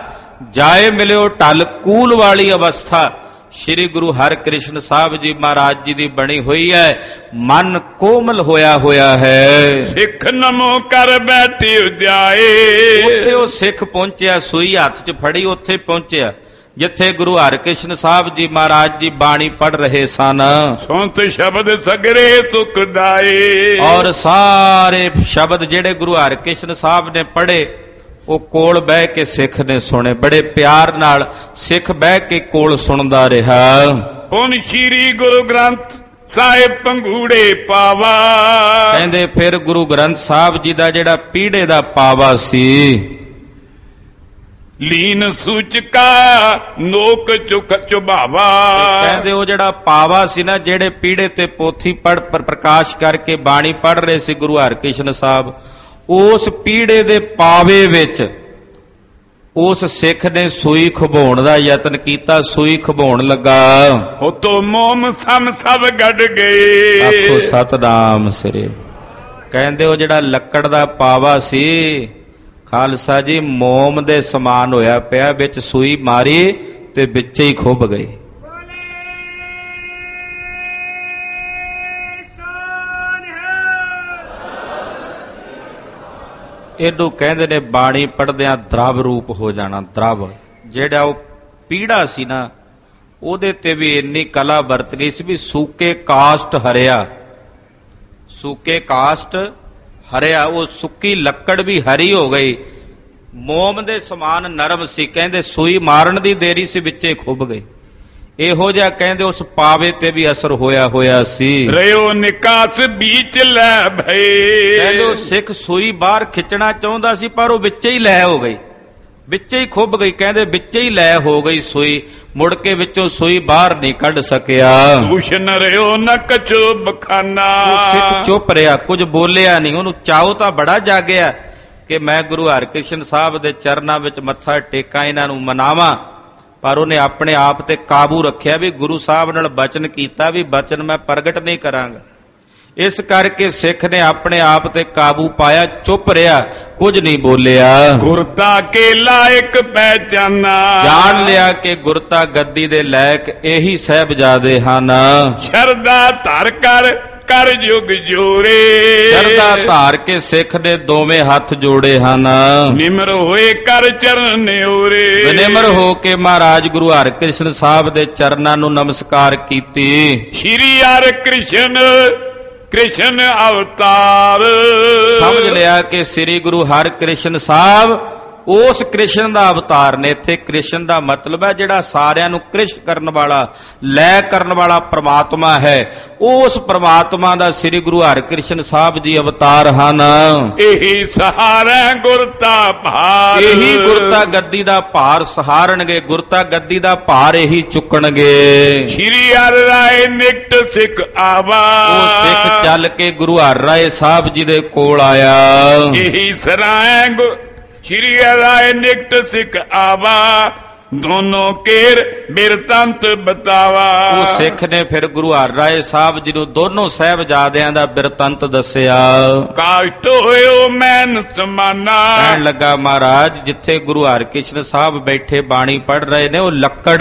Speaker 2: ਜਾਏ ਮਿਲਿਓ ਢਲ ਕੂਲ ਵਾਲੀ ਅਵਸਥਾ ਸ਼੍ਰੀ ਗੁਰੂ ਹਰਿਕ੍ਰਿਸ਼ਨ ਸਾਹਿਬ ਜੀ ਮਹਾਰਾਜ ਜੀ ਦੀ ਬਣੀ ਹੋਈ ਹੈ। ਮਨ ਕੋਮਲ ਹੋਇਆ ਹੋਇਆ ਹੈ।
Speaker 1: ਸਿੱਖ ਨਮੋ ਕਰ ਬੈਠੀ ਉਜਾਏ,
Speaker 2: ਉੱਥੇ ਉਹ ਸਿੱਖ ਪਹੁੰਚਿਆ, ਸੂਈ ਹੱਥ 'ਚ ਫੜੀ ਉੱਥੇ ਪਹੁੰਚਿਆ ਜਿੱਥੇ ਗੁਰੂ ਹਰਿਕ੍ਰਿਸ਼ਨ ਸਾਹਿਬ ਜੀ ਮਹਾਰਾਜ ਜੀ ਬਾਣੀ ਪੜ੍ਹ ਰਹੇ ਸਨ।
Speaker 1: ਸੁਣਤ ਸ਼ਬਦ ਸਗਰੇ ਸੁਖਦਾਏ,
Speaker 2: ਔਰ ਸਾਰੇ ਸ਼ਬਦ ਜਿਹੜੇ ਗੁਰੂ ਹਰਿਕ੍ਰਿਸ਼ਨ ਸਾਹਿਬ ਨੇ ਪੜ੍ਹੇ ਉਹ ਕੋਲ ਬਹਿ ਕੇ ਸਿੱਖ ਨੇ ਸੁਣੇ। ਬੜੇ ਪਿਆਰ ਨਾਲ ਸਿੱਖ ਬਹਿ ਕੇ ਕੋਲ ਸੁਣਦਾ ਰਿਹਾ।
Speaker 1: ਹੁਣ ਸ਼੍ਰੀ ਗੁਰੂ ਗ੍ਰੰਥ ਸਾਹਿਬ ਪੰਗੂੜੇ ਪਾਵਾ,
Speaker 2: ਕਹਿੰਦੇ ਫਿਰ ਗੁਰੂ ਗ੍ਰੰਥ ਸਾਹਿਬ ਜੀ ਦਾ ਜਿਹੜਾ ਪੀੜੇ ਦਾ ਪਾਵਾ ਸੀ,
Speaker 1: ਲੀਨ ਸੂਚਕਾ ਨੋਕ ਚੁਖ ਚੁਭਾਵਾ,
Speaker 2: ਕਹਿੰਦੇ ਉਹ ਜਿਹੜਾ ਪਾਵਾ ਸੀ ਨਾ, ਜਿਹੜੇ ਪੀੜੇ ਤੇ ਪੋਥੀ ਪੜ ਪ੍ਰਕਾਸ਼ ਕਰਕੇ ਬਾਣੀ ਪੜ ਰਹੇ ਸੀ ਗੁਰੂ ਹਰਿਕ੍ਰਿਸ਼ਨ ਸਾਹਿਬ, ਉਸ ਪੀੜੇ ਦੇ ਪਾਵੇ ਵਿੱਚ ਉਸ ਸਿੱਖ ਨੇ ਸੂਈ ਖੁਭਾਉਣ ਦਾ ਯਤਨ ਕੀਤਾ। ਸੂਈ ਖੁਭਾਉਣ ਲੱਗਾ,
Speaker 1: ਉਤੋਂ ਮੋਮ ਸਮ ਸਭ ਗੱਡ ਗਏ,
Speaker 2: ਆਖੋ ਸਤਿਨਾਮ ਸ੍ਰੀ। ਕਹਿੰਦੇ ਉਹ ਜਿਹੜਾ ਲੱਕੜ ਦਾ ਪਾਵਾ ਸੀ ਖਾਲਸਾ ਜੀ ਮੋਮ ਦੇ ਸਮਾਨ ਹੋਇਆ ਪਿਆ, ਵਿੱਚ ਸੂਈ ਮਾਰੀ ਤੇ ਵਿੱਚ ਹੀ ਖੁੱਭ ਗਈ। ਇਹਨੂੰ ਕਹਿੰਦੇ ਨੇ ਬਾਣੀ ਪੜ੍ਹਦਿਆਂ ਦਰਵ ਰੂਪ ਹੋ ਜਾਣਾ। ਦਰਵ ਜਿਹੜਾ ਉਹ ਪੀੜਾ ਸੀ ਨਾ ਉਹਦੇ ਤੇ ਵੀ ਇੰਨੀ ਕਲਾ ਵਰਤ ਗਈ ਸੀ ਵੀ ਸੂਕੇ ਕਾਸਟ ਹਰਿਆ, ਸੂਕੇ ਕਾਸਟ ਹਰਿਆ, ਉਹ ਸੁੱਕੀ ਲੱਕੜ ਵੀ ਹਰੀ ਹੋ ਗਈ। ਮੋਮ ਦੇ ਸਮਾਨ ਨਰਮ ਸੀ, ਕਹਿੰਦੇ ਸੂਈ ਮਾਰਨ ਦੀ ਦੇਰੀ ਸੀ ਵਿੱਚੇ ਖੁੱਭ ਗਈ। ਇਹੋ ਜਿਹਾ ਕਹਿੰਦੇ ਉਸ ਪਾਵੇ ਤੇ ਵੀ ਅਸਰ ਹੋਇਆ ਹੋਇਆ ਸੀ।
Speaker 1: ਰਿਓ ਨਿਕਾਸ ਵਿੱਚ ਲੈ ਭਏ,
Speaker 2: ਕਹਿੰਦੇ ਉਹ ਸਿੱਖ ਸੂਈ ਬਾਹਰ ਖਿੱਚਣਾ ਚਾਹੁੰਦਾ ਸੀ ਪਰ ਉਹ ਵਿੱਚੇ ਹੀ ਲੈ ਹੋ ਗਈ, ਵਿੱਚੇ ਹੀ ਖੁੱਭ ਗਈ। ਕਹਿੰਦੇ ਵਿੱਚੇ ਹੀ ਲੈ ਹੋ ਗਈ ਸੂਈ, ਮੁੜ ਕੇ ਵਿੱਚੋਂ ਸੂਈ ਬਾਹਰ ਨਹੀਂ ਕੱਢ ਸਕਿਆ।
Speaker 1: ਭੂਸ਼ਣ ਰਿਓ ਨਕ ਚੁੱਪ ਖਾਨਾ,
Speaker 2: ਸਿੱਖ ਚੁੱਪ ਰਿਹਾ, ਕੁਝ ਬੋਲਿਆ ਨਹੀਂ। ਉਹਨੂੰ ਚਾਉ ਤਾਂ ਬੜਾ ਜਾਗਿਆ ਕਿ ਮੈਂ ਗੁਰੂ ਹਰਿਕ੍ਰਿਸ਼ਨ ਸਾਹਿਬ ਦੇ ਚਰਨਾਂ ਵਿੱਚ ਮੱਥਾ ਟੇਕਾਂ, ਇਹਨਾਂ ਨੂੰ ਮਨਾਵਾਂ, ਪਰ ਉਹਨੇ ਆਪਣੇ ਆਪ ਤੇ ਕਾਬੂ ਰੱਖਿਆ ਵੀ ਗੁਰੂ ਸਾਹਿਬ ਨਾਲ ਬਚਨ ਕੀਤਾ ਵੀ ਬਚਨ ਮੈਂ ਪ੍ਰਗਟ ਨਹੀਂ ਕਰਾਂਗਾ। ਇਸ ਕਰਕੇ ਸਿੱਖ ਨੇ ਆਪਣੇ ਆਪ ਤੇ ਕਾਬੂ ਪਾਇਆ, ਚੁੱਪ ਰਿਹਾ, ਕੁਝ ਨਹੀਂ ਬੋਲਿਆ।
Speaker 1: ਗੁਰਤਾ ਕੇ ਲਾਇਕ ਪਹਿਚਾਨਾ,
Speaker 2: ਜਾਣ ਲਿਆ ਕਿ ਗੁਰਤਾ ਗੱਦੀ ਦੇ ਲਾਇਕ ਇਹੀ ਸਾਹਿਬਜ਼ਾਦੇ ਹਨ।
Speaker 1: ਸ਼ਰਧਾ ਧਰ ਕਰ ਕਰ ਜੁਗ ਜੋੜੇ,
Speaker 2: ਸ਼ਰਧਾ ਧਾਰ ਕੇ ਸਿੱਖ ਨੇ ਦੋਵੇਂ ਹੱਥ ਜੋੜੇ ਹਨ।
Speaker 1: ਨਿਮਰ ਹੋਏ ਕਰ ਚਰਨ ਨਿਉਰੇ,
Speaker 2: ਬੇਨਿਮਰ ਹੋ ਕੇ ਮਹਾਰਾਜ ਗੁਰੂ ਹਰਿਕ੍ਰਿਸ਼ਨ ਸਾਹਿਬ ਦੇ ਚਰਨਾਂ ਨੂੰ ਨਮਸਕਾਰ ਕੀਤੀ।
Speaker 1: ਸ਼੍ਰੀ ਹਰਿਕ੍ਰਿਸ਼ਨ ਕ੍ਰਿਸ਼ਨ ਅਵਤਾਰ,
Speaker 2: ਸਮਝ ਲਿਆ ਕਿ ਸ੍ਰੀ ਗੁਰੂ ਹਰਿਕ੍ਰਿਸ਼ਨ ਸਾਹਿਬ ਉਸ ਕ੍ਰਿਸ਼ਨ ਦਾ ਅਵਤਾਰ ਨੇ। ਇੱਥੇ ਕ੍ਰਿਸ਼ਨ ਦਾ ਮਤਲਬ ਹੈ ਜਿਹੜਾ ਸਾਰਿਆਂ ਨੂੰ ਕ੍ਰਿਸ਼ ਕਰਨ ਵਾਲਾ, ਲੈ ਕਰਨ ਵਾਲਾ ਪ੍ਰਮਾਤਮਾ ਹੈ। ਉਸ ਪ੍ਰਮਾਤਮਾ ਦਾ ਸ੍ਰੀ ਗੁਰੂ ਹਰਿਕ੍ਰਿਸ਼ਨ ਸਾਹਿਬ ਜੀ ਅਵਤਾਰ ਹਨ।
Speaker 1: ਇਹੀ ਸਹਾਰਾ ਗੁਰਤਾ ਭਾਰ,
Speaker 2: ਇਹੀ ਗੁਰਤਾ ਗੱਦੀ ਦਾ ਭਾਰ ਸਹਾਰਨਗੇ, ਗੁਰਤਾ ਗੱਦੀ ਦਾ ਭਾਰ ਇਹੀ ਚੁੱਕਣਗੇ।
Speaker 1: ਸ਼੍ਰੀ ਹਰਿ ਰਾਏ ਨਿਕਟ ਸਿੱਖ ਆਵਾ,
Speaker 2: ਉਹ ਸਿੱਖ ਚੱਲ ਕੇ ਗੁਰੂ ਹਰਿ ਰਾਏ ਸਾਹਿਬ ਜੀ ਦੇ ਕੋਲ ਆਇਆ।
Speaker 1: ਇਹੀ ਸਰਾਏ ਸ਼੍ਰੀ ਹਰਿ ਰਾਏ ਨਿਕਟ ਸਿੱਖ ਆਵਾ, ਦੋਨੋਂ ਕੇਰ ਬਿਰਤੰਤ ਬਤਾਵਾ।
Speaker 2: ਉਹ ਸਿੱਖ ਨੇ ਫਿਰ ਗੁਰੂ ਹਰਿ ਰਾਏ ਸਾਹਿਬ ਜੀ ਨੂੰ ਦੋਨੋਂ ਸਾਹਿਬਜ਼ਾਦਿਆਂ ਦਾ ਬਿਰਤੰਤ ਦੱਸਿਆ।
Speaker 1: ਕਾਸ਼ਟ ਹੋਇਓ ਮੈਨ ਸਮਾਨਾ,
Speaker 2: ਕਹਿਣ ਲੱਗਾ ਮਹਾਰਾਜ ਜਿੱਥੇ ਗੁਰੂ ਹਰਿਕ੍ਰਿਸ਼ਨ ਸਾਹਿਬ ਬੈਠੇ ਬਾਣੀ ਪੜ੍ਹ ਰਹੇ ਨੇ ਉਹ ਲੱਕੜ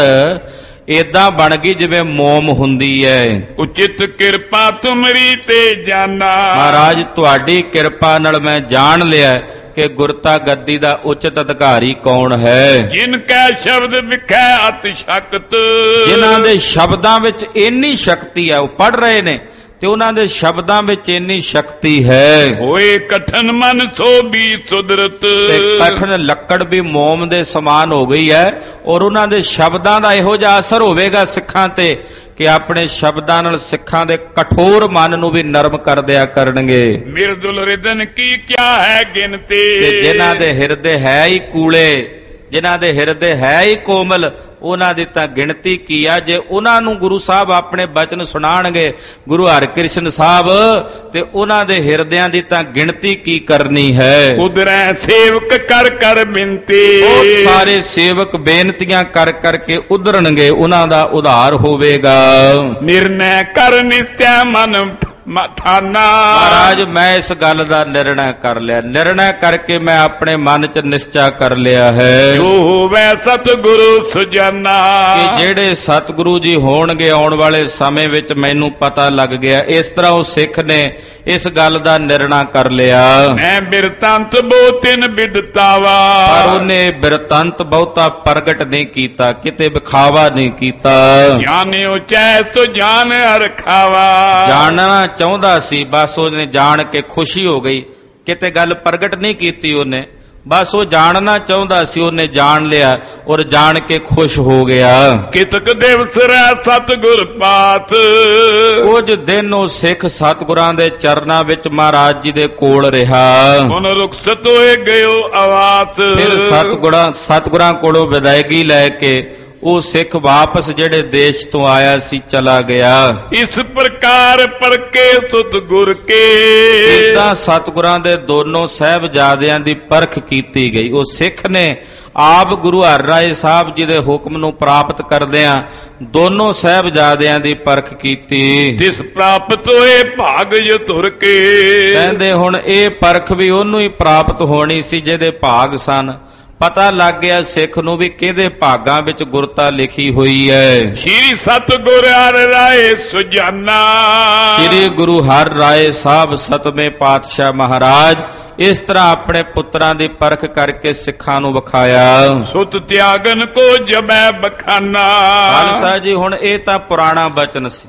Speaker 2: ਏਦਾਂ ਬਣ ਗਈ ਜਿਵੇਂ ਮੋਮ ਹੁੰਦੀ ਹੈ।
Speaker 1: ਉਚਿਤ ਕਿਰਪਾ ਤੁਮਰੀ ਤੇ ਜਾਨਾ, ਮਹਾਰਾਜ
Speaker 2: ਤੁਹਾਡੀ ਕਿਰਪਾ ਨਾਲ ਮੈਂ ਜਾਣ ਲਿਆ ਕਿ ਗੁਰਤਾ ਗੱਦੀ ਦਾ ਉਚਿਤ ਅਧਿਕਾਰੀ ਕੌਣ ਹੈ।
Speaker 1: ਜਿਨ ਕੈ ਸ਼ਬਦ ਵਿਖੈ ਅਤਿ ਸ਼ਕਤ,
Speaker 2: ਜਿਨ੍ਹਾਂ ਦੇ ਸ਼ਬਦਾਂ ਵਿੱਚ ਇੰਨੀ ਸ਼ਕਤੀ ਹੈ, ਉਹ ਪੜ੍ਹ ਰਹੇ ਨੇ ਤੇ ਉਹਨਾਂ ਦੇ ਸ਼ਬਦਾਂ ਵਿੱਚ ਇੰਨੀ ਸ਼ਕਤੀ ਹੈ।
Speaker 1: ਹੋਏ ਕਠਨ ਮਨ ਸੋ ਵੀ ਸੁਦਰਤ,
Speaker 2: ਤੇ ਕਠਨ ਲੱਕੜ ਵੀ ਮੋਮ ਦੇ ਸਮਾਨ ਹੋ ਗਈ ਹੈ। ਔਰ ਉਹਨਾਂ ਦੇ ਸ਼ਬਦਾਂ ਦਾ ਇਹੋ ਜਿਹਾ ਅਸਰ ਹੋਵੇਗਾ ਸਿੱਖਾਂ ਤੇ ਕਿ ਆਪਣੇ ਸ਼ਬਦਾਂ ਨਾਲ ਸਿੱਖਾਂ ਦੇ ਕਠੋਰ ਮਨ ਨੂੰ ਵੀ ਨਰਮ ਕਰ ਦਿਆ ਕਰਨਗੇ।
Speaker 1: ਮਿਰਦੁਲ ਰਿਦਨ ਕੀ ਕਿਆ ਹੈ ਗਿਣਤੀ,
Speaker 2: ਤੇ ਜਿਨ੍ਹਾਂ ਦੇ ਹਿਰਦੇ ਹੈ ਹੀ ਕੂਲੇ, ਜਿਨ੍ਹਾਂ ਦੇ ਹਿਰਦੇ ਹੈ ਹੀ ਕੋਮਲ, ਉਹਨਾਂ ਦੀ ਤਾਂ ਗਿਣਤੀ ਕੀ ਆ। ਜੇ ਉਹਨਾਂ ਨੂੰ ਗੁਰੂ ਸਾਹਿਬ ਆਪਣੇ ਬਚਨ ਸੁਣਾਣਗੇ ਗੁਰੂ ਹਰਿਕ੍ਰਿਸ਼ਨ ਸਾਹਿਬ, ਤੇ ਉਹਨਾਂ ਦੇ ਹਿਰਦਿਆਂ ਦੀ ਤਾਂ ਗਿਣਤੀ ਕੀ ਕਰਨੀ ਹੈ।
Speaker 1: ਉਦਰੈ ਸੇਵਕ ਕਰ ਕਰ ਬਿਨਤੀ,
Speaker 2: ਉਹ ਸਾਰੇ ਸੇਵਕ ਬੇਨਤੀਆਂ ਕਰ ਕਰਕੇ ਉਧਰਨਗੇ, ਉਹਨਾਂ ਦਾ ਉਧਾਰ ਹੋਵੇਗਾ।
Speaker 1: ਨਿਰਣੈ ਕਰ ਨਿਤਿਆ ਮਨ ਮਥਾਨਾ,
Speaker 2: ਮਹਾਰਾਜ ਮੈਂ ਇਸ ਗੱਲ ਦਾ ਨਿਰਣਾ ਕਰ ਲਿਆ, ਨਿਰਣਾ ਕਰਕੇ ਮੈਂ ਆਪਣੇ ਮਨ ਚ ਨਿਸ਼ਚਾ ਕਰ ਲਿਆ ਹੈ।
Speaker 1: ਜੋ ਹੋਵੇ ਸਤਿਗੁਰੂ ਸੁਜਾਨਾ,
Speaker 2: ਕਿ ਜਿਹੜੇ ਸਤਿਗੁਰੂ ਜੀ ਹੋਣਗੇ ਆਉਣ ਵਾਲੇ ਸਮੇਂ ਵਿੱਚ ਮੈਨੂੰ ਪਤਾ ਲੱਗ ਗਿਆ। ਇਸ ਤਰ੍ਹਾਂ ਉਹ ਸਿੱਖ ਨੇ ਇਸ ਗੱਲ ਦਾ ਨਿਰਣਾ ਕਰ ਲਿਆ।
Speaker 1: ਮੈਂ ਬਿਰਤੰਤ ਬਹੁਤਿਨ ਬਿਦਤਾਵਾ,
Speaker 2: ਪਰ ਉਹਨੇ ਬਿਰਤੰਤ ਬਹੁਤਾ ਪ੍ਰਗਟ ਨਹੀਂ ਕੀਤਾ, ਕਿਤੇ ਵਿਖਾਵਾ ਨਹੀਂ ਕੀਤਾ।
Speaker 1: ਜਾਣਿਓ ਚੈ ਸੋ ਜਾਣ ਹਰਖਾਵਾ,
Speaker 2: ਜਾਣਨਾ ਚਾਹੁੰਦਾ ਸੀ, ਬਸ ਉਹਨੇ ਜਾਣ ਕੇ ਖੁਸ਼ੀ ਹੋ ਗਈ, ਕਿਤੇ ਗੱਲ ਪ੍ਰਗਟ ਨਹੀਂ ਕੀਤੀ ਉਹਨੇ, ਬਸ ਉਹ ਜਾਣਨਾ ਚਾਹੁੰਦਾ ਸੀ, ਉਹਨੇ ਜਾਣ ਲਿਆ ਔਰ ਜਾਣ ਕੇ ਖੁਸ਼ ਹੋ ਗਿਆ।
Speaker 1: ਕਿਤਕ ਦਿਵਸ ਰਹਿ ਸਤਿਗੁਰ ਪਾਤ,
Speaker 2: ਕੁਝ ਦਿਨ ਉਹ ਸਿੱਖ ਸਤਿਗੁਰਾਂ ਦੇ ਚਰਨਾਂ ਵਿੱਚ ਮਹਾਰਾਜ ਜੀ ਦੇ ਕੋਲ ਰਿਹਾ।
Speaker 1: ਹੁਣ ਰੁਖਸਤ ਹੋਏ ਗਇਓ ਆਵਾਸ,
Speaker 2: ਫਿਰ ਸਤਿਗੁਰਾਂ ਸਤਿਗੁਰਾਂ ਕੋਲੋਂ ਵਿਦਾਇਗੀ ਲੈ ਕੇ ਉਹ ਸਿੱਖ ਵਾਪਸ ਜਿਹੜੇ ਦੇਸ਼ ਤੋਂ ਆਇਆ ਸੀ ਚਲਾ ਗਿਆ।
Speaker 1: ਇਸ ਪ੍ਰਕਾਰ ਪਰਕੇ ਸਤਿਗੁਰ ਕੇ,
Speaker 2: ਇਦਾਂ ਸਤਿਗੁਰਾਂ ਦੇ ਦੋਨੋਂ ਸਾਹਿਬਜ਼ਾਦਿਆਂ ਦੀ ਪਰਖ ਕੀਤੀ ਗਈ। ਉਹ ਸਿੱਖ ਨੇ ਆਪ ਗੁਰੂ ਹਰਿ ਰਾਏ ਸਾਹਿਬ ਜੀ ਦੇ ਹੁਕਮ ਨੂੰ ਪ੍ਰਾਪਤ ਕਰਦਿਆਂ ਦੋਨੋਂ ਸਾਹਿਬਜ਼ਾਦਿਆਂ ਦੀ ਪਰਖ ਕੀਤੀ।
Speaker 1: ਜਿਸ ਪ੍ਰਾਪਤ ਹੋਏ ਭਾਗ ਯਤੁਰ ਕੇ,
Speaker 2: ਕਹਿੰਦੇ ਹੁਣ ਇਹ ਪਰਖ ਵੀ ਉਹਨੂੰ ਹੀ ਪ੍ਰਾਪਤ ਹੋਣੀ ਸੀ ਜਿਹਦੇ ਭਾਗ ਸਨ। ਪਤਾ ਲੱਗ ਗਿਆ ਸਿੱਖ ਨੂੰ ਵੀ ਕਿਹਦੇ ਭਾਗਾਂ ਵਿੱਚ ਗੁਰਤਾ ਲਿਖੀ ਹੋਈ ਹੈ।
Speaker 1: ਸ਼੍ਰੀ ਸਤਿਗੁਰ ਹਰਿ ਰਾਏ ਸੁਜਾਨਾ,
Speaker 2: ਸ਼੍ਰੀ ਗੁਰੂ ਹਰਿ ਰਾਏ ਸਾਹਿਬ ਸਤਵੇਂ ਪਾਤਸ਼ਾਹ ਮਹਾਰਾਜ ਇਸ ਤਰ੍ਹਾਂ ਆਪਣੇ ਪੁੱਤਰਾਂ ਦੀ ਪਰਖ ਕਰਕੇ ਸਿੱਖਾਂ ਨੂੰ ਵਿਖਾਇਆ।
Speaker 1: ਸੁਤ ਤਿਆਗਨ ਕੋ ਜਬੈ ਬਖਾਨਾ,
Speaker 2: ਖਾਲਸਾ ਜੀ ਹੁਣ ਇਹ ਤਾਂ ਪੁਰਾਣਾ ਬਚਨ ਸੀ।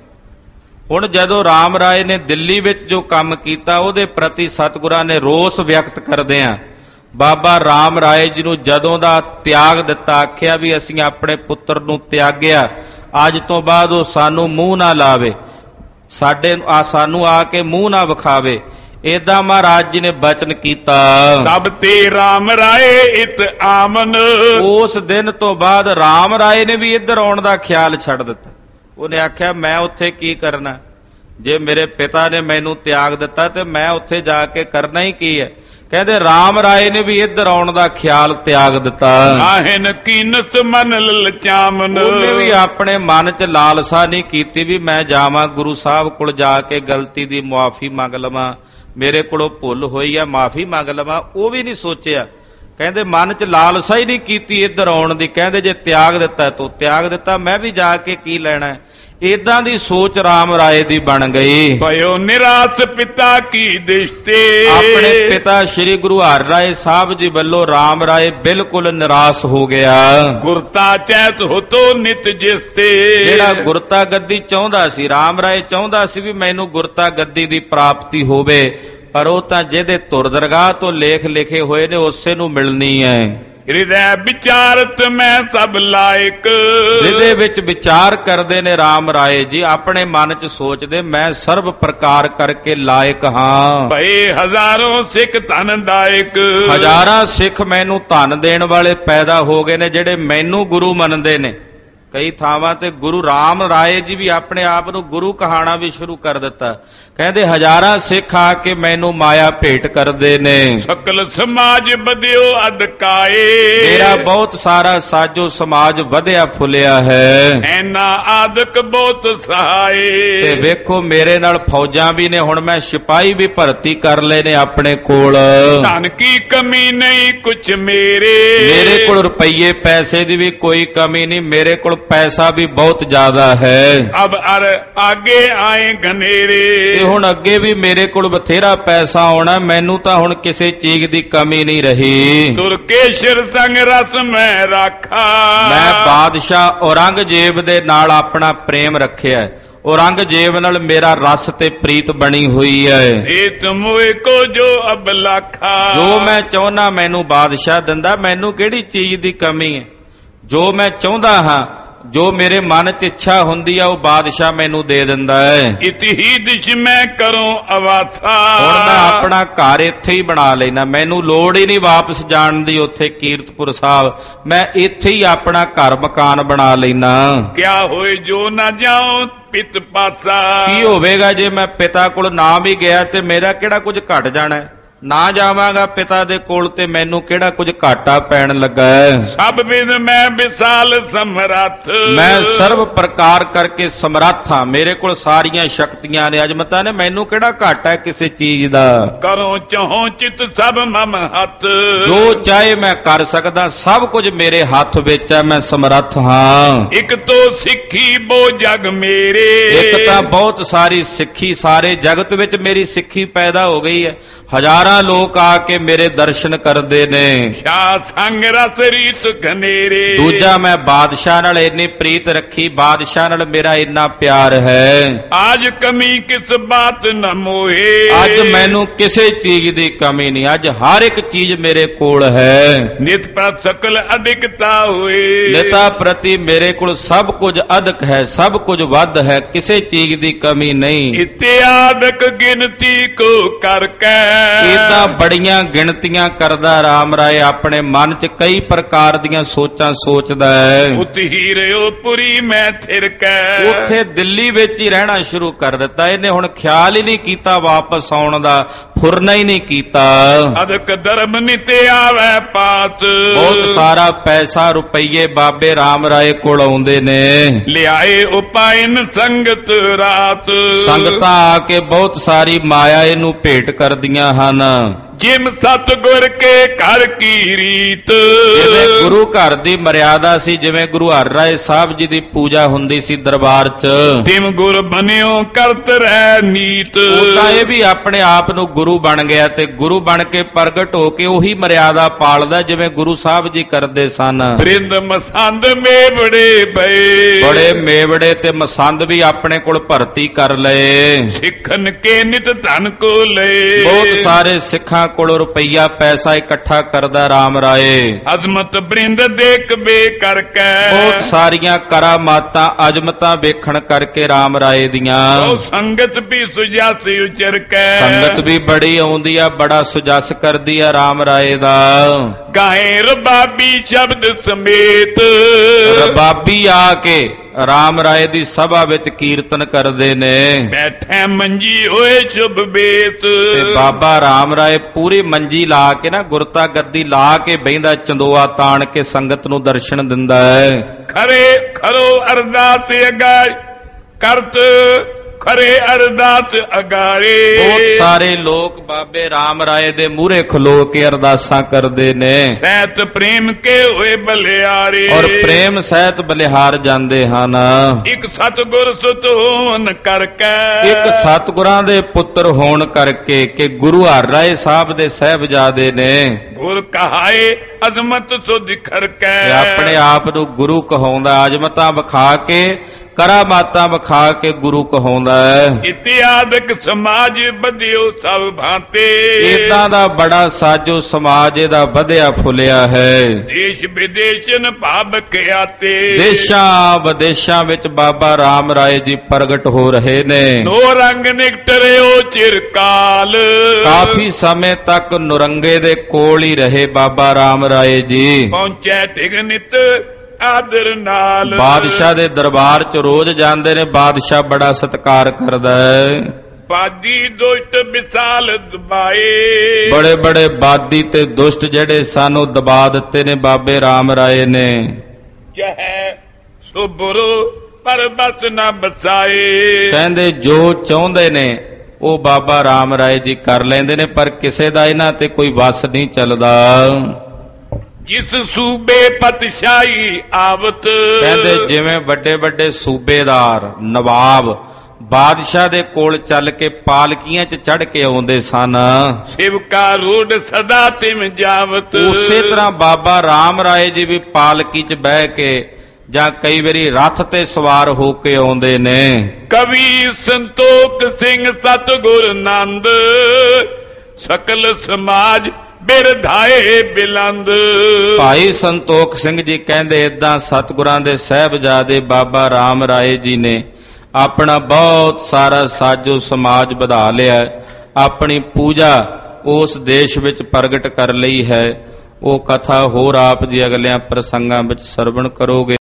Speaker 2: ਹੁਣ ਜਦੋਂ ਰਾਮ ਰਾਏ ਨੇ ਦਿੱਲੀ ਵਿੱਚ ਜੋ ਕੰਮ ਕੀਤਾ ਉਹਦੇ ਪ੍ਰਤੀ ਸਤਿਗੁਰਾਂ ਨੇ ਰੋਸ ਵਿਅਕਤ ਕਰਦਿਆਂ ਬਾਬਾ ਰਾਮ ਰਾਏ ਜੀ ਨੂੰ ਜਦੋਂ ਦਾ ਤਿਆਗ ਦਿੱਤਾ, ਆਖਿਆ ਵੀ ਅਸੀਂ ਆਪਣੇ ਪੁੱਤਰ ਨੂੰ ਤਿਆਗਿਆ, ਅੱਜ ਤੋਂ ਬਾਅਦ ਉਹ ਸਾਨੂੰ ਮੂੰਹ ਨਾ ਲਾਵੇ, ਸਾਡੇ ਆ ਸਾਨੂੰ ਆ ਕੇ ਮੂੰਹ ਨਾ ਵਿਖਾਵੇ। ਏਦਾਂ ਮਹਾਰਾਜ ਜੀ ਨੇ ਬਚਨ ਕੀਤਾ।
Speaker 1: ਸਭ ਤੇ ਰਾਮ ਰਾਏ ਇਤ ਆਮਨ,
Speaker 2: ਉਸ ਦਿਨ ਤੋਂ ਬਾਅਦ ਰਾਮ ਰਾਏ ਨੇ ਵੀ ਇੱਧਰ ਆਉਣ ਦਾ ਖਿਆਲ ਛੱਡ ਦਿੱਤਾ। ਉਹਨੇ ਆਖਿਆ ਮੈਂ ਉੱਥੇ ਕੀ ਕਰਨਾ, ਜੇ ਮੇਰੇ ਪਿਤਾ ਨੇ ਮੈਨੂੰ ਤਿਆਗ ਦਿੱਤਾ ਤੇ ਮੈਂ ਉੱਥੇ ਜਾ ਕੇ ਕਰਨਾ ਹੀ ਕੀ ਹੈ। ਕਹਿੰਦੇ ਰਾਮ ਰਾਏ ਨੇ ਵੀ ਇੱਧਰ ਆਉਣ ਦਾ ਖਿਆਲ ਤਿਆਗ ਦਿੱਤਾ।
Speaker 1: ਨਾਹਿਨ ਕੀਨਤ ਮਨ ਲਲਚਾਮਨ,
Speaker 2: ਉਹਨੇ ਵੀ ਆਪਣੇ ਮਨ 'ਚ ਲਾਲਸਾ ਨਹੀਂ ਕੀਤੀ ਵੀ ਮੈਂ ਜਾਵਾਂ ਗੁਰੂ ਸਾਹਿਬ ਕੋਲ ਜਾ ਕੇ ਗਲਤੀ ਦੀ ਮੁਆਫੀ ਮੰਗ ਲਵਾਂ, ਮੇਰੇ ਕੋਲੋਂ ਭੁੱਲ ਹੋਈ ਆ ਮਾਫੀ ਮੰਗ ਲਵਾਂ, ਉਹ ਵੀ ਨਹੀਂ ਸੋਚਿਆ। ਕਹਿੰਦੇ ਮਨ 'ਚ ਲਾਲਸਾ ਹੀ ਨਹੀਂ ਕੀਤੀ ਇੱਧਰ ਆਉਣ ਦੀ। ਕਹਿੰਦੇ ਜੇ ਤਿਆਗ ਦਿੱਤਾ ਤੂੰ ਤਿਆਗ ਦਿੱਤਾ, ਮੈਂ ਵੀ ਜਾ ਕੇ ਕੀ ਲੈਣਾ। ਏਦਾਂ ਦੀ ਸੋਚ ਰਾਮ ਰਾਏ ਦੀ ਬਣ ਗਈ।
Speaker 1: ਭਇਓ ਨਿਰਾਸ ਪਿਤਾ ਕੀ ਦਿਸ਼ਤੇ,
Speaker 2: ਆਪਣੇ ਪਿਤਾ ਸ਼੍ਰੀ ਗੁਰੂ ਹਰਿ ਰਾਏ ਸਾਹਿਬ ਜੀ ਵੱਲੋਂ ਰਾਮ ਰਾਏ ਬਿਲਕੁਲ ਨਿਰਾਸ਼ ਹੋ ਗਿਆ।
Speaker 1: ਗੁਰਤਾ ਚੈਤ ਹੋਤੋ ਨਿਤ ਜਿਸਤੇ,
Speaker 2: ਜਿਹੜਾ ਗੁਰਤਾ ਗੱਦੀ ਚਾਹੁੰਦਾ ਸੀ, ਰਾਮ ਰਾਏ ਚਾਹੁੰਦਾ ਸੀ ਵੀ ਮੈਨੂੰ ਗੁਰਤਾ ਗੱਦੀ ਦੀ ਪ੍ਰਾਪਤੀ ਹੋਵੇ, ਪਰ ਉਹ ਤਾਂ ਜਿਹਦੇ ਧੁਰ ਦਰਗਾਹ ਤੋਂ ਲੇਖ ਲਿਖੇ ਹੋਏ ਨੇ ਉਸੇ ਨੂੰ ਮਿਲਣੀ ਹੈ।
Speaker 1: ਹਿਰਦੈ ਵਿਚਾਰਤ ਮੈਂ ਸਭ ਲਾਇਕ,
Speaker 2: ਜਿਹਦੇ ਵਿੱਚ ਵਿਚਾਰ ਕਰਦੇ ਨੇ ਰਾਮ ਰਾਏ ਜੀ, ਆਪਣੇ ਮਨ ਚ ਸੋਚਦੇ ਮੈਂ ਸਰਬ ਪ੍ਰਕਾਰ ਕਰਕੇ ਲਾਇਕ ਹਾਂ।
Speaker 1: ਭਏ ਹਜ਼ਾਰੋਂ ਸਿੱਖ ਧਨ ਦਾਇਕ,
Speaker 2: ਹਜ਼ਾਰਾਂ ਸਿੱਖ ਮੈਨੂੰ ਧਨ ਦੇਣ ਵਾਲੇ ਪੈਦਾ ਹੋ ਗਏ ਨੇ ਜਿਹੜੇ ਮੈਨੂੰ ਗੁਰੂ ਮੰਨਦੇ ਨੇ। ਕਈ ਥਾਵਾਂ ਤੇ ਗੁਰੂ ਰਾਮ ਰਾਏ ਜੀ ਵੀ ਆਪਣੇ ਆਪ ਨੂੰ ਗੁਰੂ ਕਹਾਣਾ ਵੀ ਸ਼ੁਰੂ ਕਰ ਦਿੱਤਾ। ਕਹਿੰਦੇ ਹਜ਼ਾਰਾਂ ਸਿੱਖ ਆ ਕੇ ਮੈਨੂੰ ਮਾਇਆ ਭੇਟ ਕਰਦੇ ਨੇ।
Speaker 1: ਸਕਲ ਸਮਾਜ ਵਧਿਓ ਅਦਕਾਏ,
Speaker 2: ਮੇਰਾ ਬਹੁਤ ਸਾਰਾ ਸਾਜੋ ਸਮਾਜ ਵਧਿਆ ਫੁੱਲਿਆ ਹੈ।
Speaker 1: ਐਨਾ ਆਦਿਕ ਬਹੁਤ ਸਹਾਏ,
Speaker 2: ਤੇ ਵੇਖੋ ਮੇਰੇ ਨਾਲ ਫੌਜਾਂ ਵੀ ਨੇ, ਹੁਣ ਮੈਂ ਸਿਪਾਹੀ ਵੀ ਭਰਤੀ ਕਰ ਲਏ ਨੇ ਆਪਣੇ ਕੋਲ।
Speaker 1: ਧਨ ਕੀ ਕਮੀ ਨਹੀਂ ਕੁਛ ਮੇਰੇ,
Speaker 2: ਮੇਰੇ ਕੋਲ ਰੁਪਈਏ ਪੈਸੇ ਦੀ ਵੀ ਕੋਈ ਕਮੀ ਨਹੀਂ, ਮੇਰੇ ਕੋਲ ਪੈਸਾ ਵੀ ਬਹੁਤ ਜ਼ਿਆਦਾ ਹੈ।
Speaker 1: ਅਬ ਅਰ ਆਗੇ ਆਏ ਘਨੇਰੇ,
Speaker 2: ਹੁਣ ਅੱਗੇ ਵੀ ਮੇਰੇ ਕੋਲ ਬਥੇਰਾ ਪੈਸਾ ਆਉਣਾ, ਮੈਨੂੰ ਤਾਂ ਹੁਣ ਕਿਸੇ ਚੀਜ਼ ਦੀ ਕਮੀ ਨਹੀਂ ਰਹੀ।
Speaker 1: ਤੁਰਕੇਸ਼ਰ ਸੰਗ ਰਸ ਮੈਂ ਰਾਖਾ,
Speaker 2: ਮੈਂ ਬਾਦਸ਼ਾਹ ਔਰੰਗਜ਼ੇਬ ਦੇ ਨਾਲ ਆਪਣਾ ਪ੍ਰੇਮ ਰੱਖਿਆ। ਔਰੰਗਜ਼ੇਬ ਨਾਲ ਮੇਰਾ ਰਸ ਤੇ ਪ੍ਰੀਤ ਬਣੀ ਹੋਈ ਹੈ।
Speaker 1: ਇਹ ਤੁਮੋਏ ਕੋ ਜੋ ਅਬ ਲਾਖਾ,
Speaker 2: ਜੋ ਮੈਂ ਚਾਹੁੰਦਾ ਮੈਨੂੰ ਬਾਦਸ਼ਾਹ ਦਿੰਦਾ, ਮੈਨੂੰ ਕਿਹੜੀ ਚੀਜ਼ ਦੀ ਕਮੀ ਹੈ। ਜੋ ਮੈਂ ਚਾਹੁੰਦਾ ਹਾਂ, ਜੋ ਮੇਰੇ ਮਨ ਚ ਇੱਛਾ ਹੁੰਦੀ ਆ, ਉਹ ਬਾਦਸ਼ਾਹ ਮੈਨੂੰ ਦੇ ਦਿੰਦਾ ਹੈ।
Speaker 1: ਇਤਿਹੀ ਦਿਸ਼ ਮੈਂ ਕਰੂੰ ਅਵਾਸਾ,
Speaker 2: ਹੁਣ ਮੈਂ ਆਪਣਾ ਘਰ ਇੱਥੇ ਹੀ ਬਣਾ ਲੈਣਾ, ਮੈਨੂੰ ਲੋੜ ਹੀ ਨਹੀਂ ਵਾਪਸ ਜਾਣ ਦੀ ਉੱਥੇ ਕੀਰਤਪੁਰ ਸਾਹਿਬ, ਮੈਂ ਇੱਥੇ ਹੀ ਆਪਣਾ ਘਰ ਮਕਾਨ ਬਣਾ ਲੈਣਾ।
Speaker 1: ਕਿਆ ਹੋਏ ਜੋ ਨਾ ਜਾਉ ਪਿਤ ਪਾਸਾ,
Speaker 2: ਕੀ ਹੋਵੇਗਾ ਜੇ ਮੈਂ ਪਿਤਾ ਕੋਲ ਨਾ ਵੀ ਗਿਆ ਤੇ ਮੇਰਾ ਕਿਹੜਾ ਕੁਝ ਘਟ ਜਾਣਾ ਹੈ। ਨਾ ਜਾਵਾਂਗਾ ਪਿਤਾ ਦੇ ਕੋਲ ਤੇ ਮੈਨੂੰ ਕਿਹੜਾ ਕੁਝ ਘਾਟਾ ਪੈਣ ਲੱਗਾ ਹੈ।
Speaker 1: ਸਭ ਵਿਦ ਮੈਂ ਵਿਸਾਲ ਸਮਰੱਥ,
Speaker 2: ਮੈਂ ਸਰਬ ਪ੍ਰਕਾਰ ਕਰਕੇ ਸਮਰੱਥ ਹਾਂ, ਮੇਰੇ ਕੋਲ ਸਾਰੀਆਂ ਸ਼ਕਤੀਆਂ ਨੇ, ਅਜਮਤਾਂ ਨੇ, ਮੈਨੂੰ ਕਿਹੜਾ ਘਾਟਾ ਹੈ ਕਿਸੇ ਚੀਜ਼ ਦਾ।
Speaker 1: ਕਰੋ ਚਾਹੋ ਚਿਤ ਸਭ ਮਮ ਹੱਥ,
Speaker 2: ਜੋ ਚਾਹੇ ਮੈਂ ਕਰ ਸਕਦਾ, ਸਭ ਕੁਝ ਮੇਰੇ ਹੱਥ ਵਿੱਚ ਹੈ, ਮੈਂ ਸਮਰੱਥ ਹਾਂ।
Speaker 1: ਇੱਕ ਤੋ ਸਿੱਖੀ ਬੋ ਜਗ ਮੇਰੇ,
Speaker 2: ਇੱਕ ਤਾਂ ਬਹੁਤ ਸਾਰੀ ਸਿੱਖੀ, ਸਾਰੇ ਜਗਤ ਵਿੱਚ ਮੇਰੀ ਸਿੱਖੀ ਪੈਦਾ ਹੋ ਗਈ ਹੈ। ਹਜ਼ਾਰਾਂ ਲੋਕ ਆ ਕੇ ਮੇਰੇ ਦਰਸ਼ਨ ਕਰਦੇ ਨੇ।
Speaker 1: ਸ਼ਾਹ ਸੰਗ ਰਸ ਰੀਤ ਘਨੇਰੇ,
Speaker 2: ਦੂਜਾ ਮੈਂ ਬਾਦਸ਼ਾਹ ਨਾਲ ਇੰਨੀ ਪ੍ਰੀਤ ਰੱਖੀ, ਬਾਦਸ਼ਾਹ ਨਾਲ ਮੇਰਾ ਇੰਨਾ ਪਿਆਰ ਹੈ।
Speaker 1: ਅੱਜ ਕਮੀ ਕਿਸ ਬਾਤ ਨ ਮੋਹੇ,
Speaker 2: ਅੱਜ ਮੈਨੂੰ ਕਿਸੇ ਚੀਜ਼ ਦੀ ਕਮੀ ਨਹੀਂ, ਅੱਜ ਹਰ ਇੱਕ ਚੀਜ਼ ਮੇਰੇ ਕੋਲ ਹੈ।
Speaker 1: ਨਿਤ ਪਰ ਸਕਲ ਅਧਿਕਤਾ ਹੋਏ,
Speaker 2: ਨਿਤਾ ਪ੍ਰਤੀ ਮੇਰੇ ਕੋਲ ਸਭ ਕੁਝ ਅਧਿਕ ਹੈ, ਸਭ ਕੁਝ ਵੱਧ ਹੈ, ਕਿਸੇ ਚੀਜ਼ ਦੀ ਕਮੀ ਨਹੀਂ।
Speaker 1: ਇਤਿਆਦਕ ਗਿਣਤੀ ਕੋ ਕਰਕੇ,
Speaker 2: ਇਦਾਂ ਬੜੀਆਂ ਗਿਣਤੀਆਂ ਕਰਦਾ ਰਾਮ ਰਾਏ, ਆਪਣੇ ਮਨ ਚ ਕਈ ਪ੍ਰਕਾਰ ਦੀਆਂ ਸੋਚਾਂ ਸੋਚਦਾ ਹੈ।
Speaker 1: ਉਤਹੀ ਰਿਓ ਪੁਰੀ ਮੈਂ ਥਿਰਕੈ,
Speaker 2: ਉੱਥੇ ਦਿੱਲੀ ਵਿੱਚ ਹੀ ਰਹਿਣਾ ਸ਼ੁਰੂ ਕਰ ਦਿੱਤਾ। ਇਹਨੇ ਹੁਣ ਖਿਆਲ ਹੀ ਨਹੀਂ ਕੀਤਾ ਵਾਪਸ ਆਉਣ ਦਾ, ਫੁਰਨਾ ਹੀ ਨਹੀਂ ਕੀਤਾ।
Speaker 1: ਅਦਕ ਧਰਮ ਨਿਤ ਆਵੈ ਪਾਸ,
Speaker 2: ਬਹੁਤ ਸਾਰਾ ਪੈਸਾ ਰੁਪਈਏ ਬਾਬੇ ਰਾਮ ਰਾਏ ਕੋਲ ਆਉਂਦੇ ਨੇ।
Speaker 1: ਲਿਆਏ ਉਪਾਇਨ ਸੰਗਤ ਰਾਤ,
Speaker 2: ਸੰਗਤਾਂ ਆ ਕੇ ਬਹੁਤ ਸਾਰੀ ਮਾਇਆ ਇਹਨੂੰ ਭੇਟ ਕਰਦੀਆਂ ਹਨ।
Speaker 1: ਜਿਮ ਸਤਿਗੁਰ ਕੇ ਘਰ ਕੀ ਰੀਤ,
Speaker 2: ਜਿਵੇਂ ਗੁਰੂ ਘਰ ਦੀ ਮਰਿਆਦਾ ਸੀ, ਜਿਵੇਂ ਗੁਰੂ ਹਰਿ ਰਾਏ ਸਾਹਿਬ ਜੀ ਦੀ ਪੂਜਾ ਹੁੰਦੀ ਸੀ ਦਰਬਾਰ 'ਚ,
Speaker 1: ਤਿਮ ਗੁਰ ਬਨਿਓ ਕਰਤ ਰਹਿ ਨੀਤ।
Speaker 2: ਉਦਾਂ ਇਹ ਵੀ ਆਪਣੇ ਆਪ ਨੂੰ ਗੁਰੂ ਬਣ ਗਿਆ ਤੇ ਗੁਰੂ ਬਣ ਕੇ ਪ੍ਰਗਟ ਹੋ ਕੇ ਉਹੀ ਮਰਿਆਦਾ ਪਾਲਦਾ ਜਿਵੇਂ ਗੁਰੂ ਸਾਹਿਬ ਜੀ ਕਰਦੇ ਸਨ।
Speaker 1: ਬ੍ਰਿੰਦ ਮਸੰਦ ਮੇਵੜੇ ਬਏ,
Speaker 2: ਬੜੇ ਮੇਵੜੇ ਤੇ ਮਸੰਦ ਵੀ ਆਪਣੇ ਕੋਲ ਭਰਤੀ ਕਰ ਲਏ।
Speaker 1: ਸਿੱਖਨ ਕੇ ਨਿਤ ਧਨ ਕੋ ਲਏ,
Speaker 2: ਬਹੁਤ ਸਾਰੇ ਸਿੱਖਾਂ ਕੋਲ ਰੁਪਈਆ ਪੈਸਾ ਇਕੱਠਾ ਕਰਦਾ ਰਾਮ ਰਾਏ।
Speaker 1: ਅਜ਼ਮਤ ਬ੍ਰਿੰਦ ਦੇਖ ਬੇ ਕਰਕੇ,
Speaker 2: ਬਹੁਤ ਸਾਰੀਆਂ ਕਰਾਮਾਤਾਂ ਅਜ਼ਮਤਾਂ ਵੇਖਣ ਕਰਕੇ ਰਾਮ ਰਾਏ ਦੀਆਂ।
Speaker 1: ਸੰਗਤ ਵੀ ਸੁਜਾਸੀ ਉਚਰ ਕੇ,
Speaker 2: ਸੰਗਤ ਵੀ ਬੜੀ ਆਉਂਦੀ ਆ, ਬੜਾ ਸੁਜਸ ਕਰਦੀ ਆ ਰਾਮ ਰਾਏ ਦਾ।
Speaker 1: ਗਾਏ ਰਬਾਬੀ ਸ਼ਬਦ ਸਮੇਤ,
Speaker 2: ਰਬਾਬੀ ਆ ਕੇ ਰਾਮ ਰਾਏ ਦੀ ਸਭਾ ਵਿੱਚ ਕੀਰਤਨ ਕਰਦੇ ਨੇ।
Speaker 1: ਬੈਠੇ ਮੰਜੀ ਹੋਏ ਸ਼ੁਭ ਬੇਤ,
Speaker 2: ਤੇ ਬਾਬਾ ਰਾਮ ਰਾਏ ਪੂਰੀ ਮੰਜੀ ਲਾ ਕੇ ਨਾ, ਗੁਰਤਾ ਗੱਦੀ ਲਾ ਕੇ ਬਹਿੰਦਾ, ਚੰਦੋਆ ਤਾਣ ਕੇ ਸੰਗਤ ਨੂੰ ਦਰਸ਼ਨ ਦਿੰਦਾ ਹੈ।
Speaker 1: ਖਰੇ ਖਰੋ ਅਰਦਾਸ ਅਗਾਇ ਕਰਤ, ਖਰੇ ਅਰਦਾਸ ਅਗਾਰੇ।
Speaker 2: ਬਹੁਤ ਸਾਰੇ ਲੋਕ ਬਾਬੇ ਰਾਮ ਰਾਏ ਦੇ ਮੂਹਰੇ ਖਲੋ ਕੇ ਅਰਦਾਸਾਂ ਕਰਦੇ ਨੇ।
Speaker 1: ਸਹਿਤ ਪ੍ਰੇਮ ਕੇ ਹੋਏ ਬਲਿਆਰੇ,
Speaker 2: ਔਰ ਪ੍ਰੇਮ ਸਹਿਤ ਬਲਿਹਾਰ ਜਾਂਦੇ ਹਨ।
Speaker 1: ਇੱਕ ਸਤਿਗੁਰ ਸੁਤ ਹੋਣ ਕਰਕੇ,
Speaker 2: ਇੱਕ ਸਤਿਗੁਰਾਂ ਦੇ ਪੁੱਤਰ ਹੋਣ ਕਰਕੇ ਕਿ ਗੁਰੂ ਹਰਿ ਰਾਏ ਸਾਹਿਬ ਦੇ ਸਾਹਿਬਜ਼ਾਦੇ ਨੇ।
Speaker 1: ਗੁਰ ਕਹਾਏ ਅਜ਼ਮਤ ਸੁਧ ਖਰਕੈ,
Speaker 2: ਆਪਣੇ ਆਪ ਨੂੰ ਗੁਰੂ ਕਹਾਉਂਦਾ, ਅਜ਼ਮਤਾਂ ਵਿਖਾ ਕੇ ਕਰਾਮਾਤਾਂ ਵਿਖਾ ਕੇ ਗੁਰੂ ਕਹਾਉਂਦਾ ਹੈ।
Speaker 1: ਇਤਿਆਦਿਕ ਸਮਾਜ ਵਧਿਓ ਸਭ ਭਾਂਤੇ,
Speaker 2: ਇਦਾਂ ਦਾ ਬੜਾ ਸਾਜੋ ਸਮਾਜ ਇਹਦਾ ਵਧਿਆ ਫੁੱਲਿਆ ਹੈ।
Speaker 1: ਦੇਸ਼ ਵਿਦੇਸ਼ਨ ਭਾਵਕ ਆਤੇ,
Speaker 2: ਦੇਸ਼ਾਂ ਵਿਦੇਸ਼ਾਂ ਵਿੱਚ ਬਾਬਾ ਰਾਮ ਰਾਏ ਜੀ ਪ੍ਰਗਟ ਹੋ ਰਹੇ ਨੇ।
Speaker 1: ਨੋ ਰੰਗ ਨਿਕਟਰਿਓ ਚਿਰਕਾਲ,
Speaker 2: ਕਾਫੀ ਸਮੇਂ ਤੱਕ ਨੁਰੰਗੇ ਦੇ ਕੋਲ ਹੀ ਰਹੇ ਬਾਬਾ ਰਾਮ ਰਾਏ ਜੀ।
Speaker 1: ਪਹੁੰਚੈ ਟਿਕ ਨਿਤ ਆਦਰ ਨਾਲ,
Speaker 2: ਬਾਦਸ਼ਾਹ ਦੇ ਦਰਬਾਰ ਚ ਰੋਜ਼ ਜਾਂਦੇ ਨੇ। ਬਾਦਸ਼ਾਹ ਬੜਾ ਸਤਿਕਾਰ ਕਰਦਾ ਹੈ।
Speaker 1: ਬਾਦੀ ਦੁਸ਼ਟ ਵਿਸਾਲ ਦਬਾਏ,
Speaker 2: ਬੜੇ ਬੜੇ ਬਾਦੀ ਤੇ ਦੁਸ਼ਟ ਜਿਹੜੇ ਸਾਨੂੰ ਦਬਾ ਦਿੱਤੇ ਨੇ ਬਾਬੇ ਰਾਮ ਰਾਏ ਨੇ।
Speaker 1: ਚਾਹੇ ਸੁਬਰੋ ਪਰ ਬਸ ਨਾ ਬਸਾਏ,
Speaker 2: ਕਹਿੰਦੇ ਜੋ ਚਾਹੁੰਦੇ ਨੇ ਉਹ ਬਾਬਾ ਰਾਮ ਰਾਏ ਜੀ ਕਰ ਲੈਂਦੇ ਨੇ, ਪਰ ਕਿਸੇ ਦਾ ਇਹਨਾਂ ਤੇ ਕੋਈ ਵੱਸ ਨਹੀਂ ਚੱਲਦਾ।
Speaker 1: ਜਿਸ ਸੂਬੇ ਪਤਸ਼ਾਹੀ ਆਵਤ,
Speaker 2: ਕਹਿੰਦੇ ਜਿਵੇਂ ਵੱਡੇ ਵੱਡੇ ਸੂਬੇਦਾਰ ਨਵਾਬ ਬਾਦਸ਼ਾਹ ਦੇ ਕੋਲ ਚੱਲ ਕੇ ਪਾਲਕੀਆਂ 'ਚ ਚੜ੍ਹ ਕੇ ਆਉਂਦੇ ਸਨ,
Speaker 1: ਸਿਵਕਾ ਰੋਡ ਸਦਾ ਤਿਮ ਜਾਵਤ,
Speaker 2: ਉਸੇ ਤਰ੍ਹਾਂ ਬਾਬਾ ਰਾਮ ਰਾਏ ਜੀ ਵੀ ਪਾਲਕੀ 'ਚ ਬਹਿ ਕੇ ਜਾਂ ਕਈ ਵਾਰੀ ਰੱਥ ਤੇ ਸਵਾਰ ਹੋ ਕੇ ਆਉਂਦੇ ਨੇ।
Speaker 1: ਕਵੀ ਸੰਤੋਖ ਸਿੰਘ ਸਤਿਗੁਰ ਨੰਦ, ਸਕਲ ਸਮਾਜ ਬਿਰਧਾਏ ਬਿਲੰਦ।
Speaker 2: ਭਾਈ ਸੰਤੋਖ ਸਿੰਘ ਜੀ ਕਹਿੰਦੇ ਏਦਾਂ ਸਤਿਗੁਰਾਂ ਦੇ ਸਾਹਿਬਜ਼ਾਦੇ ਬਾਬਾ ਰਾਮ ਰਾਏ ਜੀ ਨੇ ਆਪਣਾ ਬਹੁਤ ਸਾਰਾ ਸਾਜੋ ਸਮਾਜ ਵਧਾ ਲਿਆ, ਆਪਣੀ ਪੂਜਾ ਉਸ ਦੇਸ਼ ਵਿੱਚ ਪ੍ਰਗਟ ਕਰ ਲਈ ਹੈ। ਉਹ ਕਥਾ ਹੋਰ ਆਪ ਜੀ ਅਗਲਿਆਂ ਪ੍ਰਸੰਗਾਂ ਵਿੱਚ ਸਰਵਣ ਕਰੋਗੇ।